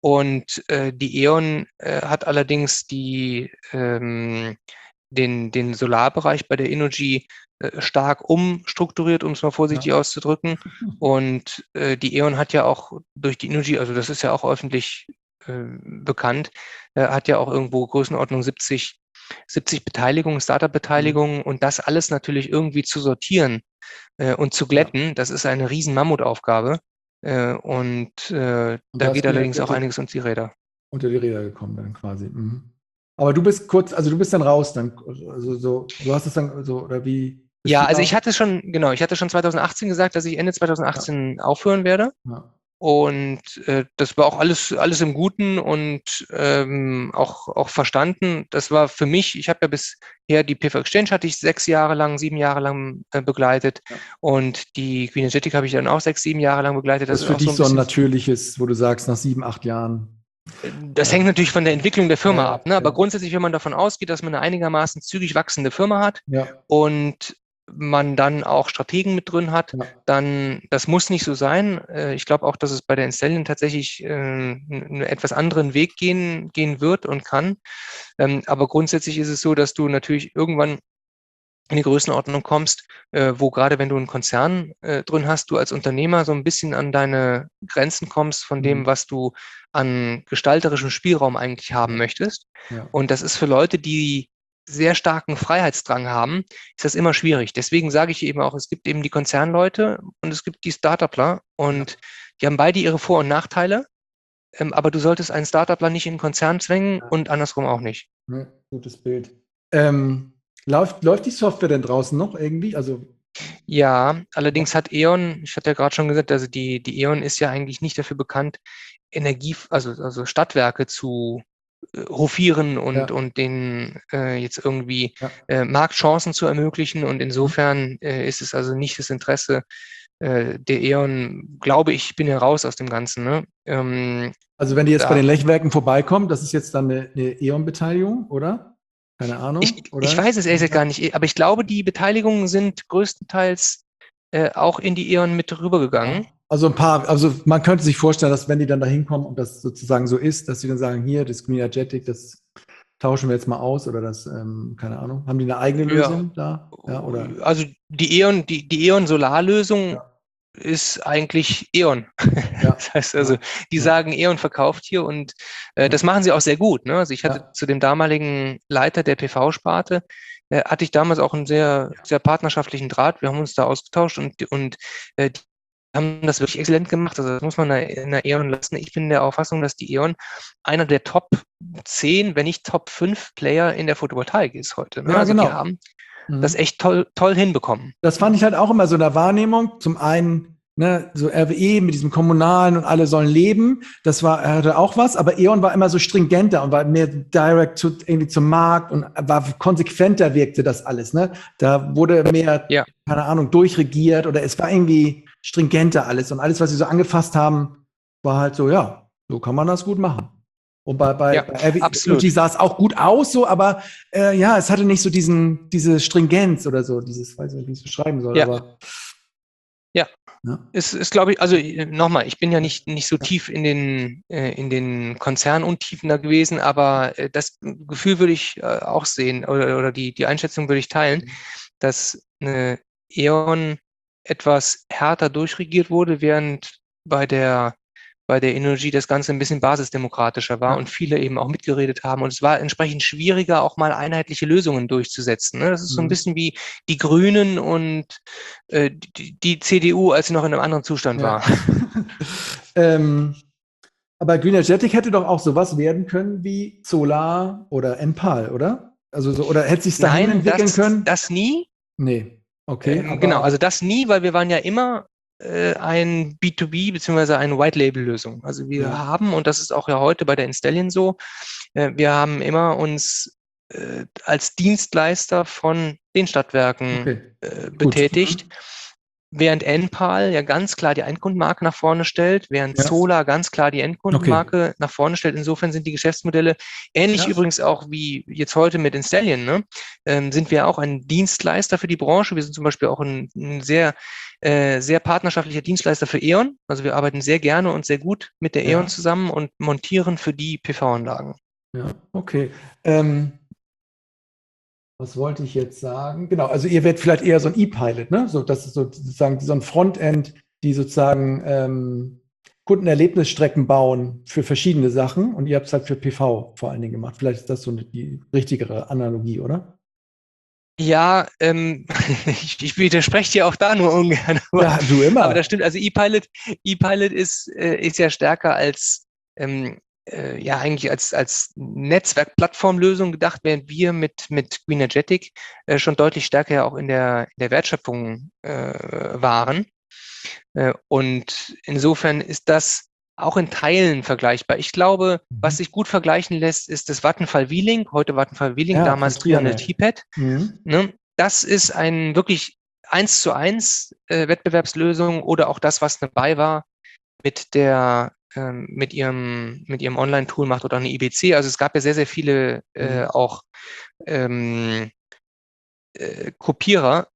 Und äh, die E.ON äh, hat allerdings die, ähm, den, den Solarbereich bei der Innogy äh, stark umstrukturiert, um es mal vorsichtig Ja. auszudrücken. Und äh, die E.ON hat ja auch durch die Innogy, also das ist ja auch öffentlich äh, bekannt, äh, hat ja auch irgendwo Größenordnung siebzig, siebzig Beteiligungen, Startup-Beteiligungen, mhm. und das alles natürlich irgendwie zu sortieren äh, und zu glätten, ja. Das ist eine riesen Mammutaufgabe. Äh, und äh, und da geht allerdings auch einiges unter die Räder. Unter die Räder gekommen dann quasi. Mhm. Aber du bist kurz, also du bist dann raus, dann, also so, du hast es dann so, oder wie? Ja, also ich hatte schon, genau, ich hatte schon zwanzig achtzehn gesagt, dass ich Ende zwanzig achtzehn ja. aufhören werde. Ja. Und äh, das war auch alles, alles im Guten und ähm, auch, auch verstanden. Das war für mich, ich habe ja bisher die P V Exchange hatte ich sechs Jahre lang, sieben Jahre lang äh, begleitet, ja. Und die Green Energetic habe ich dann auch sechs, sieben Jahre lang begleitet. Das, das ist für auch dich so ein, so ein natürliches, wo du sagst, nach sieben, acht Jahren. Das hängt natürlich von der Entwicklung der Firma ja, ab, ne? Aber ja. grundsätzlich, wenn man davon ausgeht, dass man eine einigermaßen zügig wachsende Firma hat ja. und man dann auch Strategen mit drin hat, ja. dann, das muss nicht so sein. Ich glaube auch, dass es bei der Instellion tatsächlich äh, einen etwas anderen Weg gehen, gehen wird und kann. Ähm, aber grundsätzlich ist es so, dass du natürlich irgendwann in die Größenordnung kommst, äh, wo gerade wenn du einen Konzern äh, drin hast, du als Unternehmer so ein bisschen an deine Grenzen kommst von mhm. dem, was du an gestalterischem Spielraum eigentlich haben ja. möchtest. Ja. Und das ist für Leute, die sehr starken Freiheitsdrang haben, ist das immer schwierig. Deswegen sage ich eben auch, es gibt eben die Konzernleute und es gibt die Startupler und ja. die haben beide ihre Vor- und Nachteile, ähm, aber du solltest einen Startupler nicht in einen Konzern zwängen ja. und andersrum auch nicht. Ja, gutes Bild. Ähm, läuft, läuft die Software denn draußen noch irgendwie? Also ja, allerdings hat E.ON, ich hatte ja gerade schon gesagt, also die, die E.ON ist ja eigentlich nicht dafür bekannt, Energie, also, also Stadtwerke zu äh, hofieren und, ja. und denen äh, jetzt irgendwie ja. äh, Marktchancen zu ermöglichen. Und insofern äh, ist es also nicht das Interesse äh, der E.ON, glaube ich, bin ja raus aus dem Ganzen. Ne? Ähm, also wenn die jetzt da, bei den Lechwerken vorbeikommen, das ist jetzt dann eine, eine E.ON-Beteiligung, oder? Keine Ahnung. Ich, oder? ich weiß es ehrlich gesagt gar nicht, aber ich glaube, die Beteiligungen sind größtenteils äh, auch in die E.ON mit rübergegangen. Ja. Also ein paar, also man könnte sich vorstellen, dass wenn die dann da hinkommen und das sozusagen so ist, dass sie dann sagen, hier, das Green Energetic, das tauschen wir jetzt mal aus oder das, ähm, keine Ahnung, haben die eine eigene Lösung ja. da? Ja, oder? Also die E.ON, die, die E.ON Solarlösung ja. ist eigentlich E.ON. Ja. Das heißt also, ja. die ja. sagen, E.ON verkauft hier und äh, ja. das machen sie auch sehr gut. Ne? Also ich hatte ja. zu dem damaligen Leiter der P V-Sparte, äh, hatte ich damals auch einen sehr, sehr partnerschaftlichen Draht. Wir haben uns da ausgetauscht und, und äh, die haben das wirklich exzellent gemacht. Also das muss man in der E.ON lassen. Ich bin der Auffassung, dass die E.ON einer der Top zehn, wenn nicht Top fünf Player in der Photovoltaik ist heute. Ne? Ja, also genau. die haben mhm. das echt toll, toll hinbekommen. Das fand ich halt auch immer so in der Wahrnehmung. Zum einen, ne, so R W E mit diesem Kommunalen und alle sollen leben. Das war, hatte auch was, aber E.ON war immer so stringenter und war mehr direct zu, irgendwie zum Markt und war konsequenter wirkte das alles, ne? Da wurde mehr, ja. keine Ahnung, durchregiert oder es war irgendwie stringenter alles und alles, was sie so angefasst haben, war halt so, ja, so kann man das gut machen. Und bei, bei, ja, bei R W E sah es auch gut aus, so, aber äh, ja, es hatte nicht so diesen, diese Stringenz oder so, dieses, weiß nicht, wie ich es beschreiben soll, ja. aber ja. Ja. Es ist, glaube ich, also nochmal, ich bin ja nicht, nicht so tief in den, äh, in den Konzernuntiefen da gewesen, aber äh, das Gefühl würde ich äh, auch sehen oder, oder die, die Einschätzung würde ich teilen, dass eine E.ON etwas härter durchregiert wurde, während bei der bei der Energie das Ganze ein bisschen basisdemokratischer war ja. und viele eben auch mitgeredet haben. Und es war entsprechend schwieriger, auch mal einheitliche Lösungen durchzusetzen. Ne? Das ist mhm. so ein bisschen wie die Grünen und äh, die, die C D U, als sie noch in einem anderen Zustand ja. war. ähm, aber Green Energetic hätte doch auch sowas werden können wie Solar oder Enpal, oder? Also so, oder hätte sich dahin Nein, entwickeln das, können? das nie. Nee, okay. Ähm, genau, also das nie, weil wir waren ja immer ein B zwei B beziehungsweise eine White-Label-Lösung. Also wir ja. haben, und das ist auch ja heute bei der Instellion so, wir haben immer uns äh, als Dienstleister von den Stadtwerken okay. äh, betätigt. während Enpal ja ganz klar die Endkundenmarke nach vorne stellt, während Ja. Zola ganz klar die Endkundenmarke okay. nach vorne stellt. Insofern sind die Geschäftsmodelle ähnlich ja. übrigens auch wie jetzt heute mit Installion, ne? ähm, sind wir auch ein Dienstleister für die Branche. Wir sind zum Beispiel auch ein, ein sehr, äh, sehr partnerschaftlicher Dienstleister für E.ON. Also wir arbeiten sehr gerne und sehr gut mit der ja. E.ON zusammen und montieren für die P V-Anlagen. Ja, okay. Ähm Was wollte ich jetzt sagen? Genau, also ihr werdet vielleicht eher so ein E-Pilot, ne? So, das ist sozusagen so ein Frontend, die sozusagen ähm, Kundenerlebnisstrecken bauen für verschiedene Sachen und ihr habt es halt für P V vor allen Dingen gemacht. Vielleicht ist das so eine, die richtigere Analogie, oder? Ja, ähm, ich, ich widerspreche dir auch da nur ungern. Aber, ja, du immer. Aber das stimmt, also E-Pilot, E-Pilot ist, äh, ist ja stärker als ähm, ja eigentlich als, als Netzwerk-Plattformlösung gedacht, während wir mit, mit Greenergetic äh, schon deutlich stärker ja auch in der, in der Wertschöpfung äh, waren. Äh, und insofern ist das auch in Teilen vergleichbar. Ich glaube, mhm. was sich gut vergleichen lässt, ist das Vattenfall V-Link, heute Vattenfall V-Link, ja, damals Triangle T-Pad. Mhm. Ne? Das ist ein wirklich eins zu eins äh, Wettbewerbslösung oder auch das, was dabei war mit der mit ihrem, mit ihrem Online-Tool macht oder eine I B C. Also es gab ja sehr, sehr viele äh, mhm. auch ähm, äh, Kopierer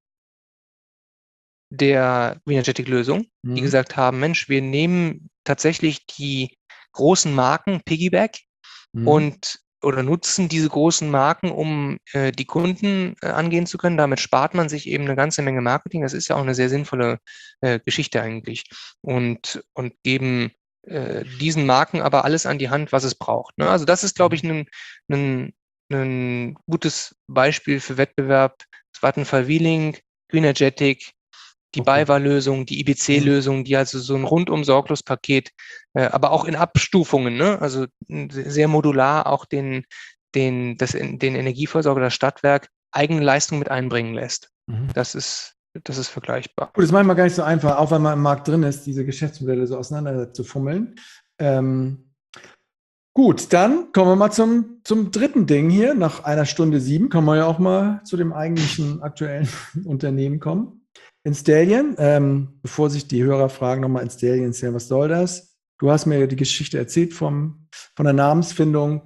der Greenergetic-Lösung, mhm. die gesagt haben, Mensch, wir nehmen tatsächlich die großen Marken Piggyback mhm. und oder nutzen diese großen Marken, um äh, die Kunden äh, angehen zu können. Damit spart man sich eben eine ganze Menge Marketing. Das ist ja auch eine sehr sinnvolle äh, Geschichte eigentlich. Und, und geben diesen Marken aber alles an die Hand, was es braucht. Ne? Also das ist, glaube ich, ein, ein, ein gutes Beispiel für Wettbewerb. Das Vattenfall V-Link, Greenergetic, die okay. BayWa-Lösung, die I B C-Lösung, die also so ein rundum sorglos Paket, äh, aber auch in Abstufungen, ne? Also sehr modular auch den, den, das, den Energieversorger, das Stadtwerk, eigene Leistung mit einbringen lässt. Mhm. Das ist Das ist vergleichbar. Gut, das ist manchmal gar nicht so einfach, auch wenn man im Markt drin ist, diese Geschäftsmodelle so auseinander zu fummeln. Ähm, gut, dann kommen wir mal zum, zum dritten Ding hier. Nach einer Stunde sieben können wir ja auch mal zu dem eigentlichen aktuellen Unternehmen kommen. Installion, ähm, bevor sich die Hörer fragen, nochmal Installion, was soll das? Du hast mir die Geschichte erzählt vom, von der Namensfindung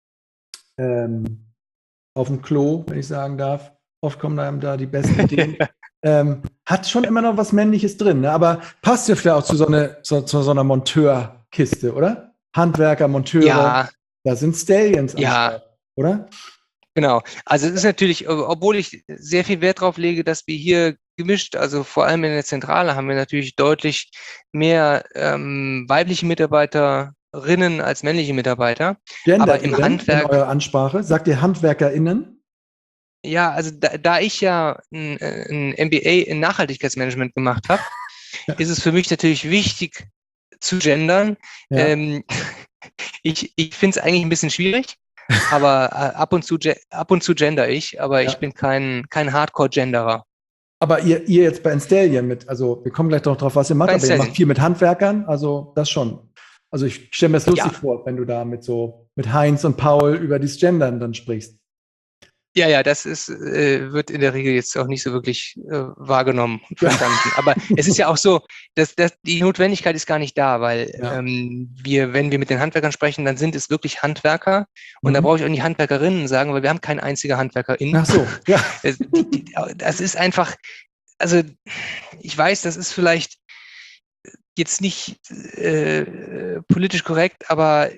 ähm, auf dem Klo, wenn ich sagen darf. Oft kommen einem da die besten Ideen. Ähm, hat schon immer noch was Männliches drin, ne? Aber passt ja vielleicht auch zu so, eine, so, zu so einer Monteurkiste, oder? Handwerker, Monteure, ja. Da sind Stallions am ja. Start, oder? Genau. Also es ist natürlich, obwohl ich sehr viel Wert darauf lege, dass wir hier gemischt, also vor allem in der Zentrale haben wir natürlich deutlich mehr ähm, weibliche Mitarbeiterinnen als männliche Mitarbeiter. Gender Aber im Handwerk. In eurer Ansprache, sagt ihr HandwerkerInnen? Ja, also da, da ich ja ein, ein M B A in Nachhaltigkeitsmanagement gemacht habe, ja. ist es für mich natürlich wichtig zu gendern. Ja. Ähm, ich ich finde es eigentlich ein bisschen schwierig, aber äh, ab und zu ab und zu gender ich, aber ja. ich bin kein, kein Hardcore-Genderer. Aber ihr, ihr jetzt bei Installion mit, also wir kommen gleich noch drauf, was ihr macht, bei aber Installion. Ihr macht viel mit Handwerkern, also das schon. Also ich stelle mir das lustig ja. vor, wenn du da mit so mit Heinz und Paul über dieses Gendern dann sprichst. Ja, ja, das ist, äh, wird in der Regel jetzt auch nicht so wirklich äh, wahrgenommen und verstanden. Aber es ist ja auch so, dass, dass die Notwendigkeit ist gar nicht da, weil ja. ähm, wir, wenn wir mit den Handwerkern sprechen, dann sind es wirklich Handwerker. Und mhm. da brauche ich auch nicht Handwerkerinnen sagen, weil wir haben keine einzige Handwerkerin. Ach so, ja. Das, die, das ist einfach, also ich weiß, das ist vielleicht jetzt nicht äh, politisch korrekt, aber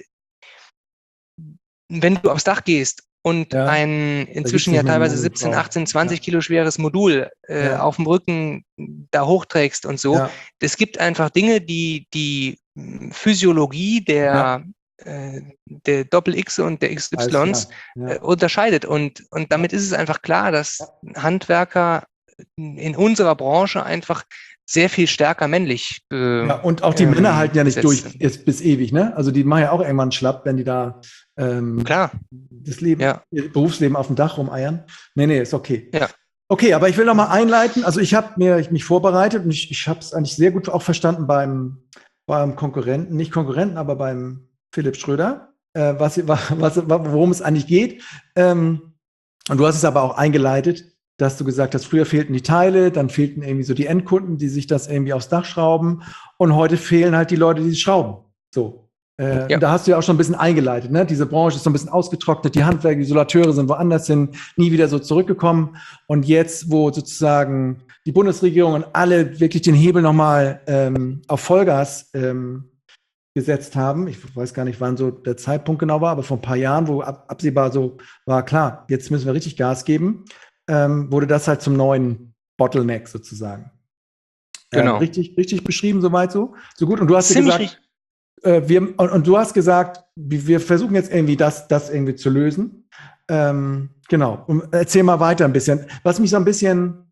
wenn du aufs Dach gehst und ja. ein inzwischen ja teilweise siebzehn, achtzehn, zwanzig ja. Kilo schweres Modul äh, ja. auf dem Rücken da hochträgst und so. Ja. Es gibt einfach Dinge, die die Physiologie der, ja. äh, der Doppel-X und der X Ys ja. äh, unterscheidet. Und, und damit ist es einfach klar, dass Handwerker in unserer Branche einfach sehr viel stärker männlich äh, ja, und auch die ähm, Männer halten ja nicht durch jetzt bis ewig, ne? Also die machen ja auch irgendwann schlapp, wenn die da ähm, Klar. das Leben, ja. ihr Berufsleben auf dem Dach rumeiern. Nee, nee, ist okay. Ja. Okay, aber ich will noch mal einleiten. Also ich habe mir ich mich vorbereitet und ich, ich habe es eigentlich sehr gut auch verstanden beim, beim Konkurrenten, nicht Konkurrenten, aber beim Philipp Schröder, äh, was, was, worum es eigentlich geht. Ähm, und du hast es aber auch eingeleitet. dass du gesagt hast, früher fehlten die Teile, dann fehlten irgendwie so die Endkunden, die sich das irgendwie aufs Dach schrauben und heute fehlen halt die Leute, die es schrauben. So. Äh, Ja. und da hast du ja auch schon ein bisschen eingeleitet, ne? Diese Branche ist so ein bisschen ausgetrocknet, die Handwerker, die Isolateure sind woanders hin, nie wieder so zurückgekommen. Und jetzt, wo sozusagen die Bundesregierung und alle wirklich den Hebel nochmal ähm, auf Vollgas ähm, gesetzt haben, ich weiß gar nicht, wann so der Zeitpunkt genau war, aber vor ein paar Jahren, wo ab, absehbar so war, klar, jetzt müssen wir richtig Gas geben, ähm, wurde das halt zum neuen Bottleneck sozusagen. Genau. Ähm, richtig, richtig beschrieben, soweit so, so gut. Und du hast ja Ziemlich gesagt, äh, wir, und, und du hast gesagt, wir versuchen jetzt irgendwie das, das irgendwie zu lösen. Ähm, genau. Und erzähl mal weiter ein bisschen. Was mich so ein bisschen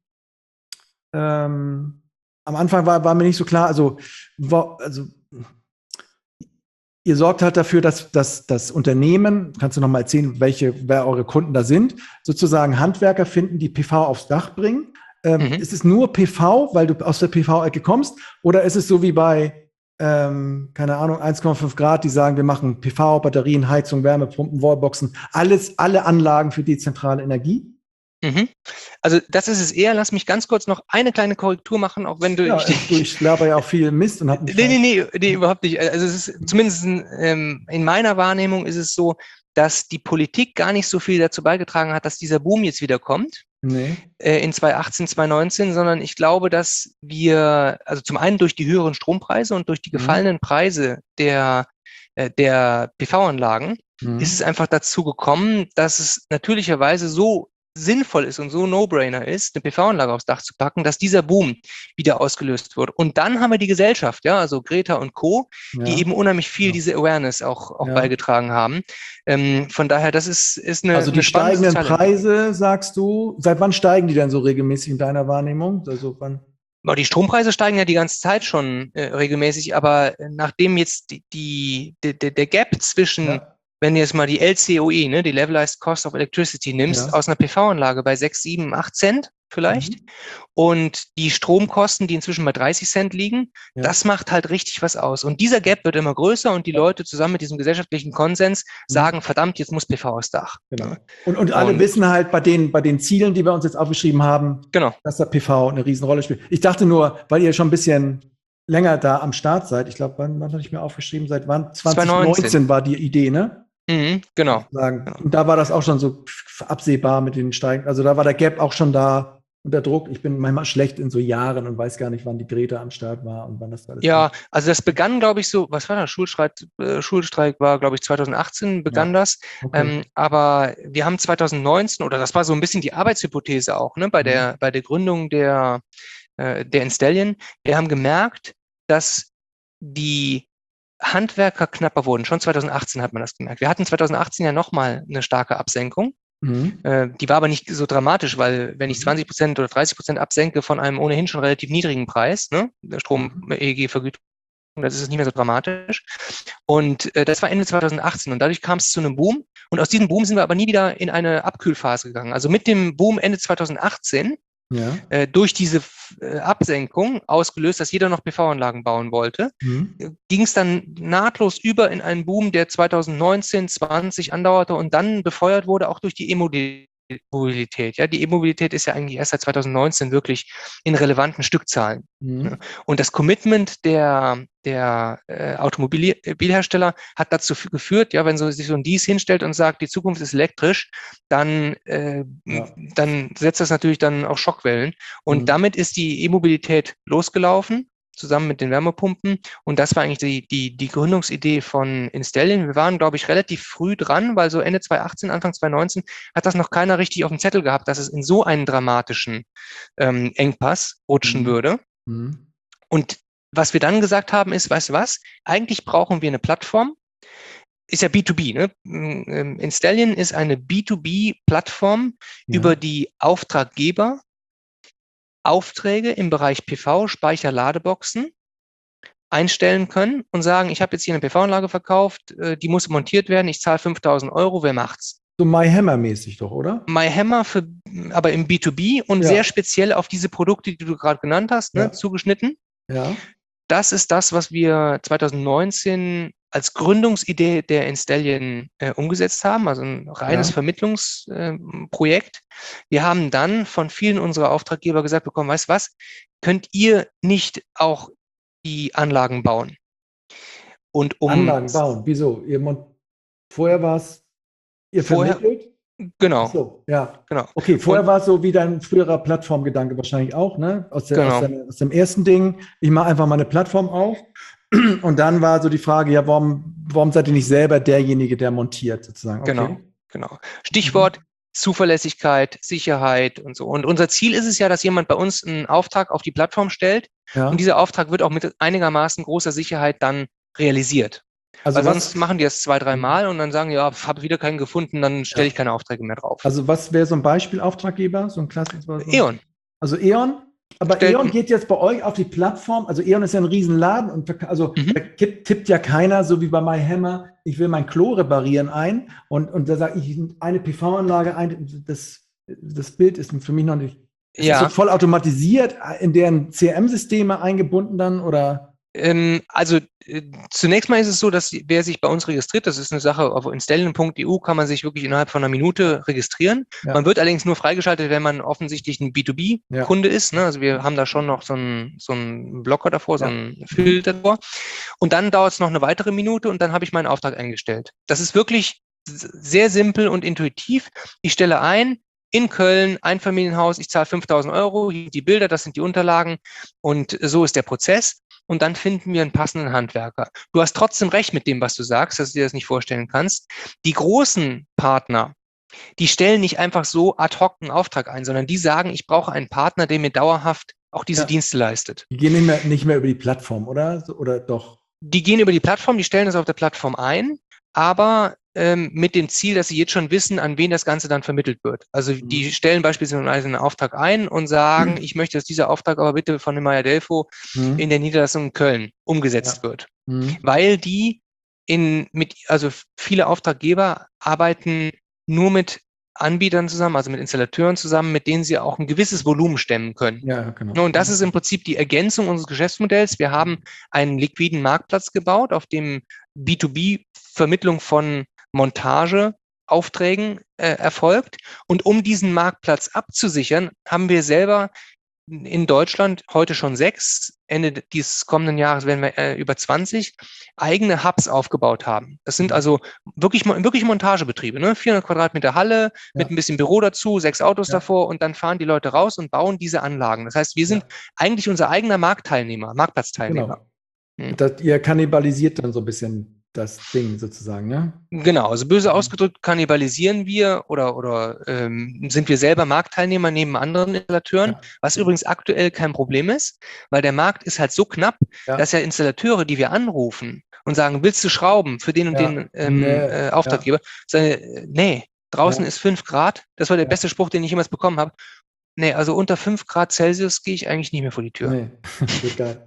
ähm, am Anfang war, war mir nicht so klar. Also, wo, also ihr sorgt halt dafür, dass, dass das Unternehmen, kannst du noch mal erzählen, welche, wer eure Kunden da sind, sozusagen Handwerker finden, die P V aufs Dach bringen. Ähm, mhm. Ist es nur P V, weil du aus der P V-Ecke kommst? Oder ist es so wie bei, ähm, keine Ahnung, eins Komma fünf Grad, die sagen, wir machen P V, Batterien, Heizung, Wärmepumpen, Wallboxen, alles, alle Anlagen für dezentrale Energie? Mhm. Also das ist es eher. Lass mich ganz kurz noch eine kleine Korrektur machen, auch wenn du... Ja, ich, ich laber ja auch viel Mist und habe mich... Nee, nee, nee, nee, überhaupt nicht. Also es ist zumindest ähm, in meiner Wahrnehmung ist es so, dass die Politik gar nicht so viel dazu beigetragen hat, dass dieser Boom jetzt wieder kommt. Nee. Äh, in zwanzig achtzehn, zwanzig neunzehn, sondern ich glaube, dass wir, also zum einen durch die höheren Strompreise und durch die gefallenen mhm. Preise der, äh, der P V-Anlagen mhm. ist es einfach dazu gekommen, dass es natürlicherweise so sinnvoll ist und so No-Brainer ist, eine P V-Anlage aufs Dach zu packen, dass dieser Boom wieder ausgelöst wird. Und dann haben wir die Gesellschaft, ja, also Greta und Co., ja. die eben unheimlich viel ja. diese Awareness auch, auch ja. beigetragen haben. Ähm, von daher, das ist, ist eine Also die eine steigenden Preise, sagst du, seit wann steigen die denn so regelmäßig in deiner Wahrnehmung? Also wann? Die Strompreise steigen ja die ganze Zeit schon äh, regelmäßig, aber nachdem jetzt die, die, die, der Gap zwischen ja. wenn du jetzt mal die L C O E, ne, die Levelized Cost of Electricity nimmst, ja. aus einer P V-Anlage bei sechs, sieben, acht Cent vielleicht mhm. und die Stromkosten, die inzwischen bei dreißig Cent liegen, ja. das macht halt richtig was aus. Und dieser Gap wird immer größer und die Leute zusammen mit diesem gesellschaftlichen Konsens sagen, mhm. verdammt, jetzt muss P V aufs Dach. Genau. Und, und alle und, wissen halt bei den, bei den Zielen, die wir uns jetzt aufgeschrieben haben, genau. dass da P V eine Riesenrolle spielt. Ich dachte nur, weil ihr schon ein bisschen länger da am Start seid, ich glaube, wann, wann hatte ich mir aufgeschrieben, seit wann? zwanzig neunzehn war die Idee, ne? Mhm, genau. Sagen. Und da war das auch schon so absehbar mit den Steigen. Also da war der Gap auch schon da unter Druck. Ich bin manchmal schlecht in so Jahren und weiß gar nicht, wann die Greta am Start war und wann das alles Ja, war. also das begann, glaube ich, so, was war das? Schulstreik, äh, Schulstreik war, glaube ich, zwanzig achtzehn begann ja. das. Okay. Ähm, aber wir haben zwanzig neunzehn, oder das war so ein bisschen die Arbeitshypothese auch, ne, bei mhm. der, bei der Gründung der, äh, der Installion. Wir haben gemerkt, dass die Handwerker knapper wurden. Schon zwanzig achtzehn hat man das gemerkt. Wir hatten zwanzig achtzehn ja nochmal eine starke Absenkung. Mhm. Äh, die war aber nicht so dramatisch, weil wenn ich zwanzig Prozent oder dreißig Prozent absenke von einem ohnehin schon relativ niedrigen Preis, ne, der Strom-E E G-Vergütung, das ist es nicht mehr so dramatisch. Und äh, das war Ende zwanzig achtzehn und dadurch kam es zu einem Boom. Und aus diesem Boom sind wir aber nie wieder in eine Abkühlphase gegangen. Also mit dem Boom Ende zwanzig achtzehn Ja. Äh, durch diese äh, Absenkung ausgelöst, dass jeder noch P V-Anlagen bauen wollte, mhm. äh, ging es dann nahtlos über in einen Boom, der zwanzig neunzehn, zwanzig andauerte und dann befeuert wurde, auch durch die E-Mobilität. Ja, die E-Mobilität ist ja eigentlich erst seit zwanzig neunzehn wirklich in relevanten Stückzahlen. Mhm. Ja. Und das Commitment der, der äh, Automobilhersteller hat dazu geführt, ja, wenn so sich so ein Dies hinstellt und sagt, die Zukunft ist elektrisch, dann, äh, ja. dann setzt das natürlich dann auch Schockwellen. Und mhm. damit ist die E-Mobilität losgelaufen, zusammen mit den Wärmepumpen. Und das war eigentlich die, die, die Gründungsidee von Installion. Wir waren, glaube ich, relativ früh dran, weil so Ende zwanzig achtzehn, Anfang zwanzig neunzehn hat das noch keiner richtig auf dem Zettel gehabt, dass es in so einen dramatischen ähm, Engpass rutschen mhm. würde. Mhm. Und was wir dann gesagt haben, ist, weißt du was, eigentlich brauchen wir eine Plattform, ist ja B zwei B, ne? Installion ist eine B zwei B-Plattform, ja. über die Auftraggeber Aufträge im Bereich P V, Speicher, Ladeboxen einstellen können und sagen, ich habe jetzt hier eine P V-Anlage verkauft, die muss montiert werden, ich zahle fünftausend Euro, wer macht's? So MyHammer-mäßig doch, oder? MyHammer, für, aber im B zwei B und ja. sehr speziell auf diese Produkte, die du gerade genannt hast, ne, ja. zugeschnitten. Ja. Das ist das, was wir zwanzig neunzehn als Gründungsidee der Installion äh, umgesetzt haben, also ein reines Ja. Vermittlungsprojekt. Äh, wir haben dann von vielen unserer Auftraggeber gesagt bekommen, weißt du was, könnt ihr nicht auch die Anlagen bauen? Und um Anlagen bauen, wieso? Ihr Mon- vorher war es, ihr vorher, vermittelt? genau, Ach so, ja. genau. Okay, vorher Und, war es so wie dein früherer Plattformgedanke wahrscheinlich auch, ne? Aus, der, aus, genau. der, aus dem ersten Ding, ich mache einfach mal eine Plattform auf. Und dann war so die Frage, ja, warum, warum seid ihr nicht selber derjenige, der montiert, sozusagen? Okay. Genau, genau. Stichwort Mhm. Zuverlässigkeit, Sicherheit und so. Und unser Ziel ist es ja, dass jemand bei uns einen Auftrag auf die Plattform stellt Ja. und dieser Auftrag wird auch mit einigermaßen großer Sicherheit dann realisiert. Also Weil was, sonst machen die das zwei, drei Mal und dann sagen, ja, habe wieder keinen gefunden, dann stelle Ja. ich keine Aufträge mehr drauf. Also was wäre so ein Beispielauftraggeber, so ein klassisches? So E.ON. Also E.ON, aber Stellt E.ON ein- geht jetzt bei euch auf die Plattform, also E.ON ist ja ein Riesenladen und verk- also Mhm. da tippt, tippt ja keiner, so wie bei MyHammer, ich will mein Klo reparieren ein und, und da sage ich eine P V-Anlage ein, das, das Bild ist für mich noch nicht, ist Ja. das so voll automatisiert in deren C R M-Systeme eingebunden dann oder? Ähm, also äh, zunächst mal ist es so, dass wer sich bei uns registriert, das ist eine Sache, auf installion punkt e u kann man sich wirklich innerhalb von einer Minute registrieren. Ja. Man wird allerdings nur freigeschaltet, wenn man offensichtlich ein B zwei B-Kunde Ja. ist. Ne? Also wir haben da schon noch so einen, so einen Blocker davor, so Ja. einen Filter davor. Und dann dauert es noch eine weitere Minute und dann habe ich meinen Auftrag eingestellt. Das ist wirklich sehr simpel und intuitiv. Ich stelle ein, in Köln, Einfamilienhaus, ich zahle fünftausend Euro, hier die Bilder, das sind die Unterlagen und so ist der Prozess. Und dann finden wir einen passenden Handwerker. Du hast trotzdem recht mit dem, was du sagst, dass du dir das nicht vorstellen kannst. Die großen Partner, die stellen nicht einfach so ad hoc einen Auftrag ein, sondern die sagen, ich brauche einen Partner, der mir dauerhaft auch diese Ja. Dienste leistet. Die gehen nicht mehr, nicht mehr über die Plattform, oder? So, oder doch? Die gehen über die Plattform, die stellen das auf der Plattform ein, aber ähm, mit dem Ziel, dass sie jetzt schon wissen, an wen das Ganze dann vermittelt wird. Also Mhm. die stellen beispielsweise einen Auftrag ein und sagen, mhm. ich möchte, dass dieser Auftrag aber bitte von dem Meyer Delfo mhm. in der Niederlassung in Köln umgesetzt ja. wird. Mhm. Weil die in mit, also viele Auftraggeber arbeiten nur mit Anbietern zusammen, also mit Installateuren zusammen, mit denen sie auch ein gewisses Volumen stemmen können. Ja, genau. Und das ist im Prinzip die Ergänzung unseres Geschäftsmodells. Wir haben einen liquiden Marktplatz gebaut, auf dem B zwei B-Vermittlung von Montageaufträgen äh, erfolgt. Und um diesen Marktplatz abzusichern, haben wir selber in Deutschland heute schon sechs, Ende dieses kommenden Jahres werden wir äh, über zwanzig eigene Hubs aufgebaut haben. Das sind also wirklich, wirklich Montagebetriebe, ne? vierhundert Quadratmeter Halle ja. mit ein bisschen Büro dazu, sechs Autos ja. davor und dann fahren die Leute raus und bauen diese Anlagen. Das heißt, wir sind ja. eigentlich unser eigener Marktteilnehmer, Marktplatzteilnehmer. Genau. Hm. Das, ihr kannibalisiert dann so ein bisschen das Ding sozusagen, ne? Genau, also böse ausgedrückt kannibalisieren wir oder, oder ähm, sind wir selber Marktteilnehmer neben anderen Installateuren, ja. was übrigens aktuell kein Problem ist, weil der Markt ist halt so knapp, ja. dass ja Installateure, die wir anrufen und sagen, willst du schrauben für den und ja. den ähm, nee. äh, Auftraggeber, ja. sagen, nee, draußen ja. ist fünf Grad, das war der ja. beste Spruch, den ich jemals bekommen habe. Nee, also unter fünf Grad Celsius gehe ich eigentlich nicht mehr vor die Tür. Nee, total.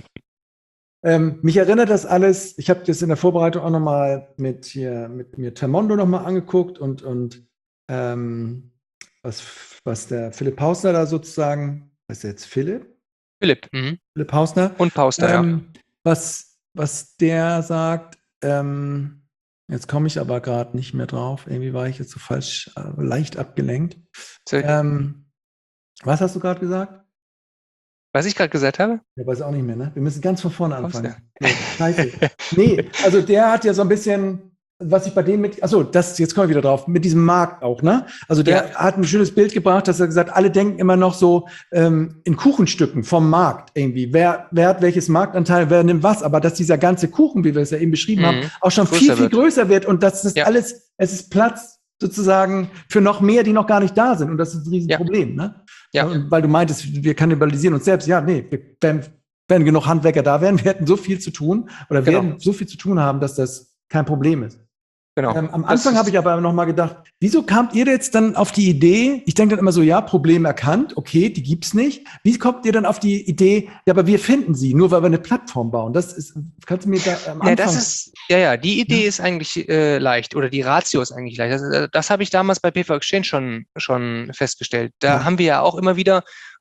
Ähm, mich erinnert das alles, ich habe das in der Vorbereitung auch nochmal mit, hier, mit mir Termondo nochmal angeguckt und, und ähm, was, was der Philipp Hausner da sozusagen, was ist der jetzt Philipp? Philipp. Mhm. Philipp Hausner. Und Pauster, ähm, ja. Was, was der sagt, ähm, jetzt komme ich aber gerade nicht mehr drauf, irgendwie war ich jetzt so falsch, äh, leicht abgelenkt. Ähm, was hast du gerade gesagt? Was ich gerade gesagt habe? Ja, weiß auch nicht mehr, ne? Wir müssen ganz von vorne anfangen. Nee, scheiße. Nee, also der hat ja so ein bisschen, was ich bei dem mit, achso, das, jetzt kommen wir wieder drauf, mit diesem Markt auch, ne? Also der ja. hat ein schönes Bild gebracht, dass er gesagt, alle denken immer noch so ähm, in Kuchenstücken vom Markt irgendwie. Wer, wer hat welches Marktanteil, wer nimmt was, aber dass dieser ganze Kuchen, wie wir es ja eben beschrieben mhm. haben, auch schon größer viel, viel wird. größer wird und dass das ja. alles, es ist Platz sozusagen für noch mehr, die noch gar nicht da sind und das ist ein Riesenproblem, ja. ne? Ja. Weil du meintest, wir kannibalisieren uns selbst. Ja, nee, wenn, wenn genug Handwerker da wären, wir hätten so viel zu tun oder genau. werden so viel zu tun haben, dass das kein Problem ist. Genau. Ähm, am Anfang habe ich aber noch mal gedacht, wieso kamt ihr jetzt dann auf die Idee, ich denke dann immer so, ja, Problem erkannt, okay, die gibt's nicht. Wie kommt ihr dann auf die Idee, ja, aber wir finden sie, nur weil wir eine Plattform bauen? Das ist, kannst du mir da am Anfang... Ja, das ist, ja, ja, die Idee ja. ist eigentlich äh, leicht oder die Ratio ist eigentlich leicht. Das, das habe ich damals bei P V Exchange schon, schon festgestellt. Da ja. haben wir ja auch immer wieder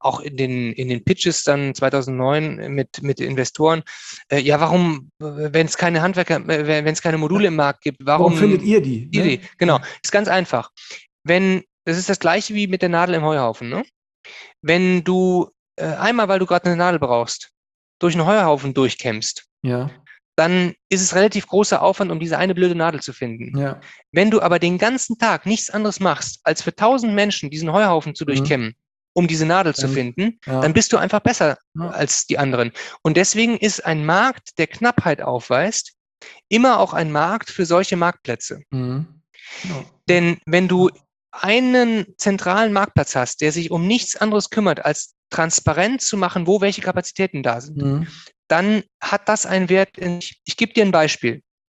auch in den, in den Pitches dann zweitausendneun mit, mit Investoren, äh, ja, warum, wenn es keine Handwerker, äh, wenn es keine Module im Markt gibt, warum, warum findet ihr die? Ihr Ne? die? Genau, Ja. ist ganz einfach. Wenn, das ist das Gleiche wie mit der Nadel im Heuhaufen, ne? Wenn du äh, einmal, weil du gerade eine Nadel brauchst, durch einen Heuhaufen durchkämmst, Ja. dann ist es relativ großer Aufwand, um diese eine blöde Nadel zu finden. Ja. Wenn du aber den ganzen Tag nichts anderes machst, als für tausend Menschen diesen Heuhaufen zu durchkämmen, mhm. um diese Nadel zu Dann, finden, ja. dann bist du einfach besser ja. als die anderen. Und deswegen ist ein Markt, der Knappheit aufweist, immer auch ein Markt für solche Marktplätze. Mhm. Ja. Denn wenn du einen zentralen Marktplatz hast, der sich um nichts anderes kümmert, als transparent zu machen, wo welche Kapazitäten da sind, mhm. dann hat das einen Wert. In, ich, ich gebe dir ein Beispiel.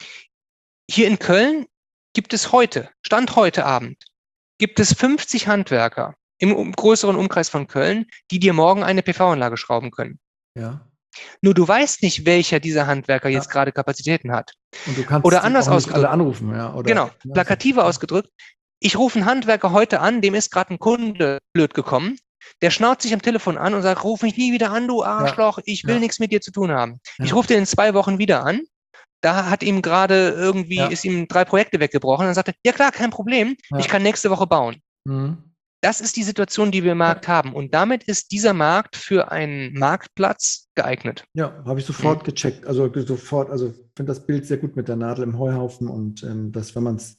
Hier in Köln gibt es heute, Stand heute Abend, gibt es fünfzig Handwerker im um, größeren Umkreis von Köln, die dir morgen eine P V-Anlage schrauben können. Ja. Nur du weißt nicht, welcher dieser Handwerker ja. jetzt gerade Kapazitäten hat. Und du kannst oder anders auch nicht ausgedrückt, alle anrufen. Ja, oder, genau, ja, plakativer ja. ausgedrückt. Ich rufe einen Handwerker heute an, dem ist gerade ein Kunde blöd gekommen. Der schnauzt sich am Telefon an und sagt, ruf mich nie wieder an, du Arschloch, ja. ich will ja. nichts mit dir zu tun haben. Ja. Ich rufe den in zwei Wochen wieder an. Da hat ihm gerade irgendwie, ja. ist ihm drei Projekte weggebrochen. Dann sagt er, ja klar, kein Problem, ja. ich kann nächste Woche bauen. Mhm. Das ist die Situation, die wir im Markt ja. haben. Und damit ist dieser Markt für einen Marktplatz geeignet. Ja, habe ich sofort mhm. gecheckt. Also sofort, also ich finde das Bild sehr gut mit der Nadel im Heuhaufen und ähm, dass, wenn man es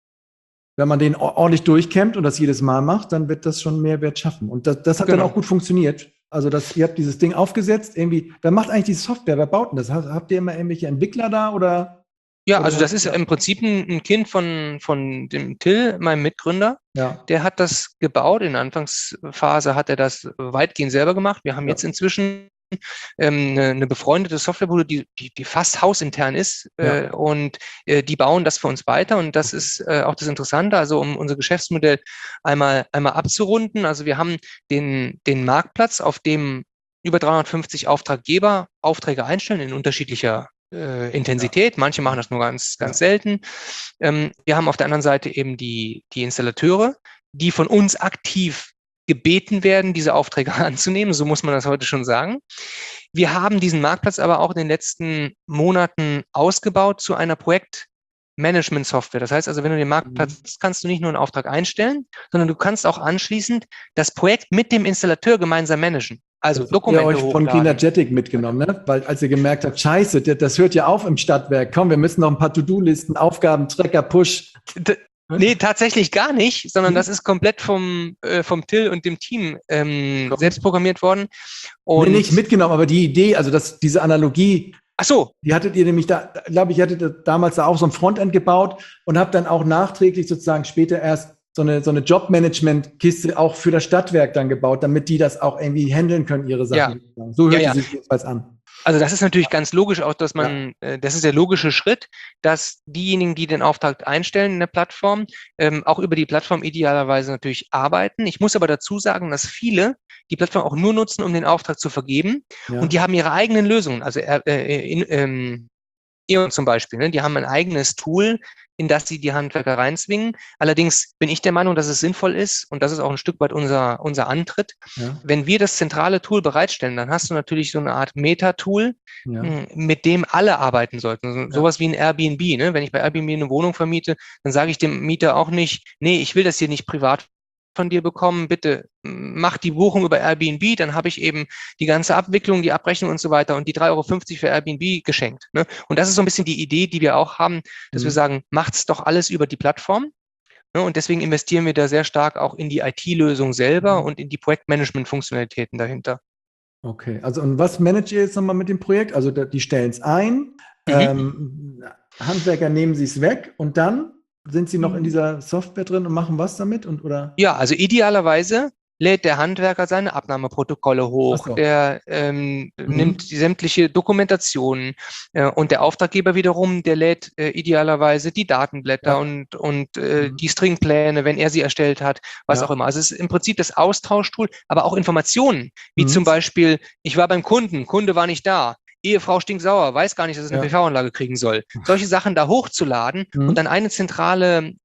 Wenn man den ordentlich durchkämmt und das jedes Mal macht, dann wird das schon Mehrwert schaffen. Und das, das hat genau. dann auch gut funktioniert. Also das, ihr habt dieses Ding aufgesetzt, irgendwie, wer macht eigentlich die Software, wer baut denn das? Habt ihr immer irgendwelche Entwickler da oder? Ja, oder also das ist ja. im Prinzip ein, ein Kind von, von dem Till, meinem Mitgründer. Ja. Der hat das gebaut. In der Anfangsphase hat er das weitgehend selber gemacht. Wir haben ja. jetzt inzwischen Ähm, eine, eine befreundete Softwarebude, die, die, die fast hausintern ist äh, ja. und äh, die bauen das für uns weiter und das ist äh, auch das Interessante, also um unser Geschäftsmodell einmal, einmal abzurunden. Also wir haben den, den Marktplatz, auf dem über dreihundertfünfzig Auftraggeber Aufträge einstellen in unterschiedlicher äh, Intensität. Manche machen das nur ganz, ganz ja. selten. Ähm, wir haben auf der anderen Seite eben die, die Installateure, die von uns aktiv gebeten werden, diese Aufträge anzunehmen, so muss man das heute schon sagen. Wir haben diesen Marktplatz aber auch in den letzten Monaten ausgebaut zu einer Projektmanagement-Software. Das heißt also, wenn du den Marktplatz hast, kannst du nicht nur einen Auftrag einstellen, sondern du kannst auch anschließend das Projekt mit dem Installateur gemeinsam managen. Also Dokumente hochladen. Ihr euch von Kinergetic mitgenommen, ne? Weil als ihr gemerkt habt, scheiße, das hört ja auf im Stadtwerk. Komm, wir müssen noch ein paar To-Do-Listen, Aufgaben, Tracker, Push. Nee, tatsächlich gar nicht, sondern das ist komplett vom, äh, vom Till und dem Team ähm, selbst programmiert worden. Und nee, nicht mitgenommen, aber die Idee, also das, diese Analogie, ach so. Die hattet ihr nämlich da, glaube ich, hattet ihr damals da auch so ein Frontend gebaut und habt dann auch nachträglich sozusagen später erst so eine, so eine Job-Management-Kiste auch für das Stadtwerk dann gebaut, damit die das auch irgendwie handeln können, ihre Sachen. Ja. So hört ja, ja. sie sich jedenfalls an. Also das ist natürlich ganz logisch auch, dass man, ja. äh, das ist der logische Schritt, dass diejenigen, die den Auftrag einstellen in der Plattform, ähm, auch über die Plattform idealerweise natürlich arbeiten. Ich muss aber dazu sagen, dass viele die Plattform auch nur nutzen, um den Auftrag zu vergeben. Ja. Und die haben ihre eigenen Lösungen. Also äh, in, ähm, E.ON zum Beispiel, ne? Die haben ein eigenes Tool, in das sie die Handwerker reinzwingen. Allerdings bin ich der Meinung, dass es sinnvoll ist, und das ist auch ein Stück weit unser, unser Antritt. Ja. Wenn wir das zentrale Tool bereitstellen, dann hast du natürlich so eine Art Meta-Tool, ja. mit dem alle arbeiten sollten. Also ja. Sowas wie ein Airbnb. Ne? Wenn ich bei Airbnb eine Wohnung vermiete, dann sage ich dem Mieter auch nicht, nee, ich will das hier nicht privat von dir bekommen, bitte mach die Buchung über Airbnb, dann habe ich eben die ganze Abwicklung, die Abrechnung und so weiter und die drei Euro fünfzig für Airbnb geschenkt. Ne? Und das ist so ein bisschen die Idee, die wir auch haben, dass mhm. wir sagen, macht's doch alles über die Plattform. Ne? Und deswegen investieren wir da sehr stark auch in die I T-Lösung selber mhm. und in die Projektmanagement-Funktionalitäten dahinter. Okay, also und was managt ihr jetzt nochmal mit dem Projekt? Also die stellen es ein, mhm. ähm, Handwerker nehmen sie es weg und dann sind Sie noch in dieser Software drin und machen was damit? Und, oder? Ja, also idealerweise lädt der Handwerker seine Abnahmeprotokolle hoch, so. der ähm, mhm. nimmt die sämtliche Dokumentation äh, und der Auftraggeber wiederum, der lädt äh, idealerweise die Datenblätter ja. und, und äh, mhm. die Stringpläne, wenn er sie erstellt hat, was ja. auch immer. Also es ist im Prinzip das Austauschtool, aber auch Informationen, wie mhm. zum Beispiel, ich war beim Kunden, Kunde war nicht da. Ehefrau stinksauer, weiß gar nicht, dass es eine ja. P V-Anlage kriegen soll. Solche Sachen da hochzuladen mhm. und dann eine zentrale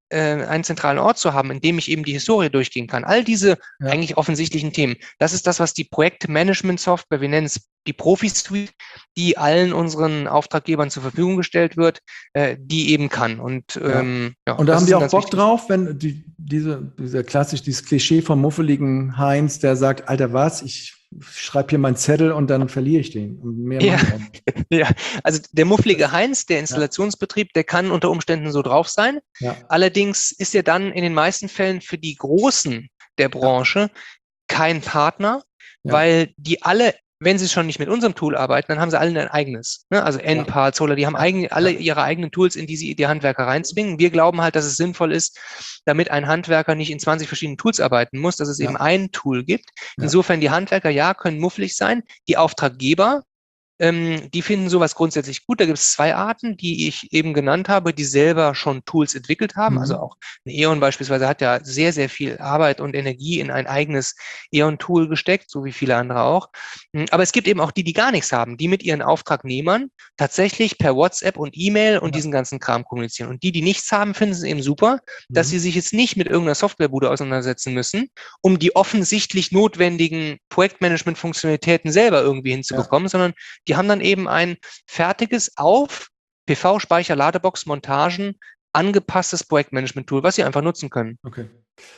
äh, einen zentralen Ort zu haben, in dem ich eben die Historie durchgehen kann. All diese Ja. eigentlich offensichtlichen Themen. Das ist das, was die Projektmanagement-Software, wir nennen es die Profi-Suite, die allen unseren Auftraggebern zur Verfügung gestellt wird, äh, die eben kann. Und, ähm, ja. Ja, und da das haben ist die auch ganz Bock wichtig. drauf, wenn die, diese, dieser klassisch, dieses Klischee vom muffeligen Heinz, der sagt, Alter, was, ich schreibe hier meinen Zettel und dann verliere ich den. Und mehr Ja. mache ich auch. Ja, also der mufflige Das- Heinz, der Installationsbetrieb, der kann unter Umständen so drauf sein. Ja, Allerdings ist er dann in den meisten Fällen für die Großen der Branche kein Partner, Ja. weil die alle, wenn sie schon nicht mit unserem Tool arbeiten, dann haben sie alle ein eigenes. Ne? Also N P A, Zoller, die haben Ja. eigene, alle Ja. ihre eigenen Tools, in die sie die Handwerker reinzwingen. Wir glauben halt, dass es sinnvoll ist, damit ein Handwerker nicht in zwanzig verschiedenen Tools arbeiten muss, dass es Ja. eben ein Tool gibt. Ja. Insofern, die Handwerker, ja, können mufflig sein. Die Auftraggeber, Ähm, die finden sowas grundsätzlich gut. Da gibt es zwei Arten, die ich eben genannt habe, die selber schon Tools entwickelt haben. Mhm. Also auch ein E.ON beispielsweise hat ja sehr, sehr viel Arbeit und Energie in ein eigenes E.ON-Tool gesteckt, so wie viele andere auch. Aber es gibt eben auch die, die gar nichts haben, die mit ihren Auftragnehmern tatsächlich per WhatsApp und E-Mail und Ja. diesen ganzen Kram kommunizieren. Und die, die nichts haben, finden es eben super, dass Mhm. sie sich jetzt nicht mit irgendeiner Softwarebude auseinandersetzen müssen, um die offensichtlich notwendigen Projektmanagement-Funktionalitäten selber irgendwie hinzubekommen, Ja. sondern die haben dann eben ein fertiges, auf P V-Speicher, Ladebox, Montagen angepasstes Projektmanagement-Tool, was sie einfach nutzen können. Okay.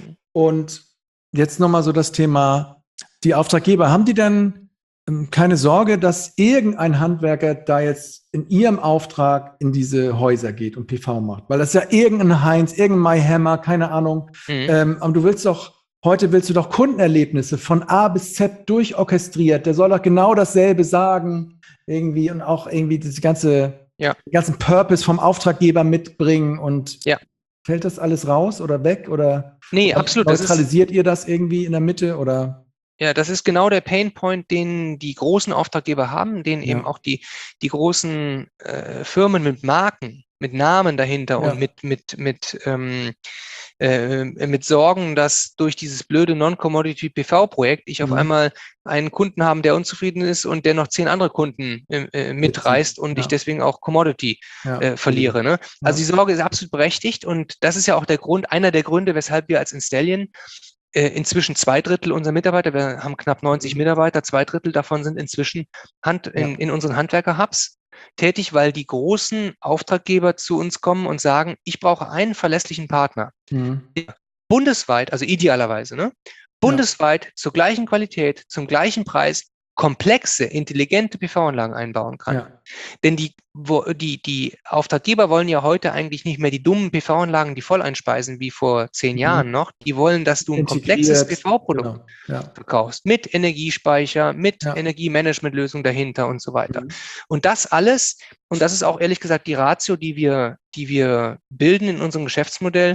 Und jetzt nochmal so das Thema, die Auftraggeber, haben die denn ähm, keine Sorge, dass irgendein Handwerker da jetzt in ihrem Auftrag in diese Häuser geht und P V macht? Weil das ist ja irgendein Heinz, irgendein MyHammer, keine Ahnung. Mhm. Ähm, aber du willst doch, heute willst du doch Kundenerlebnisse von A bis Z durchorchestriert. Der soll doch genau dasselbe sagen irgendwie und auch irgendwie das ganze, Ja. den ganzen Purpose vom Auftraggeber mitbringen. Und Ja. fällt das alles raus oder weg? Oder Nee, absolut. Das ist, neutralisiert ihr das irgendwie in der Mitte? Oder? ja, das ist genau der Painpoint, den die großen Auftraggeber haben, den Ja. eben auch die, die großen äh, Firmen mit Marken, mit Namen dahinter Ja. und mit, mit, mit, ähm, äh, mit Sorgen, dass durch dieses blöde Non-Commodity-P V-Projekt ich auf Mhm. einmal einen Kunden haben, der unzufrieden ist und der noch zehn andere Kunden äh, äh, mitreißt und Ja. ich deswegen auch Commodity Ja. äh, verliere. Ne? Also Ja. die Sorge ist absolut berechtigt und das ist ja auch der Grund, einer der Gründe, weshalb wir als Installion äh, inzwischen zwei Drittel unserer Mitarbeiter, wir haben knapp neunzig Mhm. Mitarbeiter, zwei Drittel davon sind inzwischen Hand, in, Ja. in unseren Handwerker-Hubs tätig, weil die großen Auftraggeber zu uns kommen und sagen, ich brauche einen verlässlichen Partner, Mhm. bundesweit, also idealerweise, ne? Bundesweit zur gleichen Qualität, zum gleichen Preis komplexe, intelligente P V-Anlagen einbauen kann. Ja. Denn die, wo, die, die Auftraggeber wollen ja heute eigentlich nicht mehr die dummen P V-Anlagen, die voll einspeisen, wie vor zehn Mhm. Jahren noch. Die wollen, dass du ein komplexes P V-Produkt Genau. Ja. verkaufst, mit Energiespeicher, mit Ja. Energiemanagementlösung dahinter und so weiter. Mhm. Und das alles, und das ist auch ehrlich gesagt die Ratio, die wir, die wir bilden in unserem Geschäftsmodell,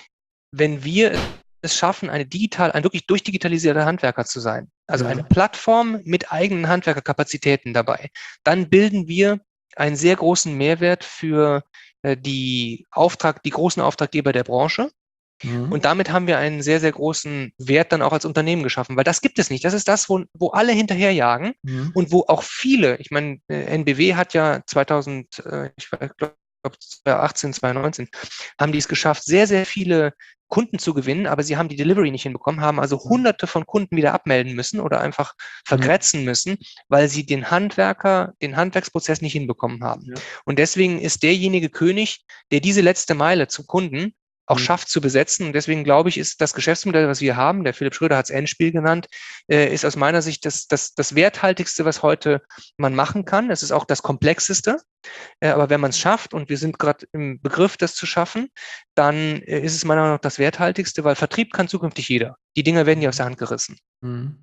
wenn wir es schaffen, eine digital, ein wirklich durchdigitalisierter Handwerker zu sein, also Ja. eine Plattform mit eigenen Handwerkerkapazitäten dabei, dann bilden wir einen sehr großen Mehrwert für äh, die Auftrag, die großen Auftraggeber der Branche. Mhm. Und damit haben wir einen sehr, sehr großen Wert dann auch als Unternehmen geschaffen, weil das gibt es nicht. Das ist das, wo, wo alle hinterherjagen Mhm. und wo auch viele, ich meine, äh, N B W hat ja zweitausend, äh, ich glaube zweitausendachtzehn, zweitausendneunzehn, haben die es geschafft, sehr, sehr viele Kunden zu gewinnen, aber sie haben die Delivery nicht hinbekommen, haben also hunderte von Kunden wieder abmelden müssen oder einfach vergrätzen müssen, weil sie den Handwerker, den Handwerksprozess nicht hinbekommen haben. Ja. Und deswegen ist derjenige König, der diese letzte Meile zum Kunden auch Mhm. schafft zu besetzen. Und deswegen glaube ich, ist das Geschäftsmodell, was wir haben, der Philipp Schröder hat es Endspiel genannt, äh, ist aus meiner Sicht das, das, das werthaltigste, was heute man machen kann. Es ist auch das komplexeste. Äh, aber wenn man es schafft, und wir sind gerade im Begriff, das zu schaffen, dann äh, ist es meiner Meinung nach das werthaltigste, weil Vertrieb kann zukünftig jeder. Die Dinger werden ja aus der Hand gerissen. Mhm.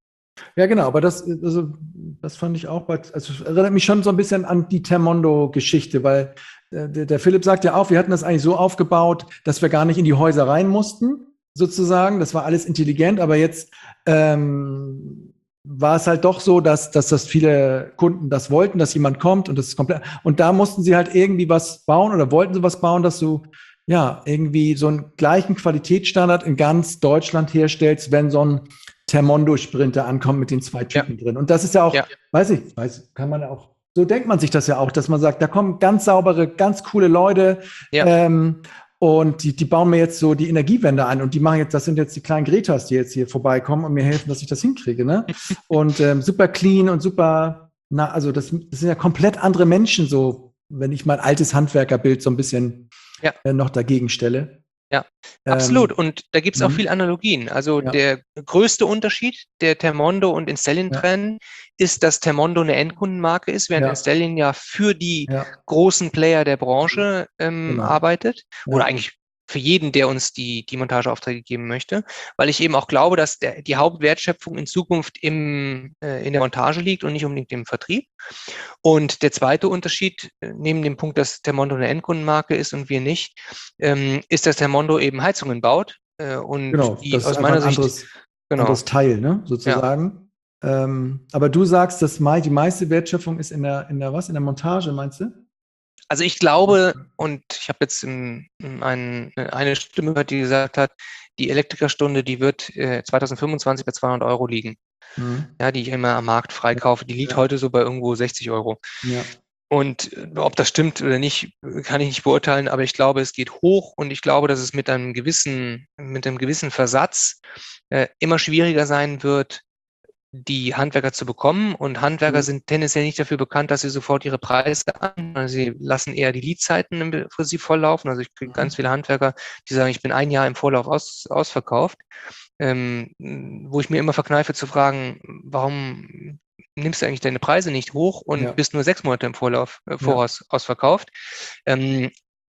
Ja, genau, aber das, also, das fand ich auch, bei, also erinnert mich schon so ein bisschen an die Termondo-Geschichte, weil äh, der, der Philipp sagt ja auch, wir hatten das eigentlich so aufgebaut, dass wir gar nicht in die Häuser rein mussten, sozusagen. Das war alles intelligent, aber jetzt ähm, war es halt doch so, dass, dass das viele Kunden das wollten, dass jemand kommt und das ist komplett. Und da mussten sie halt irgendwie was bauen oder wollten sie was bauen, dass du ja irgendwie so einen gleichen Qualitätsstandard in ganz Deutschland herstellst, wenn so ein Termondo-Sprinter ankommt mit den zwei Typen ja. drin. Und das ist ja auch, ja. weiß ich, weiß, kann man auch, so denkt man sich das ja auch, dass man sagt, da kommen ganz saubere, ganz coole Leute. Ja. Ähm, Und die, die bauen mir jetzt so die Energiewende ein und die machen jetzt, das sind jetzt die kleinen Gretas, die jetzt hier vorbeikommen und mir helfen, dass ich das hinkriege, ne? Und ähm, super clean und super, na, also das, das sind ja komplett andere Menschen, so, wenn ich mein altes Handwerkerbild so ein bisschen Ja. äh, noch dagegen stelle. Ja, Ähm, absolut. Und da gibt es auch mhm. viele Analogien. Also Ja. der größte Unterschied der Thermondo und Instellien-Trennen ist, dass Thermondo eine Endkundenmarke ist, während Ja. Instellien ja für die Ja. großen Player der Branche ähm, Genau. arbeitet. Ja. Oder eigentlich für jeden, der uns die, die Montageaufträge geben möchte, weil ich eben auch glaube, dass der, die Hauptwertschöpfung in Zukunft im, äh, in der Montage liegt und nicht unbedingt im Vertrieb. Und der zweite Unterschied, äh, neben dem Punkt, dass Thermondo eine Endkundenmarke ist und wir nicht, ähm, ist, dass Thermondo eben Heizungen baut äh, und Genau, die das ist aus einfach meiner ein Sicht, anderes, genau, anderes Teil, ne, sozusagen. Ja. Ähm, aber du sagst, dass mei- die meiste Wertschöpfung ist in der, in der was? In der Montage, meinst du? also ich glaube, und ich habe jetzt in, in ein, eine Stimme gehört, die gesagt hat, die Elektrikerstunde, die wird äh, zwanzig fünfundzwanzig bei zweihundert Euro liegen. Mhm. Ja, die ich immer am Markt freikaufe. Die liegt Ja. heute so bei irgendwo sechzig Euro. Ja. Und äh, ob das stimmt oder nicht, kann ich nicht beurteilen, aber ich glaube, es geht hoch und ich glaube, dass es mit einem gewissen, mit einem gewissen Versatz äh, immer schwieriger sein wird, die Handwerker zu bekommen. Und Handwerker Mhm. sind tendenziell nicht dafür bekannt, dass sie sofort ihre Preise an. Also sie lassen eher die Leadzeiten für sie volllaufen. Also ich kriege Mhm. ganz viele Handwerker, die sagen, ich bin ein Jahr im Vorlauf aus, ausverkauft, ähm, wo ich mir immer verkneife zu fragen, warum nimmst du eigentlich deine Preise nicht hoch und Ja. bist nur sechs Monate im Vorlauf, äh, Voraus ja. ausverkauft. Ähm,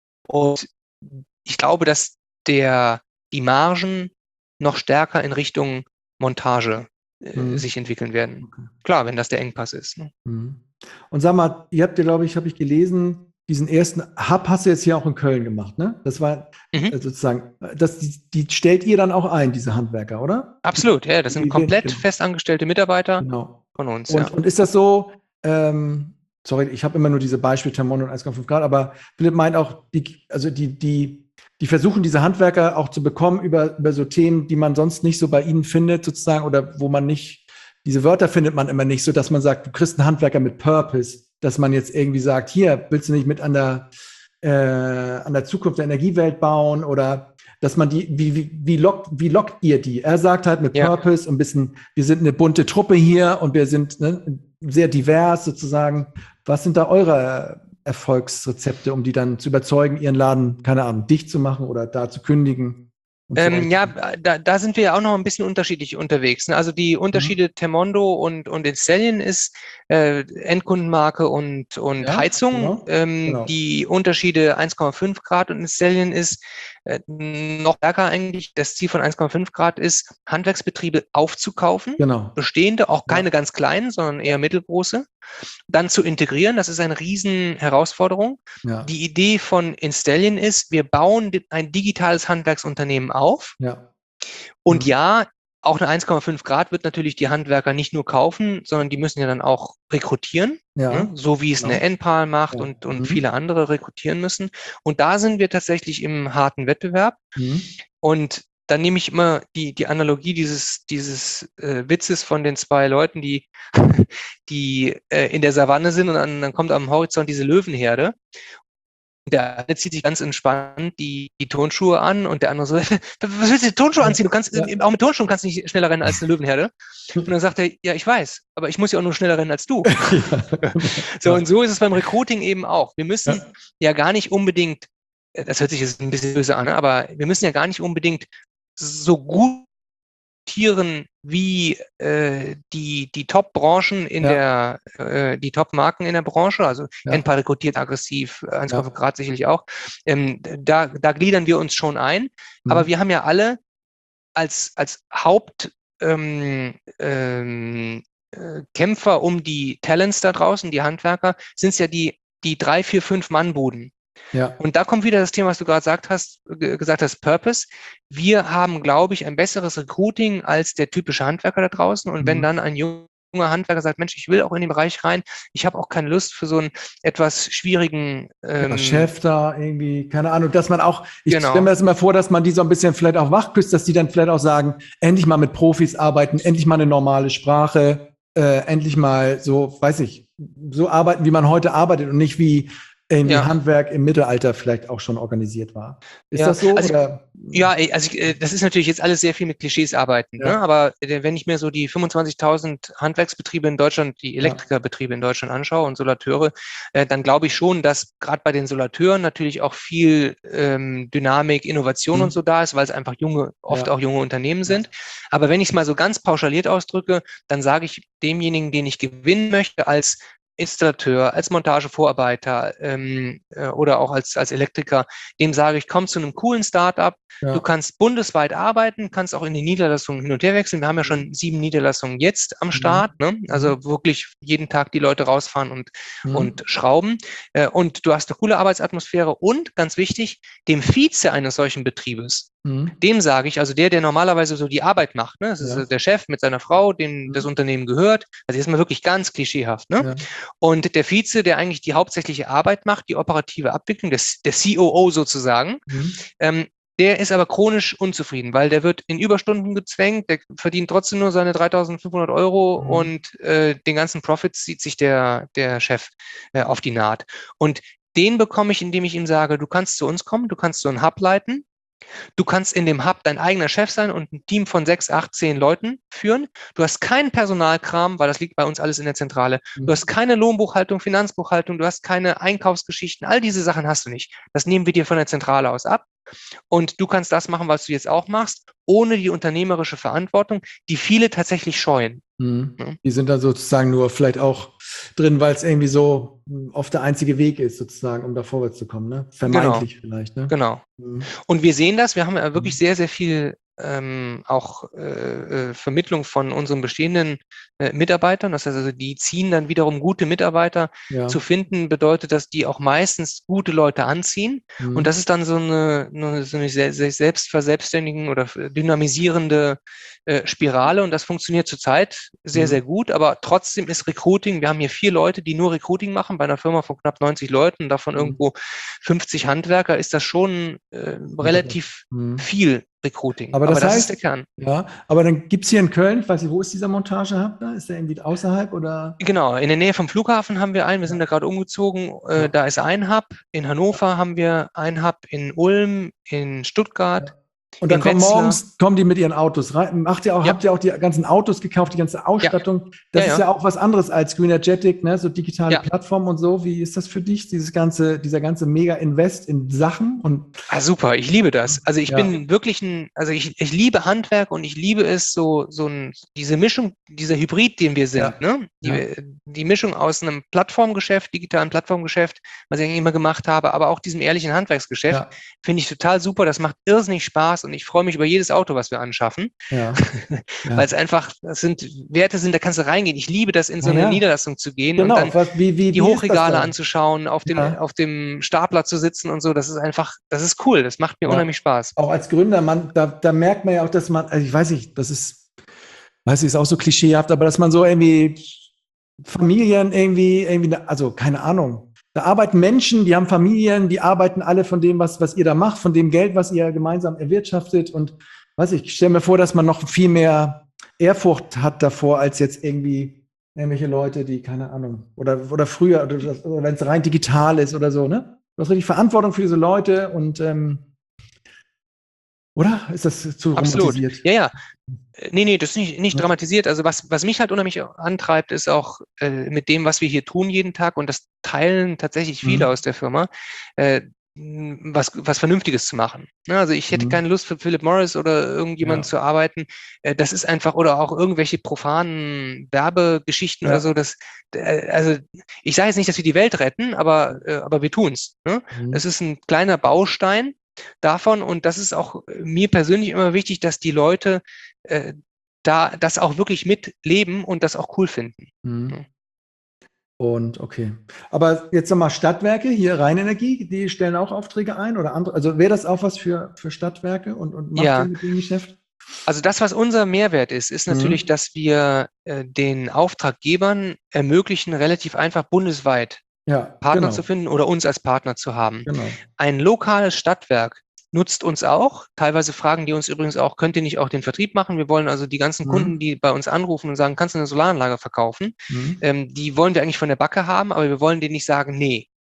und ich glaube, dass der, die Margen noch stärker in Richtung Montage äh, Mhm. sich entwickeln werden. Okay. Klar, wenn das der Engpass ist. Ne? Mhm. Und sag mal, ihr habt ja, glaube ich, habe ich gelesen, diesen ersten Hub hast du jetzt hier auch in Köln gemacht, ne? Das war Mhm. äh, sozusagen, das, die, die stellt ihr dann auch ein, diese Handwerker, oder? Absolut, ja, das sind Die- komplett genau. festangestellte Mitarbeiter Genau. von uns. Und, Ja. und ist das so, ähm, sorry, ich habe immer nur diese Beispiele Thermondo und eins Komma fünf Grad, aber Philipp meint auch, die, also die, die, die versuchen diese Handwerker auch zu bekommen über, über so Themen, die man sonst nicht so bei ihnen findet, sozusagen, oder wo man nicht, diese Wörter findet man immer nicht, so dass man sagt, du kriegst einen Handwerker mit Purpose, dass man jetzt irgendwie sagt, hier, willst du nicht mit an der, äh, an der Zukunft der Energiewelt bauen oder dass man die, wie, wie, wie, lockt, wie lockt ihr die? Er sagt halt mit Ja. Purpose ein bisschen, wir sind eine bunte Truppe hier und wir sind ne, sehr divers sozusagen. Was sind da eure Erfolgsrezepte, um die dann zu überzeugen, ihren Laden, keine Ahnung, dicht zu machen oder da zu kündigen? Und zu Ähm, euch ja, zu- da, da sind wir ja auch noch ein bisschen unterschiedlich unterwegs. Ne? Also die Unterschiede Thermondo und, und Instellien ist äh, Endkundenmarke und, und Ja, Heizung. genau, Ähm, genau. Die Unterschiede eins Komma fünf Grad und Instellien ist äh, noch stärker eigentlich. Das Ziel von eins Komma fünf Grad ist, Handwerksbetriebe aufzukaufen, Genau. bestehende, auch keine Ja. ganz kleinen, sondern eher mittelgroße, dann zu integrieren. Das ist eine riesen Herausforderung. Ja. Die Idee von Instellien ist, wir bauen ein digitales Handwerksunternehmen auf. Ja. Und Mhm. ja, auch eine eins Komma fünf Grad wird natürlich die Handwerker nicht nur kaufen, sondern die müssen ja dann auch rekrutieren, Ja. ne? So wie es Genau. eine Enpal macht Ja. und, und Mhm. viele andere rekrutieren müssen. Und da sind wir tatsächlich im harten Wettbewerb. Mhm. Und dann nehme ich immer die, die Analogie dieses, dieses äh, Witzes von den zwei Leuten, die, die äh, in der Savanne sind und dann, dann kommt am Horizont diese Löwenherde. Der eine zieht sich ganz entspannt die, die Turnschuhe an und der andere so, was willst du die Turnschuhe anziehen? Du kannst, Ja. auch mit Turnschuhen kannst du nicht schneller rennen als eine Löwenherde. Und dann sagt er, ja, ich weiß, aber ich muss ja auch nur schneller rennen als du. Ja. So, und so ist es beim Recruiting eben auch. Wir müssen Ja. ja gar nicht unbedingt, das hört sich jetzt ein bisschen böse an, aber wir müssen ja gar nicht unbedingt so gut rekrutieren wie äh, die, die Top-Branchen in Ja. der, äh, die Top-Marken in der Branche, also Ja. Enpal rekrutiert aggressiv, eins Komma fünf Ja. Grad sicherlich auch. Ähm, da, da gliedern wir uns schon ein, Mhm. aber wir haben ja alle als, als Haupt ähm, ähm, äh, Kämpfer um die Talents da draußen, die Handwerker, sind es ja die, die drei, vier, fünf Mann-Buden. Ja. Und da kommt wieder das Thema, was du gerade gesagt hast, g- gesagt hast, Purpose. Wir haben, glaube ich, ein besseres Recruiting als der typische Handwerker da draußen. Und wenn Mhm. dann ein junger Handwerker sagt, Mensch, ich will auch in den Bereich rein, ich habe auch keine Lust für so einen etwas schwierigen Ja, ähm, Chef da irgendwie, keine Ahnung, dass man auch, ich Genau. stelle mir das immer vor, dass man die so ein bisschen vielleicht auch wachküsst, dass die dann vielleicht auch sagen, endlich mal mit Profis arbeiten, endlich mal eine normale Sprache, äh, endlich mal so, weiß ich, so arbeiten, wie man heute arbeitet und nicht wie irgendwie Ja. Handwerk im Mittelalter vielleicht auch schon organisiert war. Ist Ja, das so? also, Oder? ja, ey, also ich, äh, das ist natürlich jetzt alles sehr viel mit Klischees arbeiten, ne? Ja, Aber äh, wenn ich mir so die fünfundzwanzigtausend Handwerksbetriebe in Deutschland, die ja. Elektrikerbetriebe in Deutschland anschaue und Solateure, äh, dann glaube ich schon, dass gerade bei den Solateuren natürlich auch viel ähm, Dynamik, Innovation und Hm. so da ist, weil es einfach junge, oft Ja, auch junge Unternehmen ja. sind. Aber wenn ich es mal so ganz pauschaliert ausdrücke, dann sage ich demjenigen, den ich gewinnen möchte, als Installateur, als Montagevorarbeiter ähm, äh, oder auch als, als Elektriker, dem sage ich, komm zu einem coolen Startup. Du Ja. kannst bundesweit arbeiten, kannst auch in die Niederlassungen hin und her wechseln. Wir haben ja Mhm. schon sieben Niederlassungen jetzt am Mhm. Start, ne? Mhm. Also wirklich jeden Tag die Leute rausfahren und, Mhm. und schrauben. Äh, und du hast eine coole Arbeitsatmosphäre und ganz wichtig, dem Vize eines solchen Betriebes, Mhm. dem sage ich, also der, der normalerweise so die Arbeit macht, ne? Das ist Ja. der Chef mit seiner Frau, dem Mhm. das Unternehmen gehört. Also jetzt mal wirklich ganz klischeehaft, ne? Ja. Und der Vize, der eigentlich die hauptsächliche Arbeit macht, die operative Abwicklung, der, der C O O sozusagen, Mhm. ähm, der ist aber chronisch unzufrieden, weil der wird in Überstunden gezwängt, der verdient trotzdem nur seine dreitausendfünfhundert Euro Mhm. und äh, den ganzen Profit zieht sich der, der Chef äh, auf die Naht. Und den bekomme ich, indem ich ihm sage, du kannst zu uns kommen, du kannst so einen Hub leiten, du kannst in dem Hub dein eigener Chef sein und ein Team von sechs, acht, zehn Leuten führen. Du hast keinen Personalkram, weil das liegt bei uns alles in der Zentrale. Du hast keine Lohnbuchhaltung, Finanzbuchhaltung, du hast keine Einkaufsgeschichten, all diese Sachen hast du nicht. Das nehmen wir dir von der Zentrale aus ab. Und du kannst das machen, was du jetzt auch machst, ohne die unternehmerische Verantwortung, die viele tatsächlich scheuen. Mhm. Ja. Die sind dann sozusagen nur vielleicht auch drin, weil es irgendwie so oft der einzige Weg ist, sozusagen, um da vorwärts zu kommen, ne? Vermeintlich Genau, vielleicht, ne? genau. Mhm. Und wir sehen das, wir haben ja wirklich Mhm. sehr, sehr viel ähm, auch äh, Vermittlung von unseren bestehenden äh, Mitarbeitern. Das heißt also, die ziehen dann wiederum gute Mitarbeiter Ja. zu finden, bedeutet, dass die auch meistens gute Leute anziehen. Mhm. Und das ist dann so eine, eine, so eine se- se- selbst verselbstständigen oder dynamisierende äh, Spirale. Und das funktioniert zurzeit sehr, Mhm. sehr gut. Aber trotzdem ist Recruiting, wir haben hier vier Leute, die nur Recruiting machen, bei einer Firma von knapp neunzig Leuten, davon Mhm. irgendwo fünfzig Handwerker, ist das schon äh, relativ Mhm. viel Recruiting. Aber Aber das das ist heißt, der Kern. ja, aber dann gibt es hier in Köln, ich weiß nicht, wo ist dieser Montage-Hub da? Ist der irgendwie außerhalb oder? Genau, in der Nähe vom Flughafen haben wir einen, wir sind da gerade umgezogen, äh, Ja. da ist ein Hub, in Hannover haben wir einen Hub, in Ulm, in Stuttgart, Und da in kommen Wetzlar. morgens, kommen die mit ihren Autos rein. Macht ihr auch, Ja. habt ihr auch die ganzen Autos gekauft, die ganze Ausstattung? Das Ja, ist ja. ja auch was anderes als Greenergetic, ne? So digitale Ja. Plattformen und so. Wie ist das für dich, dieses ganze, dieser ganze Mega-Invest in Sachen? Und Ah, super, ich liebe das. Also ich Ja. bin wirklich ein, also ich, ich liebe Handwerk und ich liebe es, so, so ein, diese Mischung, dieser Hybrid, den wir sind, Ja. ne? Die, Ja. die Mischung aus einem Plattformgeschäft, digitalen Plattformgeschäft, was ich eigentlich immer gemacht habe, aber auch diesem ehrlichen Handwerksgeschäft, Ja. finde ich total super. Das macht irrsinnig Spaß und ich freue mich über jedes Auto, was wir anschaffen, Ja. Ja. weil es einfach, das sind Werte sind, da kannst du reingehen. Ich liebe das, in so Ja, eine ja. Niederlassung zu gehen Genau. und dann Was, wie, wie, die wie ist das Hochregale da? anzuschauen, auf dem, Ja. auf dem Stapler zu sitzen und so. Das ist einfach, das ist cool. Das macht mir Ja. unheimlich Spaß. Auch als Gründer, man, da, da merkt man ja auch, dass man, also ich weiß nicht, das ist, weiß ich, ist auch so klischeehaft, aber dass man so irgendwie Familien irgendwie, irgendwie, also keine Ahnung. Da arbeiten Menschen, die haben Familien, die arbeiten alle von dem, was, was ihr da macht, von dem Geld, was ihr gemeinsam erwirtschaftet. Und weiß ich, ich stelle mir vor, dass man noch viel mehr Ehrfurcht hat davor, als jetzt irgendwie irgendwelche Leute, die, keine Ahnung, oder, oder früher, oder, oder wenn es rein digital ist oder so, ne? Du hast richtig Verantwortung für diese Leute und ähm, oder? Ist das zu Absolut. romantisiert? Ja, ja. Nee, nee, das ist nicht, nicht Ja. dramatisiert. Also was, was mich halt unheimlich antreibt, ist auch äh, mit dem, was wir hier tun jeden Tag, und das teilen tatsächlich viele Mhm. aus der Firma, äh, was, was Vernünftiges zu machen. Ne, also ich hätte Mhm. keine Lust für Philip Morris oder irgendjemanden Ja. zu arbeiten. Äh, das ist einfach, oder auch irgendwelche profanen Werbegeschichten Ja. oder so. Das, äh, also ich sage jetzt nicht, dass wir die Welt retten, aber, äh, aber wir tun's. Ne? Mhm. Es ist ein kleiner Baustein davon, und das ist auch mir persönlich immer wichtig, dass die Leute äh, da das auch wirklich mitleben und das auch cool finden. Mhm. Ja. Und okay. Aber jetzt nochmal Stadtwerke, hier Rheinenergie, die stellen auch Aufträge ein oder andere. Also wäre das auch was für, für Stadtwerke und, und macht Ja. ihr mit dem Geschäft? Also das, was unser Mehrwert ist, ist natürlich, Mhm. dass wir äh, den Auftraggebern ermöglichen, relativ einfach bundesweit Ja, Partner genau. zu finden oder uns als Partner zu haben. Genau. Ein lokales Stadtwerk nutzt uns auch. Teilweise fragen die uns übrigens auch, könnt ihr nicht auch den Vertrieb machen? Wir wollen also die ganzen Mhm. Kunden, die bei uns anrufen und sagen, kannst du eine Solaranlage verkaufen? Mhm. Ähm, die wollen wir eigentlich von der Backe haben, aber wir wollen denen nicht sagen, nee.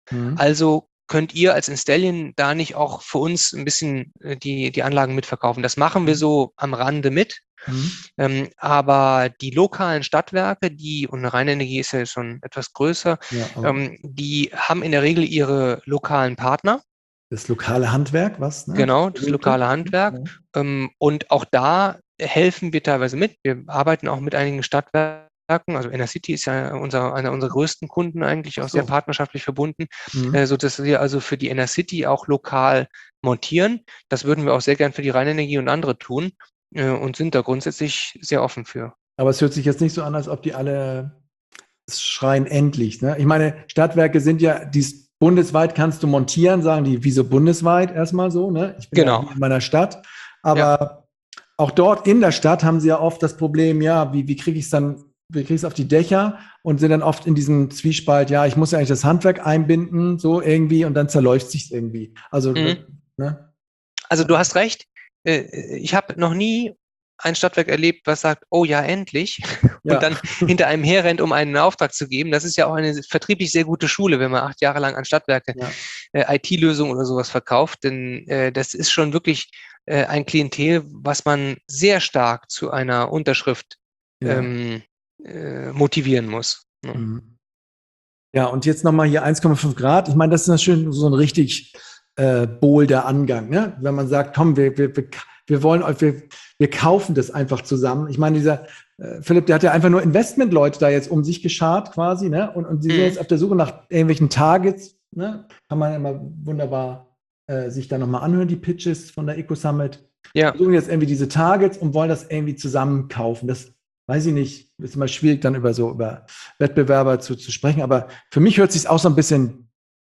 Mhm. Also könnt ihr als Installion da nicht auch für uns ein bisschen die, die Anlagen mitverkaufen? Das machen wir so am Rande mit. Mhm. Ähm, aber die lokalen Stadtwerke, die, und Rheinenergie ist ja schon etwas größer, Ja, ähm, die haben in der Regel ihre lokalen Partner. Das lokale Handwerk, was? Ne? Genau, das lokale Handwerk. Ja. Ähm, und auch da helfen wir teilweise mit. Wir arbeiten auch mit einigen Stadtwerken. Also Enercity ist ja unser, einer unserer größten Kunden eigentlich, auch so. sehr partnerschaftlich verbunden, Mhm. äh, sodass wir also für die Enercity auch lokal montieren. Das würden wir auch sehr gern für die Rheinenergie und andere tun äh, und sind da grundsätzlich sehr offen für. Aber es hört sich jetzt nicht so an, als ob die alle schreien endlich. Ne? Ich meine, Stadtwerke sind ja, dies bundesweit kannst du montieren, sagen die, wieso bundesweit erstmal so. Ne? Ich bin Genau. ja hier in meiner Stadt, aber Ja. auch dort in der Stadt haben sie ja oft das Problem, ja, wie, wie kriege ich es dann, wie kriege ich es auf die Dächer und sind dann oft in diesem Zwiespalt, ja, ich muss ja eigentlich das Handwerk einbinden, so irgendwie, und dann zerläuft sich irgendwie. Also, Mhm. ne? Also du hast recht. Äh, Ich habe noch nie ein Stadtwerk erlebt, was sagt, oh ja, endlich, Ja. und dann hinter einem herrennt, um einen Auftrag zu geben. Das ist ja auch eine vertrieblich sehr gute Schule, wenn man acht Jahre lang an Stadtwerke Ja. äh, I T-Lösungen oder sowas verkauft. Denn äh, das ist schon wirklich äh, ein Klientel, was man sehr stark zu einer Unterschrift Ja. ähm, äh, motivieren muss. Ne? Mhm. Ja, und jetzt nochmal hier eins Komma fünf Grad. Ich meine, das ist natürlich so ein richtig äh, boulder Angang, ne? Wenn man sagt, komm, wir, wir, wir, wir wollen euch, wir, wir kaufen das einfach zusammen. Ich meine, dieser äh, Philipp, der hat ja einfach nur Investmentleute da jetzt um sich geschart quasi, ne? Und, und sie sind Mhm. jetzt auf der Suche nach irgendwelchen Targets, ne? Kann man immer wunderbar äh, sich da nochmal anhören, die Pitches von der Eco Summit. Ja. Wir suchen jetzt irgendwie diese Targets und wollen das irgendwie zusammen kaufen. Das weiß ich nicht, ist immer schwierig, dann über so über Wettbewerber zu, zu sprechen, aber für mich hört sich auch so ein bisschen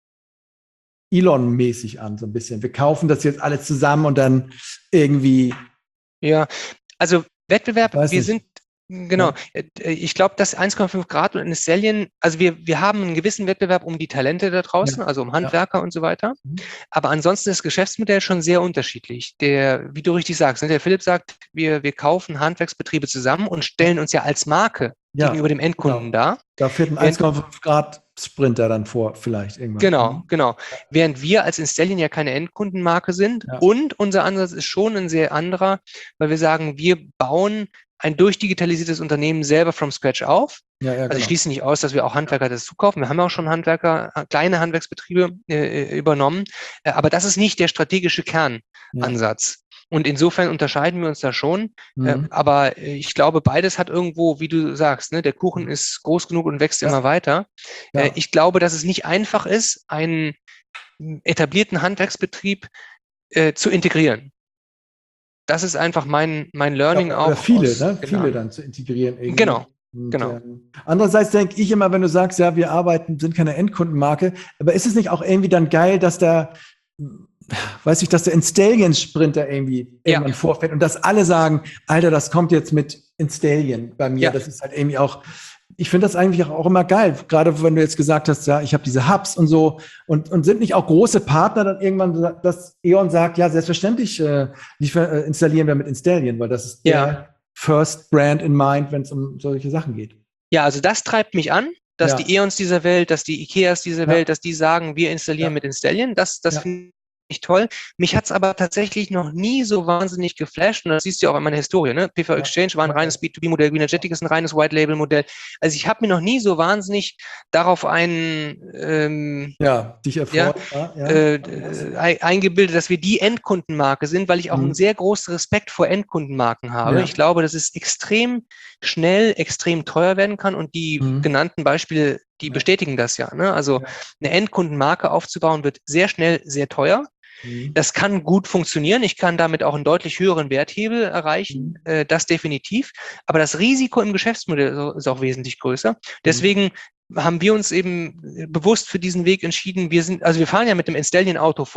Elon-mäßig an, so ein bisschen. Wir kaufen das jetzt alles zusammen und dann irgendwie. Ja, also Wettbewerb, wir nicht. sind, genau, ja. Ich glaube, dass eins Komma fünf Grad und Installion, also wir, wir haben einen gewissen Wettbewerb um die Talente da draußen, Ja. also um Handwerker ja. und so weiter. Mhm. Aber ansonsten ist das Geschäftsmodell schon sehr unterschiedlich. Der, wie du richtig sagst, der Philipp sagt, wir, wir kaufen Handwerksbetriebe zusammen und stellen uns ja als Marke ja. gegenüber dem Endkunden genau. dar. Da fährt ein eins Komma fünf Grad Sprinter dann vor, vielleicht irgendwann. Genau, genau. Während wir als Installion ja keine Endkundenmarke sind ja. und unser Ansatz ist schon ein sehr anderer, weil wir sagen, wir bauen ein durchdigitalisiertes Unternehmen selber from scratch auf. Ja, ja, also genau. ich schließe nicht aus, dass wir auch Handwerker das zukaufen. Wir haben auch schon Handwerker, kleine Handwerksbetriebe äh, übernommen. Äh, aber das ist nicht der strategische Kernansatz. Ja. Und insofern unterscheiden wir uns da schon. Mhm. Äh, aber ich glaube, beides hat irgendwo, wie du sagst, ne, der Kuchen mhm. ist groß genug und wächst ja. immer weiter. Ja. Äh, ich glaube, dass es nicht einfach ist, einen etablierten Handwerksbetrieb äh, zu integrieren. Das ist einfach mein, mein Learning ja, auch. Oder viele, ne? Viele dann zu integrieren. Irgendwie. Genau. Und, genau. Ähm, andererseits denke ich immer, wenn du sagst, ja, wir arbeiten, sind keine Endkundenmarke, aber ist es nicht auch irgendwie dann geil, dass da, weiß ich, dass der Installion-Sprinter irgendwie ja. irgendwann vorfährt und dass alle sagen, Alter, das kommt jetzt mit Installion bei mir. Ja. Das ist halt irgendwie auch, ich finde das eigentlich auch immer geil, gerade wenn du jetzt gesagt hast, ja, ich habe diese Hubs und so und, und sind nicht auch große Partner dann irgendwann, dass E.ON sagt, ja, selbstverständlich äh, äh, installieren wir mit Installion, weil das ist der ja. First Brand in Mind, wenn es um solche Sachen geht. Ja, also das treibt mich an, dass ja. die E.ONs dieser Welt, dass die Ikeas dieser ja. Welt, dass die sagen, wir installieren ja. mit Installion. Das, das ja. finde ich toll. Mich hat es aber tatsächlich noch nie so wahnsinnig geflasht und das siehst du ja auch in meiner Historie. Ne? P V Exchange war ein reines B zwei B-Modell, Greenergetic ist ein reines White-Label-Modell. Also ich habe mir noch nie so wahnsinnig darauf einen ähm, ja, dich erfreut, ja, ja. Äh, eingebildet, dass wir die Endkundenmarke sind, weil ich auch mhm. einen sehr großen Respekt vor Endkundenmarken habe. Ja. Ich glaube, dass es extrem schnell, extrem teuer werden kann und die mhm. genannten Beispiele, die ja. bestätigen das ja. Ne? Also ja. eine Endkundenmarke aufzubauen wird sehr schnell sehr teuer. Das kann gut funktionieren. Ich kann damit auch einen deutlich höheren Werthebel erreichen. Mhm. Äh, das definitiv. Aber das Risiko im Geschäftsmodell ist auch wesentlich größer. Deswegen mhm. haben wir uns eben bewusst für diesen Weg entschieden. Wir sind, also wir fahren ja mit dem Installion Auto vor.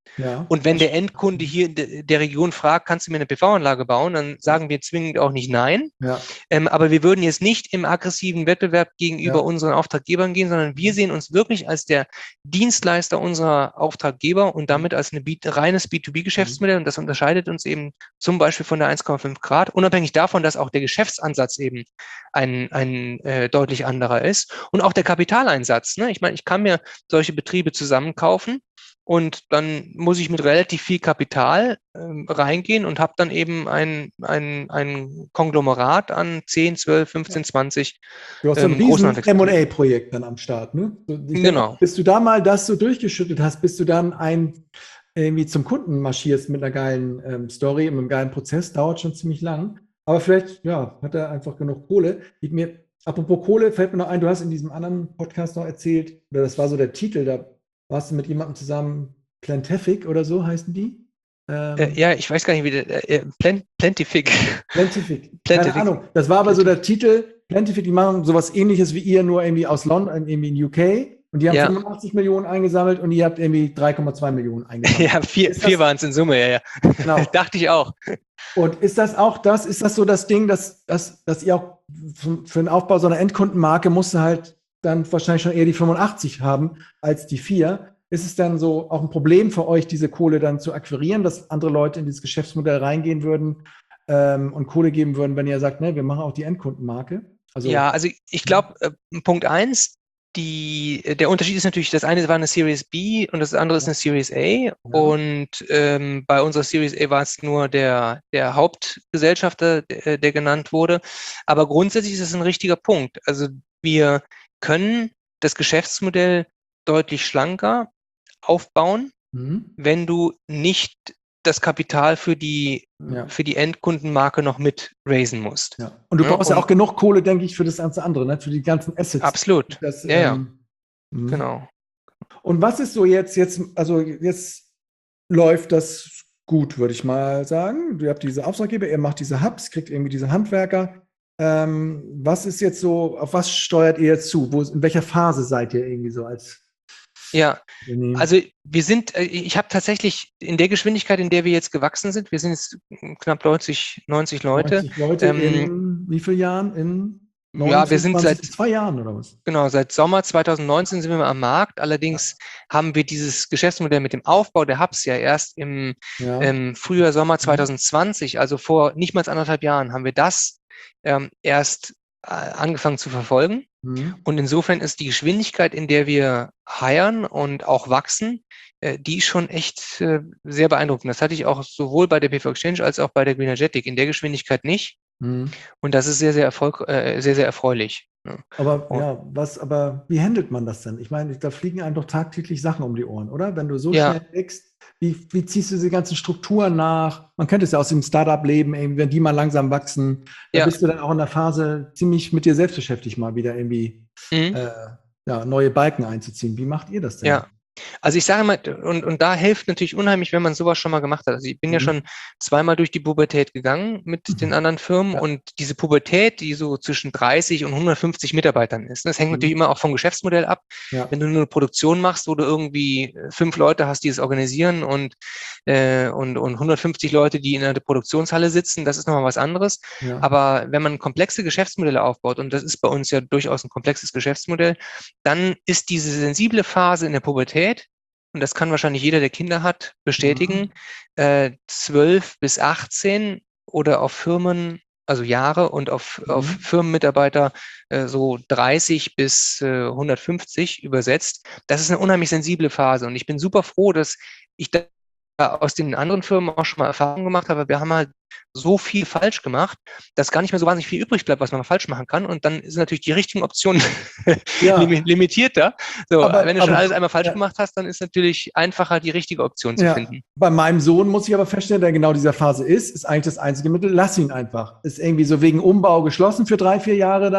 Ja, Und wenn das der Endkunde hier in de, der Region fragt, kannst du mir eine P V-Anlage bauen, dann sagen wir zwingend auch nicht nein. ja, Ähm, aber wir würden jetzt nicht im aggressiven Wettbewerb gegenüber ja. unseren Auftraggebern gehen, sondern wir sehen uns wirklich als der Dienstleister unserer Auftraggeber und damit als ein reines B zwei B-Geschäftsmodell. Und das unterscheidet uns eben zum Beispiel von der eins Komma fünf Grad, unabhängig davon, dass auch der Geschäftsansatz eben ein, ein äh, deutlich anderer ist. Und auch der Kapitaleinsatz. Ne? Ich meine, ich kann mir solche Betriebe zusammenkaufen. Und dann muss ich mit relativ viel Kapital ähm, reingehen und habe dann eben ein, ein, ein Konglomerat an zehn, zwölf, fünfzehn, zwanzig Du hast so ein ähm, riesen M und Großhandelsbetrieben. A-Projekt dann am Start, ne? Ich denke, Genau. bis du da mal das so durchgeschüttet hast, bis du dann ein irgendwie zum Kunden marschierst mit einer geilen ähm, Story, mit einem geilen Prozess, dauert schon ziemlich lang. Aber vielleicht, ja, hat er einfach genug Kohle. Ich mir, apropos Kohle, fällt mir noch ein, du hast in diesem anderen Podcast noch erzählt, oder das war so der Titel, da warst du mit jemandem zusammen, Plantific oder so heißen die? Ähm, Äh, ja, ich weiß gar nicht, wie der, äh, Plant, Plantific. Plantific. Keine Plantific. Ahnung. Das war aber so der Titel. Plantific, die machen sowas ähnliches wie ihr, nur irgendwie aus London, irgendwie in U K. Und die haben Ja. fünfundachtzig Millionen eingesammelt und ihr habt irgendwie drei Komma zwei Millionen eingesammelt. Ja, vier, vier waren es in Summe, ja, ja. Genau. Dachte ich auch. Und ist das auch das, ist das so das Ding, dass, dass, dass ihr auch für, für den Aufbau so einer Endkundenmarke musst du halt dann wahrscheinlich schon eher die fünfundachtzig haben als die vier? Ist es dann so auch ein Problem für euch, diese Kohle dann zu akquirieren, dass andere Leute in dieses Geschäftsmodell reingehen würden ähm, und Kohle geben würden, wenn ihr sagt, ne, wir machen auch die Endkundenmarke? Also, ja, also ich glaube, äh, Punkt eins, die, der Unterschied ist natürlich, das eine war eine Series B und das andere ist eine Series A. Ja. Und ähm, bei unserer Series A war es nur der, der Hauptgesellschafter, der, der genannt wurde. Aber grundsätzlich ist es ein richtiger Punkt. Also wir können das Geschäftsmodell deutlich schlanker aufbauen, mhm. wenn du nicht das Kapital für die, ja. für die Endkundenmarke noch mit raisen musst. Ja. Und du ja, brauchst und ja auch genug Kohle, denke ich, für das ganze andere, ne? Für die ganzen Assets. Absolut. Das, ja, ähm, ja. Genau. Und was ist so jetzt, jetzt, also jetzt läuft das gut, würde ich mal sagen. Du habt diese Auftraggeber, ihr macht diese Hubs, kriegt irgendwie diese Handwerker. Ähm, was ist jetzt so, auf was steuert ihr jetzt zu? Wo, in welcher Phase seid ihr irgendwie so als Ja, also wir sind, ich habe tatsächlich in der Geschwindigkeit, in der wir jetzt gewachsen sind, wir sind jetzt knapp neunzig, neunzig Leute. neunzig Leute ähm, in wie vielen Jahren? In neunzehn, ja, wir sind seit zwei Jahren oder was? Genau, seit Sommer zwanzig neunzehn sind wir am Markt. Allerdings ja. haben wir dieses Geschäftsmodell mit dem Aufbau der Hubs ja erst im ja. ähm, Frühjahr, Sommer zwanzig zwanzig, also vor nicht mal anderthalb Jahren, haben wir das ähm, erst äh, angefangen zu verfolgen. Mhm. Und insofern ist die Geschwindigkeit, in der wir hiren und auch wachsen, äh, die ist schon echt äh, sehr beeindruckend. Das hatte ich auch sowohl bei der P V Exchange als auch bei der Greenergetic in der Geschwindigkeit nicht. Mhm. Und das ist sehr, sehr, erfolg äh, sehr, sehr erfreulich. Ja. Aber und, ja, was, aber wie handelt man das denn? Ich meine, da fliegen einem doch tagtäglich Sachen um die Ohren, oder? Wenn du so ja. schnell wächst, wie, wie ziehst du diese ganzen Strukturen nach? Man kennt es ja aus dem Startup-Leben, wenn die mal langsam wachsen, da ja. bist du dann auch in der Phase ziemlich mit dir selbst beschäftigt, mal wieder irgendwie mhm. äh, ja, neue Balken einzuziehen. Wie macht ihr das denn? Ja. Also ich sage mal, und, und da hilft natürlich unheimlich, wenn man sowas schon mal gemacht hat. Also ich bin mhm. ja schon zweimal durch die Pubertät gegangen mit mhm. den anderen Firmen ja. und diese Pubertät, die so zwischen dreißig und hundertfünfzig Mitarbeitern ist, das hängt mhm. natürlich immer auch vom Geschäftsmodell ab. Ja. Wenn du nur eine Produktion machst, wo du irgendwie fünf Leute hast, die es organisieren und, äh, und, und hundertfünfzig Leute, die in der Produktionshalle sitzen, das ist nochmal was anderes. Ja. Aber wenn man komplexe Geschäftsmodelle aufbaut, und das ist bei uns ja durchaus ein komplexes Geschäftsmodell, dann ist diese sensible Phase in der Pubertät, und das kann wahrscheinlich jeder, der Kinder hat, bestätigen, mhm. äh, zwölf bis achtzehn oder auf Firmen, also Jahre und auf, mhm. auf Firmenmitarbeiter äh, so dreißig bis äh, hundertfünfzig übersetzt. Das ist eine unheimlich sensible Phase und ich bin super froh, dass ich da aus den anderen Firmen auch schon mal Erfahrungen gemacht habe. Wir haben halt so viel falsch gemacht, dass gar nicht mehr so wahnsinnig viel übrig bleibt, was man falsch machen kann. Und dann ist natürlich die richtigen Optionen ja. limitierter. So, aber, wenn du schon aber, alles einmal falsch ja. gemacht hast, dann ist natürlich einfacher, die richtige Option zu ja. finden. Bei meinem Sohn muss ich aber feststellen, der genau dieser Phase ist, ist eigentlich das einzige Mittel, lass ihn einfach. Ist irgendwie so wegen Umbau geschlossen für drei, vier Jahre da.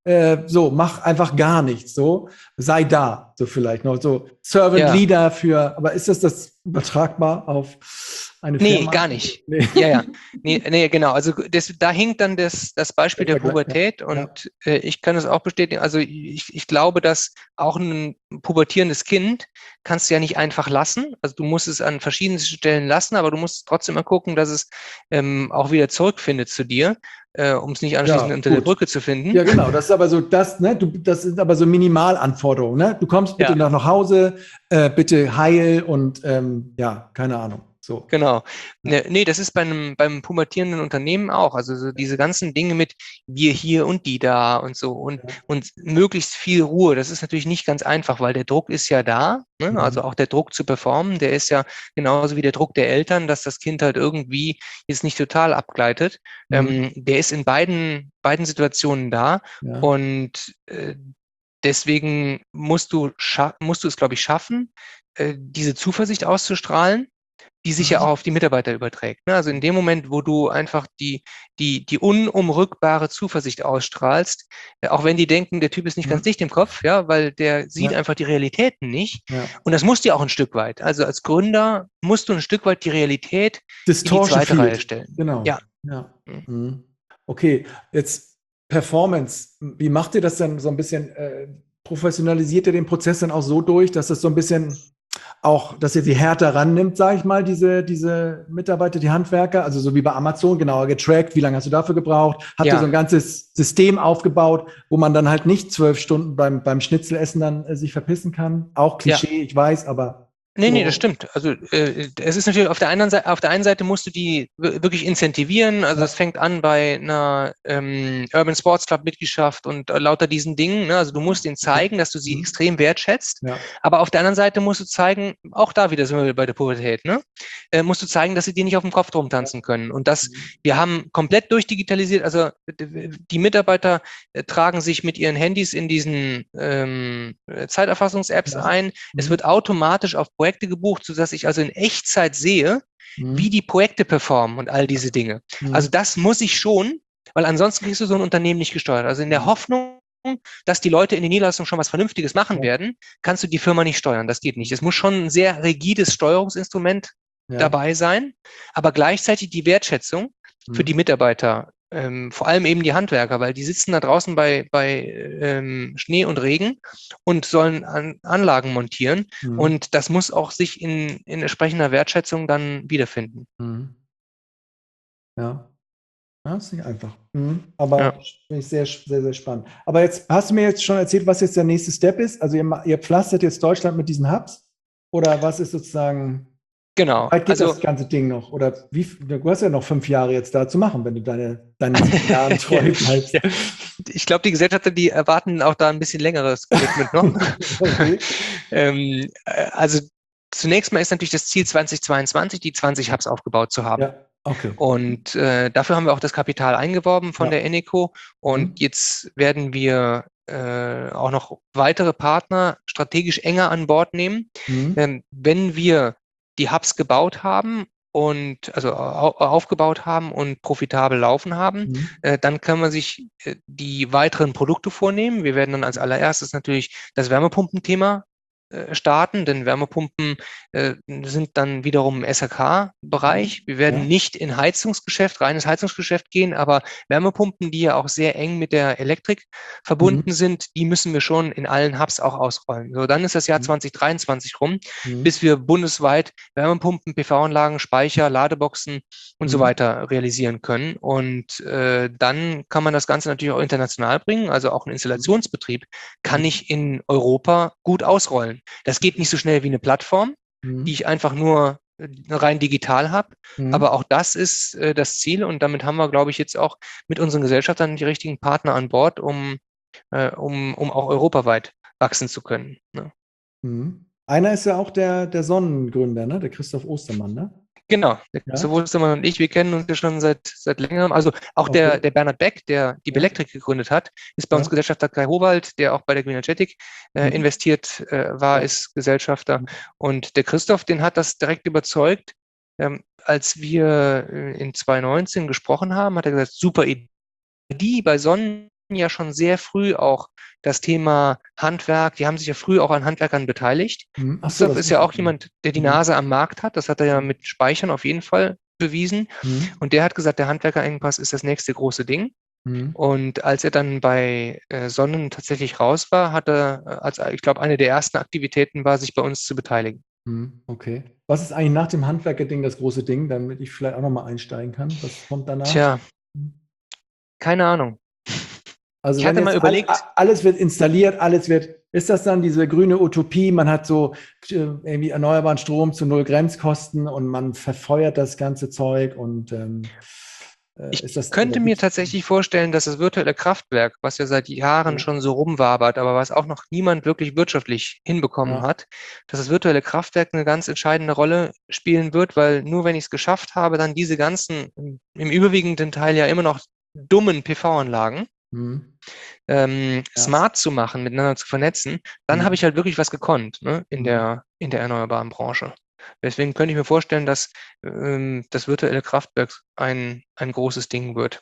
äh, so, mach einfach gar nichts, so, sei da, so vielleicht noch, so Servant Ja. Leader für, aber ist das das übertragbar auf eine Nee, Firma? gar nicht. Nee. Ja, ja. Nee, nee, genau. Also das, da hinkt dann das, das Beispiel der Der Vergleich, ja. Pubertät und äh, ich kann es auch bestätigen. Also ich, ich glaube, dass auch ein pubertierendes Kind kannst du ja nicht einfach lassen. Also du musst es an verschiedenen Stellen lassen, aber du musst trotzdem mal gucken, dass es ähm, auch wieder zurückfindet zu dir, äh, um es nicht anschließend Ja, unter der gut. Brücke zu finden. Ja, genau. Das ist aber so, das, ne, du, das sind aber so Minimalanforderungen, ne? Du kommst bitte Ja. nach, nach Hause, äh, bitte heil und ähm, ja, keine Ahnung. So. Genau. Ja. Ne, nee, das ist bei einem, beim pubertierenden Unternehmen auch. Also so diese ganzen Dinge mit wir hier und die da und so und, Ja. und möglichst viel Ruhe. Das ist natürlich nicht ganz einfach, weil der Druck ist ja da. Ne? Mhm. Also auch der Druck zu performen, der ist ja genauso wie der Druck der Eltern, dass das Kind halt irgendwie jetzt nicht total abgleitet. Mhm. Ähm, der ist in beiden, beiden Situationen da. Ja. Und äh, deswegen musst du, scha- musst du es, glaube ich, schaffen, äh, diese Zuversicht auszustrahlen, die sich ja auch auf die Mitarbeiter überträgt. Ne? Also in dem Moment, wo du einfach die, die, die unumrückbare Zuversicht ausstrahlst, äh, auch wenn die denken, der Typ ist nicht Mhm. ganz dicht im Kopf, ja, weil der sieht Ja. einfach die Realitäten nicht. Ja. Und das musst du ja auch ein Stück weit. Also als Gründer musst du ein Stück weit die Realität in die Distortion zweite Reihe Field. stellen. Genau. Ja. Ja. Mhm. Mhm. Okay, jetzt Performance. Wie macht ihr das denn so ein bisschen? Äh, professionalisiert ihr den Prozess dann auch so durch, dass das so ein bisschen auch, dass ihr sie härter rannimmt, sage ich mal, diese, diese Mitarbeiter, die Handwerker, also so wie bei Amazon, genauer getrackt, wie lange hast du dafür gebraucht? Habt Ja. ihr so ein ganzes System aufgebaut, wo man dann halt nicht zwölf Stunden beim, beim Schnitzelessen dann äh, sich verpissen kann? Auch Klischee, ich weiß, aber Nee, so. nee, das stimmt. Also äh, es ist natürlich auf der anderen Seite, auf der einen Seite musst du die w- wirklich incentivieren. Also Ja. es fängt an bei einer ähm, Urban Sports Club Mitgliedschaft und äh, lauter diesen Dingen. Ne? Also du musst ihnen zeigen, dass du sie Mhm. extrem wertschätzt. Ja. Aber auf der anderen Seite musst du zeigen, auch da wieder sind wir bei der Pubertät, ne? Äh, musst du zeigen, dass sie dir nicht auf dem Kopf drum tanzen können. Und das, Mhm. wir haben komplett durchdigitalisiert. Also d- die Mitarbeiter äh, tragen sich mit ihren Handys in diesen ähm, Zeiterfassungs-Apps Ja. ein. Mhm. Es wird automatisch auf Projekte gebucht, sodass ich also in Echtzeit sehe, Mhm. wie die Projekte performen und all diese Dinge. Mhm. Also das muss ich schon, weil ansonsten kriegst du so ein Unternehmen nicht gesteuert. Also in der Mhm. Hoffnung, dass die Leute in der Niederlassung schon was Vernünftiges machen Ja. werden, kannst du die Firma nicht steuern. Das geht nicht. Es muss schon ein sehr rigides Steuerungsinstrument Ja. dabei sein, aber gleichzeitig die Wertschätzung für Mhm. die Mitarbeiter, ähm, vor allem eben die Handwerker, weil die sitzen da draußen bei, bei ähm, Schnee und Regen und sollen an, Anlagen montieren. Mhm. Und das muss auch sich in, in entsprechender Wertschätzung dann wiederfinden. Mhm. Ja. Ja, ist nicht einfach. Mhm. Aber Ja. finde ich sehr, sehr, sehr spannend. Aber jetzt hast du mir jetzt schon erzählt, was jetzt der nächste Step ist. Also ihr, ma- ihr pflastert jetzt Deutschland mit diesen Hubs? Oder was ist sozusagen, Genau. wie weit geht Also das ganze Ding noch? Oder wie, du hast ja noch fünf Jahre jetzt da zu machen, wenn du deine, deinen sieben Jahren treu bleibst. ja. Ich glaube, die Gesellschafter, die erwarten auch da ein bisschen längeres Commitment noch. Okay. ähm, äh, also zunächst mal ist natürlich das Ziel zweitausendzweiundzwanzig, die zwanzig Hubs aufgebaut zu haben. Ja, okay. Und äh, dafür haben wir auch das Kapital eingeworben von Ja. der Eneco. Und Mhm. jetzt werden wir äh, auch noch weitere Partner strategisch enger an Bord nehmen. Mhm. Ähm, wenn wir die Hubs gebaut haben und also au aufgebaut haben und profitabel laufen haben, Mhm. äh, dann kann man sich äh, die weiteren Produkte vornehmen. Wir werden dann als allererstes natürlich das Wärmepumpenthema äh, starten, denn Wärmepumpen äh, sind dann wiederum im S A K-Bereich. Wir werden Ja. nicht in Heizungsgeschäft, reines Heizungsgeschäft gehen, aber Wärmepumpen, die ja auch sehr eng mit der Elektrik verbunden Mhm. sind, die müssen wir schon in allen Hubs auch ausrollen. So, dann ist das Jahr Mhm. zwanzig dreiundzwanzig rum, Mhm. bis wir bundesweit Wärmepumpen, P V-Anlagen, Speicher, Ladeboxen und so Mhm. weiter realisieren können. Und äh, dann kann man das Ganze natürlich auch international bringen. Also auch ein Installationsbetrieb kann Mhm. ich in Europa gut ausrollen. Das geht nicht so schnell wie eine Plattform, Mhm. die ich einfach nur äh, rein digital habe. Mhm. Aber auch das ist äh, das Ziel. Und damit haben wir, glaube ich, jetzt auch mit unseren Gesellschaftern die richtigen Partner an Bord, um, äh, um, um auch europaweit wachsen zu können. Ne? Mhm. Einer ist ja auch der, der Sonnengründer, ne? Der Christoph Ostermann, ne? Genau, der Ja. Christoph Ostermann und ich, wir kennen uns ja schon seit, seit längerem. Also auch Okay. der, der Bernhard Beck, der die Ja. Belektrik gegründet hat, ist bei Ja. uns Gesellschafter Kai Howald, der auch bei der Greenergetic äh, Mhm. investiert äh, war, Ja. ist Gesellschafter. Mhm. Und der Christoph, den hat das direkt überzeugt. Ähm, als wir äh, in zwanzig neunzehn gesprochen haben, hat er gesagt, super Idee bei Sonnen hatten ja schon sehr früh auch das Thema Handwerk, die haben sich ja früh auch an Handwerkern beteiligt. Mhm. Ach so, Gustav das ist ja wusste auch ich nicht. jemand, der die Mhm. Nase am Markt hat. Das hat er ja mit Speichern auf jeden Fall bewiesen. Mhm. Und der hat gesagt, der Handwerkerengpass ist das nächste große Ding. Mhm. Und als er dann bei äh, Sonnen tatsächlich raus war, hat er, äh, als ich glaube, eine der ersten Aktivitäten war, sich bei uns zu beteiligen. Mhm. Okay. Was ist eigentlich nach dem Handwerker-Ding das große Ding, damit ich vielleicht auch nochmal einsteigen kann? Was kommt danach? Tja, keine Ahnung. Also Ich wenn hatte mal jetzt überlegt, alles, alles wird installiert, alles wird, ist das dann diese grüne Utopie, man hat so äh, irgendwie erneuerbaren Strom zu null Grenzkosten und man verfeuert das ganze Zeug und ähm, äh, ich ist das, oder könnte mir gibt's, tatsächlich vorstellen, dass das virtuelle Kraftwerk, was ja seit Jahren ja, schon so rumwabert, aber was auch noch niemand wirklich wirtschaftlich hinbekommen ja, hat, dass das virtuelle Kraftwerk eine ganz entscheidende Rolle spielen wird, weil nur wenn ich es geschafft habe, dann diese ganzen, im, im überwiegenden Teil ja immer noch dummen P V-Anlagen hm, ähm, ja, smart zu machen, miteinander zu vernetzen, dann habe hm, ich halt wirklich was gekonnt, ne, in hm, der, in der erneuerbaren Branche. Deswegen könnte ich mir vorstellen, dass ähm, das virtuelle Kraftwerk ein, ein großes Ding wird.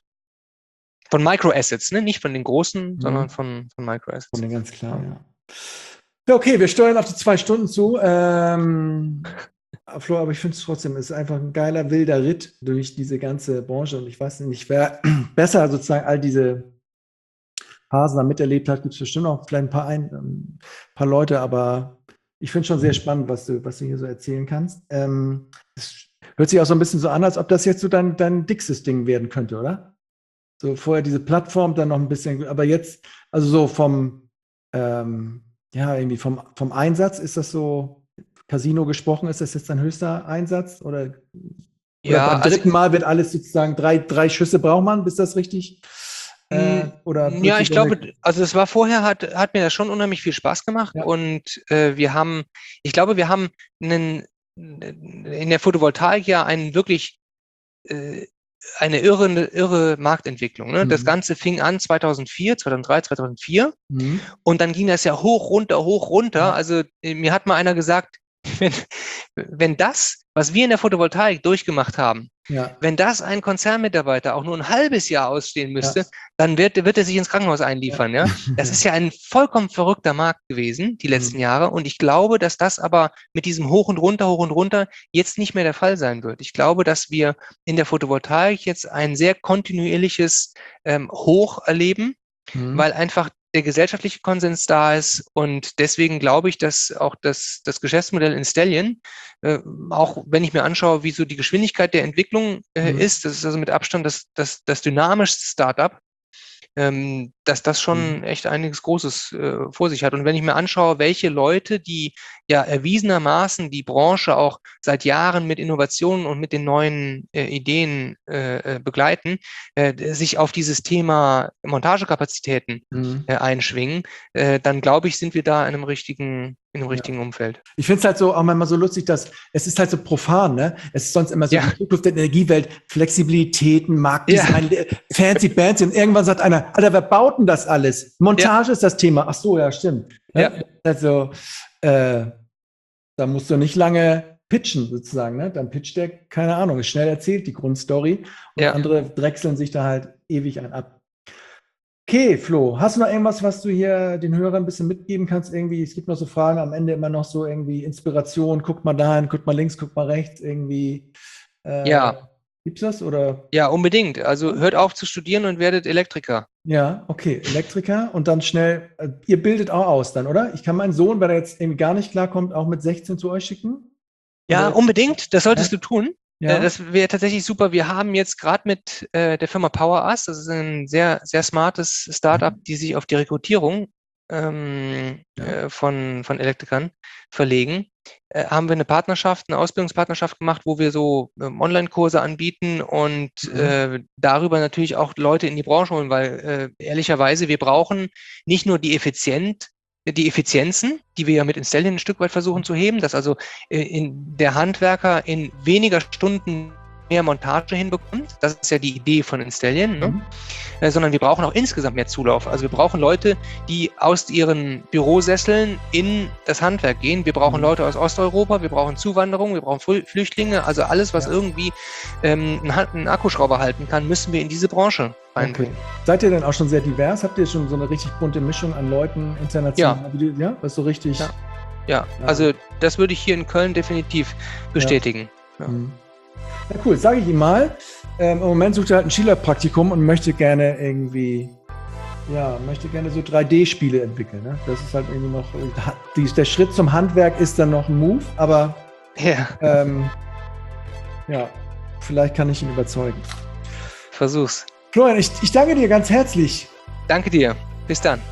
Von Microassets, ne? Nicht von den großen, sondern hm. von, von Von Microassets. den ganz klar, Ja. ja. Ja, okay, wir steuern auf die zwei Stunden zu. Ähm, Flo, aber ich finde es trotzdem, es ist einfach ein geiler, wilder Ritt durch diese ganze Branche und ich weiß nicht, wer besser sozusagen all diese Phasen da miterlebt hat, gibt es bestimmt auch vielleicht ein paar, ein, ein paar Leute, aber ich finde es schon sehr spannend, was du, was du hier so erzählen kannst. Ähm, es hört sich auch so ein bisschen so an, als ob das jetzt so dein, dein dickstes Ding werden könnte, oder? So vorher diese Plattform, dann noch ein bisschen, aber jetzt, also so vom, ähm, ja, irgendwie vom, vom Einsatz, ist das so, Casino gesprochen, ist das jetzt dein höchster Einsatz? Oder, oder Ja, beim also dritten Mal wird alles sozusagen, drei, drei Schüsse braucht man, bis das richtig, äh, mh, oder wird ja, sich ich das glaube, also es war vorher, hat, hat mir das schon unheimlich viel Spaß gemacht ja. und äh, wir haben, ich glaube, wir haben einen, in der Photovoltaik ja einen wirklich äh, eine irre, irre Marktentwicklung. Ne? Das Mhm. Ganze fing an zweitausendvier, zweitausenddrei, zweitausendvier Mhm. und dann ging das ja hoch, runter, hoch, runter. Ja. Also äh, mir hat mal einer gesagt, wenn, wenn das, was wir in der Photovoltaik durchgemacht haben, Ja. wenn das ein Konzernmitarbeiter auch nur ein halbes Jahr ausstehen Ja. müsste, dann wird, wird er sich ins Krankenhaus Ja. einliefern. Ja? Das Ja. ist ja ein vollkommen verrückter Markt gewesen, die letzten Mhm. Jahre. Und ich glaube, dass das aber mit diesem Hoch und Runter, Hoch und Runter jetzt nicht mehr der Fall sein wird. Ich glaube, dass wir in der Photovoltaik jetzt ein sehr kontinuierliches ähm, Hoch erleben, Mhm. weil einfach der gesellschaftliche Konsens da ist. Und deswegen glaube ich, dass auch das, das Geschäftsmodell Instellion, äh, auch wenn ich mir anschaue, wie so die Geschwindigkeit der Entwicklung äh, Mhm. ist, das ist also mit Abstand das, das, das dynamischste Startup, ähm, dass das schon Mhm. echt einiges Großes äh, vor sich hat. Und wenn ich mir anschaue, welche Leute, die ja erwiesenermaßen die Branche auch seit Jahren mit Innovationen und mit den neuen äh, Ideen äh, begleiten, äh, sich auf dieses Thema Montagekapazitäten Mhm. äh, einschwingen, äh, dann glaube ich, sind wir da in einem richtigen, in einem Ja. richtigen Umfeld. Ich finde es halt so auch manchmal so lustig, dass es ist halt so profan, ne? Es ist sonst immer so Ja, die Zukunft der Energiewelt, Flexibilitäten, ja, Marktdesign, fancy Bands und irgendwann sagt einer, Alter, wer baut denn das alles? ja, Montage ist das Thema. Ach so, ja, stimmt. ja, Ne? Also, äh, da musst du nicht lange pitchen sozusagen, ne? Dann pitcht der, keine Ahnung, ist schnell erzählt, die Grundstory und ja. andere drechseln sich da halt ewig ein ab. Okay, Flo, hast du noch irgendwas, was du hier den Hörern ein bisschen mitgeben kannst? Irgendwie, es gibt noch so Fragen am Ende immer noch so irgendwie Inspiration, guck mal dahin, guck mal links, guck mal rechts, irgendwie. Äh, Ja, gibt's das? Oder? ja, unbedingt. Also hört auf zu studieren und werdet Elektriker. Ja, okay, Elektriker und dann schnell, äh, ihr bildet auch aus dann, oder? Ich kann meinen Sohn, wenn er jetzt irgendwie gar nicht klarkommt, auch mit sechzehn zu euch schicken? Ja, Oder? unbedingt. Das solltest Ja, du tun. Äh, ja, Das wäre tatsächlich super. Wir haben jetzt gerade mit äh, der Firma PowerUs, das ist ein sehr, sehr smartes Startup, die sich auf die Rekrutierung ähm, ja. äh, von, von Elektrikern verlegen, äh, haben wir eine Partnerschaft, eine Ausbildungspartnerschaft gemacht, wo wir so ähm, Online-Kurse anbieten und Mhm. äh, darüber natürlich auch Leute in die Branche holen, weil äh, ehrlicherweise wir brauchen nicht nur die Effizient, die Effizienzen, die wir ja mit Instellien ein Stück weit versuchen zu heben, dass also äh, in der Handwerker in weniger Stunden mehr Montage hinbekommt. Das ist ja die Idee von Installion, ne? Mhm. Äh, sondern wir brauchen auch insgesamt mehr Zulauf. Also wir brauchen Leute, die aus ihren Bürosesseln in das Handwerk gehen. Wir brauchen Mhm. Leute aus Osteuropa, wir brauchen Zuwanderung, wir brauchen Flü- Flüchtlinge. Also alles, was Ja. irgendwie ähm, einen, Hand- einen Akkuschrauber halten kann, müssen wir in diese Branche reinbringen. Okay. Seid ihr denn auch schon sehr divers? Habt ihr schon so eine richtig bunte Mischung an Leuten international? Ja, ja? Das ist so richtig. Ja. Ja, also das würde ich hier in Köln definitiv bestätigen. Ja. Mhm. Ja, cool. Sage ich ihm mal. Ähm, Im Moment sucht er halt ein Schülerpraktikum und möchte gerne irgendwie, ja, möchte gerne so drei D-Spiele entwickeln. Ne? Das ist halt irgendwie noch, die, der Schritt zum Handwerk ist dann noch ein Move, aber Ja, ähm, ja, vielleicht kann ich ihn überzeugen. versuch's. Florian, ich, ich danke dir ganz herzlich. Danke dir. Bis dann.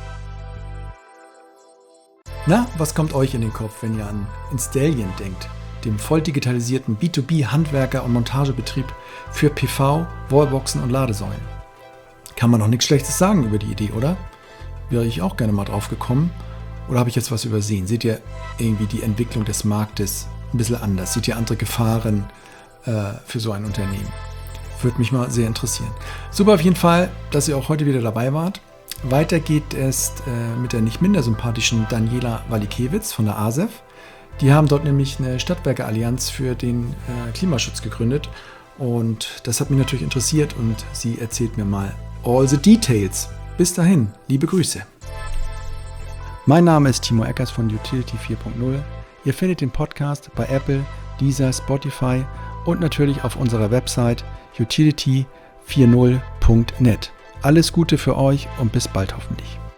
Na, was kommt euch in den Kopf, wenn ihr an Installion denkt, dem voll digitalisierten B zwei B Handwerker- und Montagebetrieb für P V, Wallboxen und Ladesäulen? Kann man doch nichts Schlechtes sagen über die Idee, oder? Wäre ich auch gerne mal drauf gekommen. Oder habe ich jetzt was übersehen? Seht ihr irgendwie die Entwicklung des Marktes ein bisschen anders? Seht ihr andere Gefahren äh, für so ein Unternehmen? Würde mich mal sehr interessieren. Super auf jeden Fall, dass ihr auch heute wieder dabei wart. Weiter geht es äh, mit der nicht minder sympathischen Daniela Walikewitz von der A S E F. Die haben dort nämlich eine Stadtwerke-Allianz für den äh, Klimaschutz gegründet. Und das hat mich natürlich interessiert und sie erzählt mir mal all the details. Bis dahin, liebe Grüße. Mein Name ist Timo Eckers von Utility vier Punkt null. Ihr findet den Podcast bei Apple, Deezer, Spotify und natürlich auf unserer Website utility vierzig punkt net. Alles Gute für euch und bis bald hoffentlich.